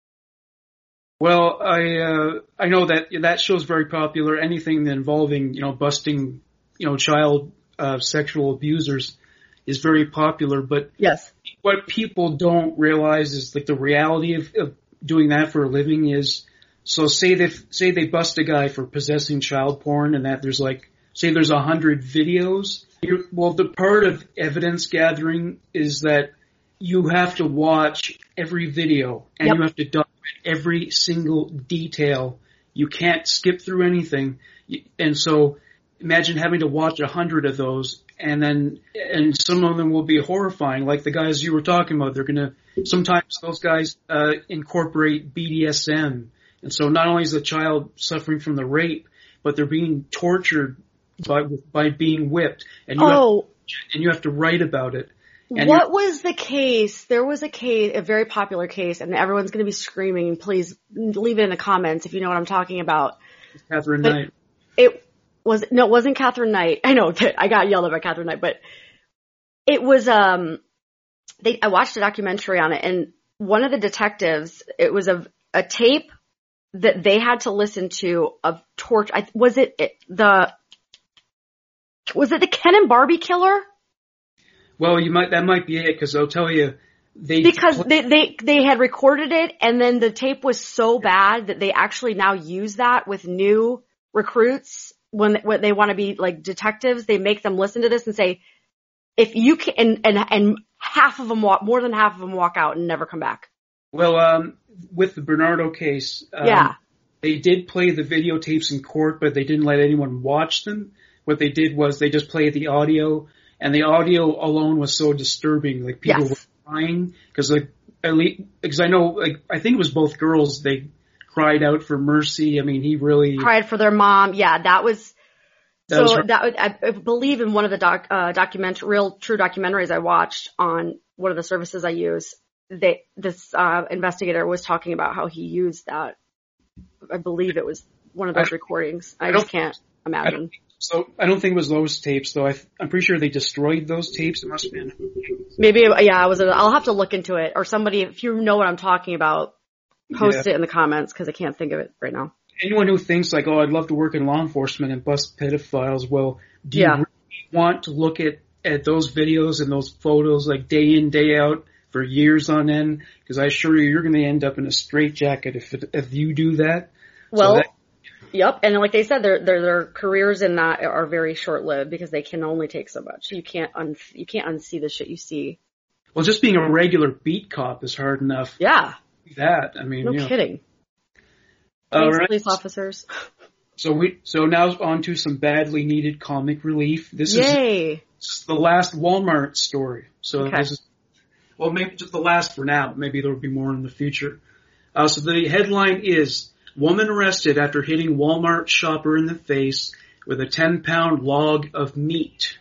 S11: Well, I uh, I know that that show's very popular. Anything involving, you know, busting, you know, child uh, sexual abusers is very popular. But
S10: yes,
S11: what people don't realize is like the reality of, of doing that for a living is So say they say they bust a guy for possessing child porn, and that there's like say there's a hundred videos. You're, well, the part of evidence gathering is that you have to watch every video and yep. you have to document every single detail. You can't skip through anything, and so imagine having to watch a hundred of those, and then and some of them will be horrifying, like the guys you were talking about. They're gonna sometimes those guys uh, incorporate B D S M. And so not only is the child suffering from the rape, but they're being tortured by by being whipped. And you,
S10: oh.
S11: have, and you have to write about it. And
S10: what was the case? There was a case, a very popular case, and everyone's going to be screaming. Please leave it in the comments if you know what I'm talking about.
S11: Catherine
S10: but
S11: Knight.
S10: It was no, it wasn't Catherine Knight. I know that I got yelled at by Catherine Knight, but it was. Um, they I watched a documentary on it, and one of the detectives. It was a a tape that they had to listen to of torture. Was it the, was it the Ken and Barbie killer?
S11: Well, you might, that might be it, because they'll tell you they,
S10: because they, they, they had recorded it, and then the tape was so bad that they actually now use that with new recruits when, when they want to be like detectives. They make them listen to this and say, if you can, and, and, and half of them walk, more than half of them walk out and never come back.
S11: Well, um, with the Bernardo case, um,
S10: yeah.
S11: they did play the videotapes in court, but they didn't let anyone watch them. What they did was they just played the audio, and the audio alone was so disturbing. Like people
S10: yes.
S11: were crying because, like, at least, because I know, like, I think it was both girls. They cried out for mercy. I mean, he really
S10: cried for their mom. Yeah, that was.
S11: That
S10: so
S11: was
S10: that would, I believe in one of the doc, uh, document, real true documentaries I watched on one of the services I use. They, this uh, investigator was talking about how he used that. I believe it was one of those I, recordings. I, I just can't imagine.
S11: I don't, so I don't think it was those tapes, though. I, I'm pretty sure they destroyed those tapes. It must have been.
S10: Maybe, yeah. I was. I'll have to look into it. Or somebody, if you know what I'm talking about, post yeah. it in the comments because I can't think of it right now.
S11: Anyone who thinks like, oh, I'd love to work in law enforcement and bust pedophiles, well, do
S10: yeah.
S11: you really want to look at at those videos and those photos like day in, day out? For years on end, because I assure you, you're going to end up in a straitjacket if it, if you do that.
S10: Well,
S11: so that,
S10: yep, and like they said, their their their careers in that are very short lived because they can only take so much. You can't un you can't unsee the shit you see.
S11: Well, just being a regular beat cop is hard enough.
S10: Yeah.
S11: That I mean,
S10: no
S11: you know.
S10: kidding.
S11: All
S10: Thanks,
S11: right.
S10: police officers.
S11: So we so now on to some badly needed comic relief. This
S10: Yay.
S11: is this is the last Walmart story. So
S10: okay.
S11: this is. Well, maybe just the last for now. Maybe there will be more in the future. Uh, so the headline is, woman arrested after hitting Walmart shopper in the face with a ten pound log of meat.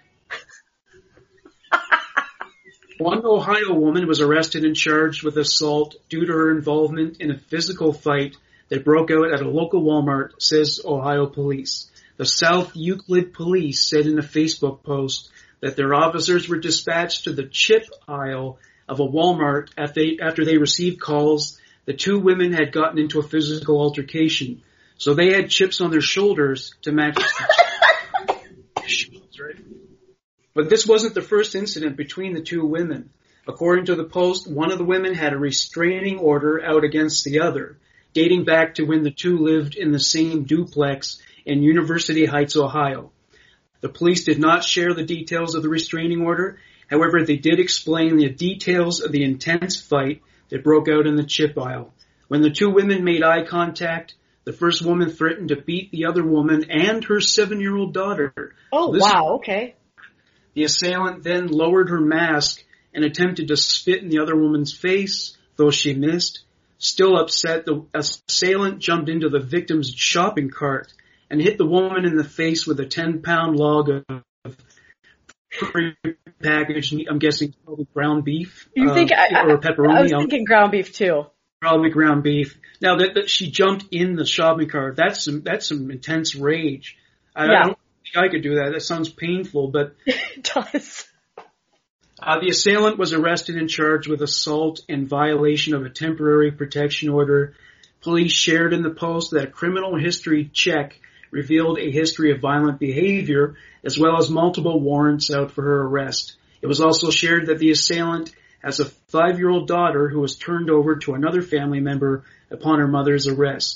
S11: One Ohio woman was arrested and charged with assault due to her involvement in a physical fight that broke out at a local Walmart, says Ohio police. The South Euclid police said in a Facebook post that their officers were dispatched to the chip aisle of a Walmart after they, after they received calls the two women had gotten into a physical altercation. So they had chips on their shoulders to match the chips, right? But this wasn't the first incident between the two women. According to the Post, one of the women had a restraining order out against the other, dating back to when the two lived in the same duplex in University Heights, Ohio. The police did not share the details of the restraining order. However, they did explain the details of the intense fight that broke out in the chip aisle. When the two women made eye contact, the first woman threatened to beat the other woman and her seven-year-old daughter.
S10: Oh,
S11: this,
S10: wow, okay.
S11: The assailant then lowered her mask and attempted to spit in the other woman's face, though she missed. Still upset, the assailant jumped into the victim's shopping cart and hit the woman in the face with a ten pound log of packaged meat. I'm guessing probably ground beef.
S10: You
S11: uh,
S10: think I,
S11: or pepperoni?
S10: I was thinking ground beef too.
S11: Probably ground beef. Now that, that she jumped in the shopping cart, that's some that's some intense rage. I,
S10: yeah.
S11: I don't think I could do that. That sounds painful, but
S10: it does.
S11: Uh, the assailant was arrested and charged with assault and violation of a temporary protection order. Police shared in the Post that a criminal history check revealed a history of violent behavior, as well as multiple warrants out for her arrest. It was also shared that the assailant has a five-year-old daughter who was turned over to another family member upon her mother's arrest.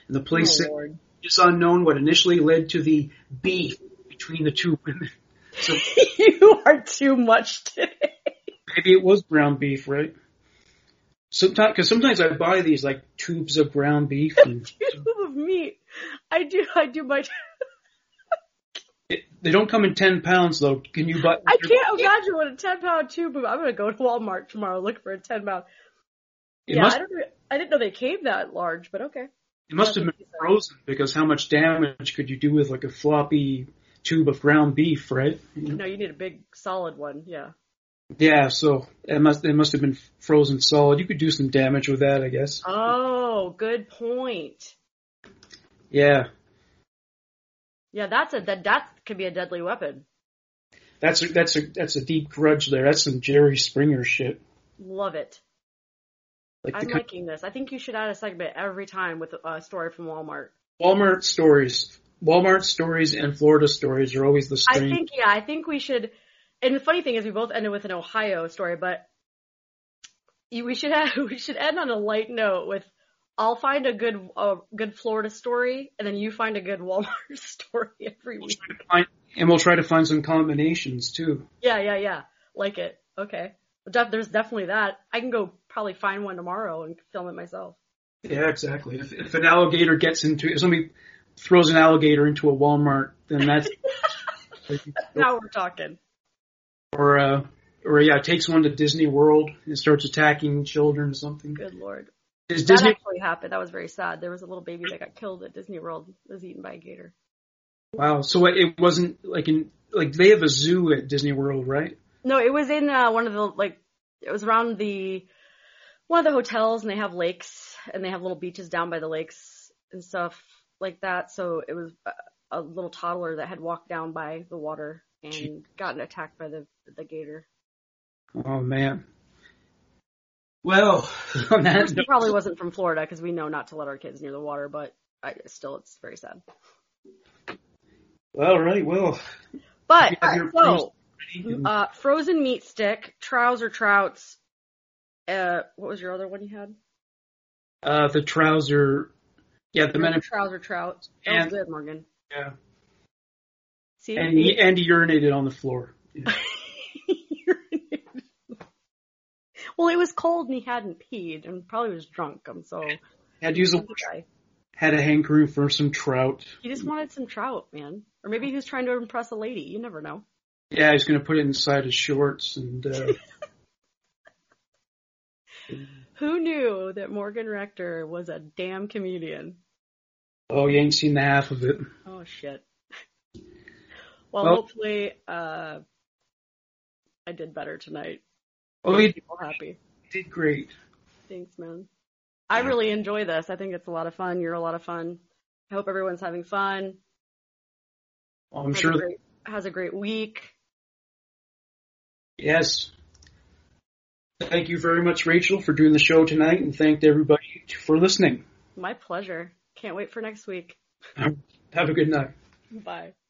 S11: And the police
S10: Oh,
S11: say
S10: Lord.
S11: it's unknown what initially led to the beef between the two women. So
S10: You are too much today.
S11: maybe it was ground beef, right? Sometimes, because sometimes I buy these like tubes of ground beef. And,
S10: Tube of meat. I do, I do my...
S11: it, they don't come in ten pounds though. Can you buy?
S10: I can't imagine what a ten pound tube of... I'm going to go to Walmart tomorrow looking for a ten pound.
S11: It
S10: Yeah,
S11: must,
S10: I, don't, I didn't know they came that large, but okay.
S11: it must have been frozen because how much damage could you do with like a floppy tube of ground beef, right?
S10: No, you need a big solid one, yeah.
S11: Yeah, so it must it must have been frozen solid. You could do some damage with that, I guess.
S10: Oh, good point.
S11: Yeah,
S10: Yeah, that's a that that could be a deadly weapon.
S11: that's a, that's a that's a deep grudge there. That's some Jerry Springer shit.
S10: Love it.
S11: Like
S10: I'm
S11: the
S10: liking this. I think you should add a segment every time with a story from Walmart.
S11: Walmart stories, Walmart stories, and Florida stories are always the
S10: I
S11: same.
S10: think, yeah, I think we should. And the funny thing is, we both ended with an Ohio story, but you- we should have, we should end on a light note with, I'll find a good, uh, good Florida story, and then you find a good Walmart story every week.
S11: Find- And we'll try to find some combinations too.
S10: Yeah, yeah, yeah. Like it. Okay. Def- There's definitely that. I can go probably find one tomorrow and film it myself.
S11: Yeah, exactly. If, if an alligator gets into, if somebody throws an alligator into a Walmart, then that's.
S10: Now we're talking.
S11: Or, uh, or yeah, takes one to Disney World and starts attacking children or something.
S10: Good Lord.
S11: Is
S10: That
S11: Disney?
S10: actually happened. That was very sad. There was a little baby that got killed at Disney World. Was eaten by a gator.
S11: Wow. So it it wasn't like in like they have a zoo at Disney World, right?
S10: No, it was in uh, one of the like. It was around the one of the hotels, and they have lakes, and they have little beaches down by the lakes and stuff like that. So it was a, a little toddler that had walked down by the water and Gee. gotten attacked by the the gator.
S11: Oh man. Well, on that
S10: He probably wasn't from Florida because we know not to let our kids near the water, but I, still, it's very sad.
S11: Well, right, well.
S10: But,
S11: your
S10: so, uh, frozen meat stick, trouser trouts, uh, what was your other one you had?
S11: Uh, the trouser, yeah, the men of
S10: trouser trout. That
S11: and,
S10: was good, Morgan.
S11: Yeah.
S10: See?
S11: And he, and he urinated on the floor. Yeah.
S10: Well, it was cold and he hadn't peed and probably was drunk. I'm so.
S11: Had to use a guy. Had a hankering for some trout.
S10: He just wanted some trout, man. Or maybe he was trying to impress a lady. You never know.
S11: Yeah, he's going to put it inside his shorts and. Uh...
S10: Who knew that Morgan Rector was a damn comedian?
S11: Oh, you ain't seen the half of it.
S10: Oh shit. Well,
S11: well
S10: hopefully, uh, I did better tonight.
S11: Oh, you did,
S10: happy.
S11: did great.
S10: Thanks, man. I really enjoy this. I think it's a lot of fun. You're a lot of fun. I hope everyone's having fun.
S11: Well, I'm
S10: has
S11: sure.
S10: A great, has a great week.
S11: Yes. Thank you very much, Rachel, for doing the show tonight, and thank everybody for listening.
S10: My pleasure. Can't wait for next week.
S11: Have a good night.
S10: Bye.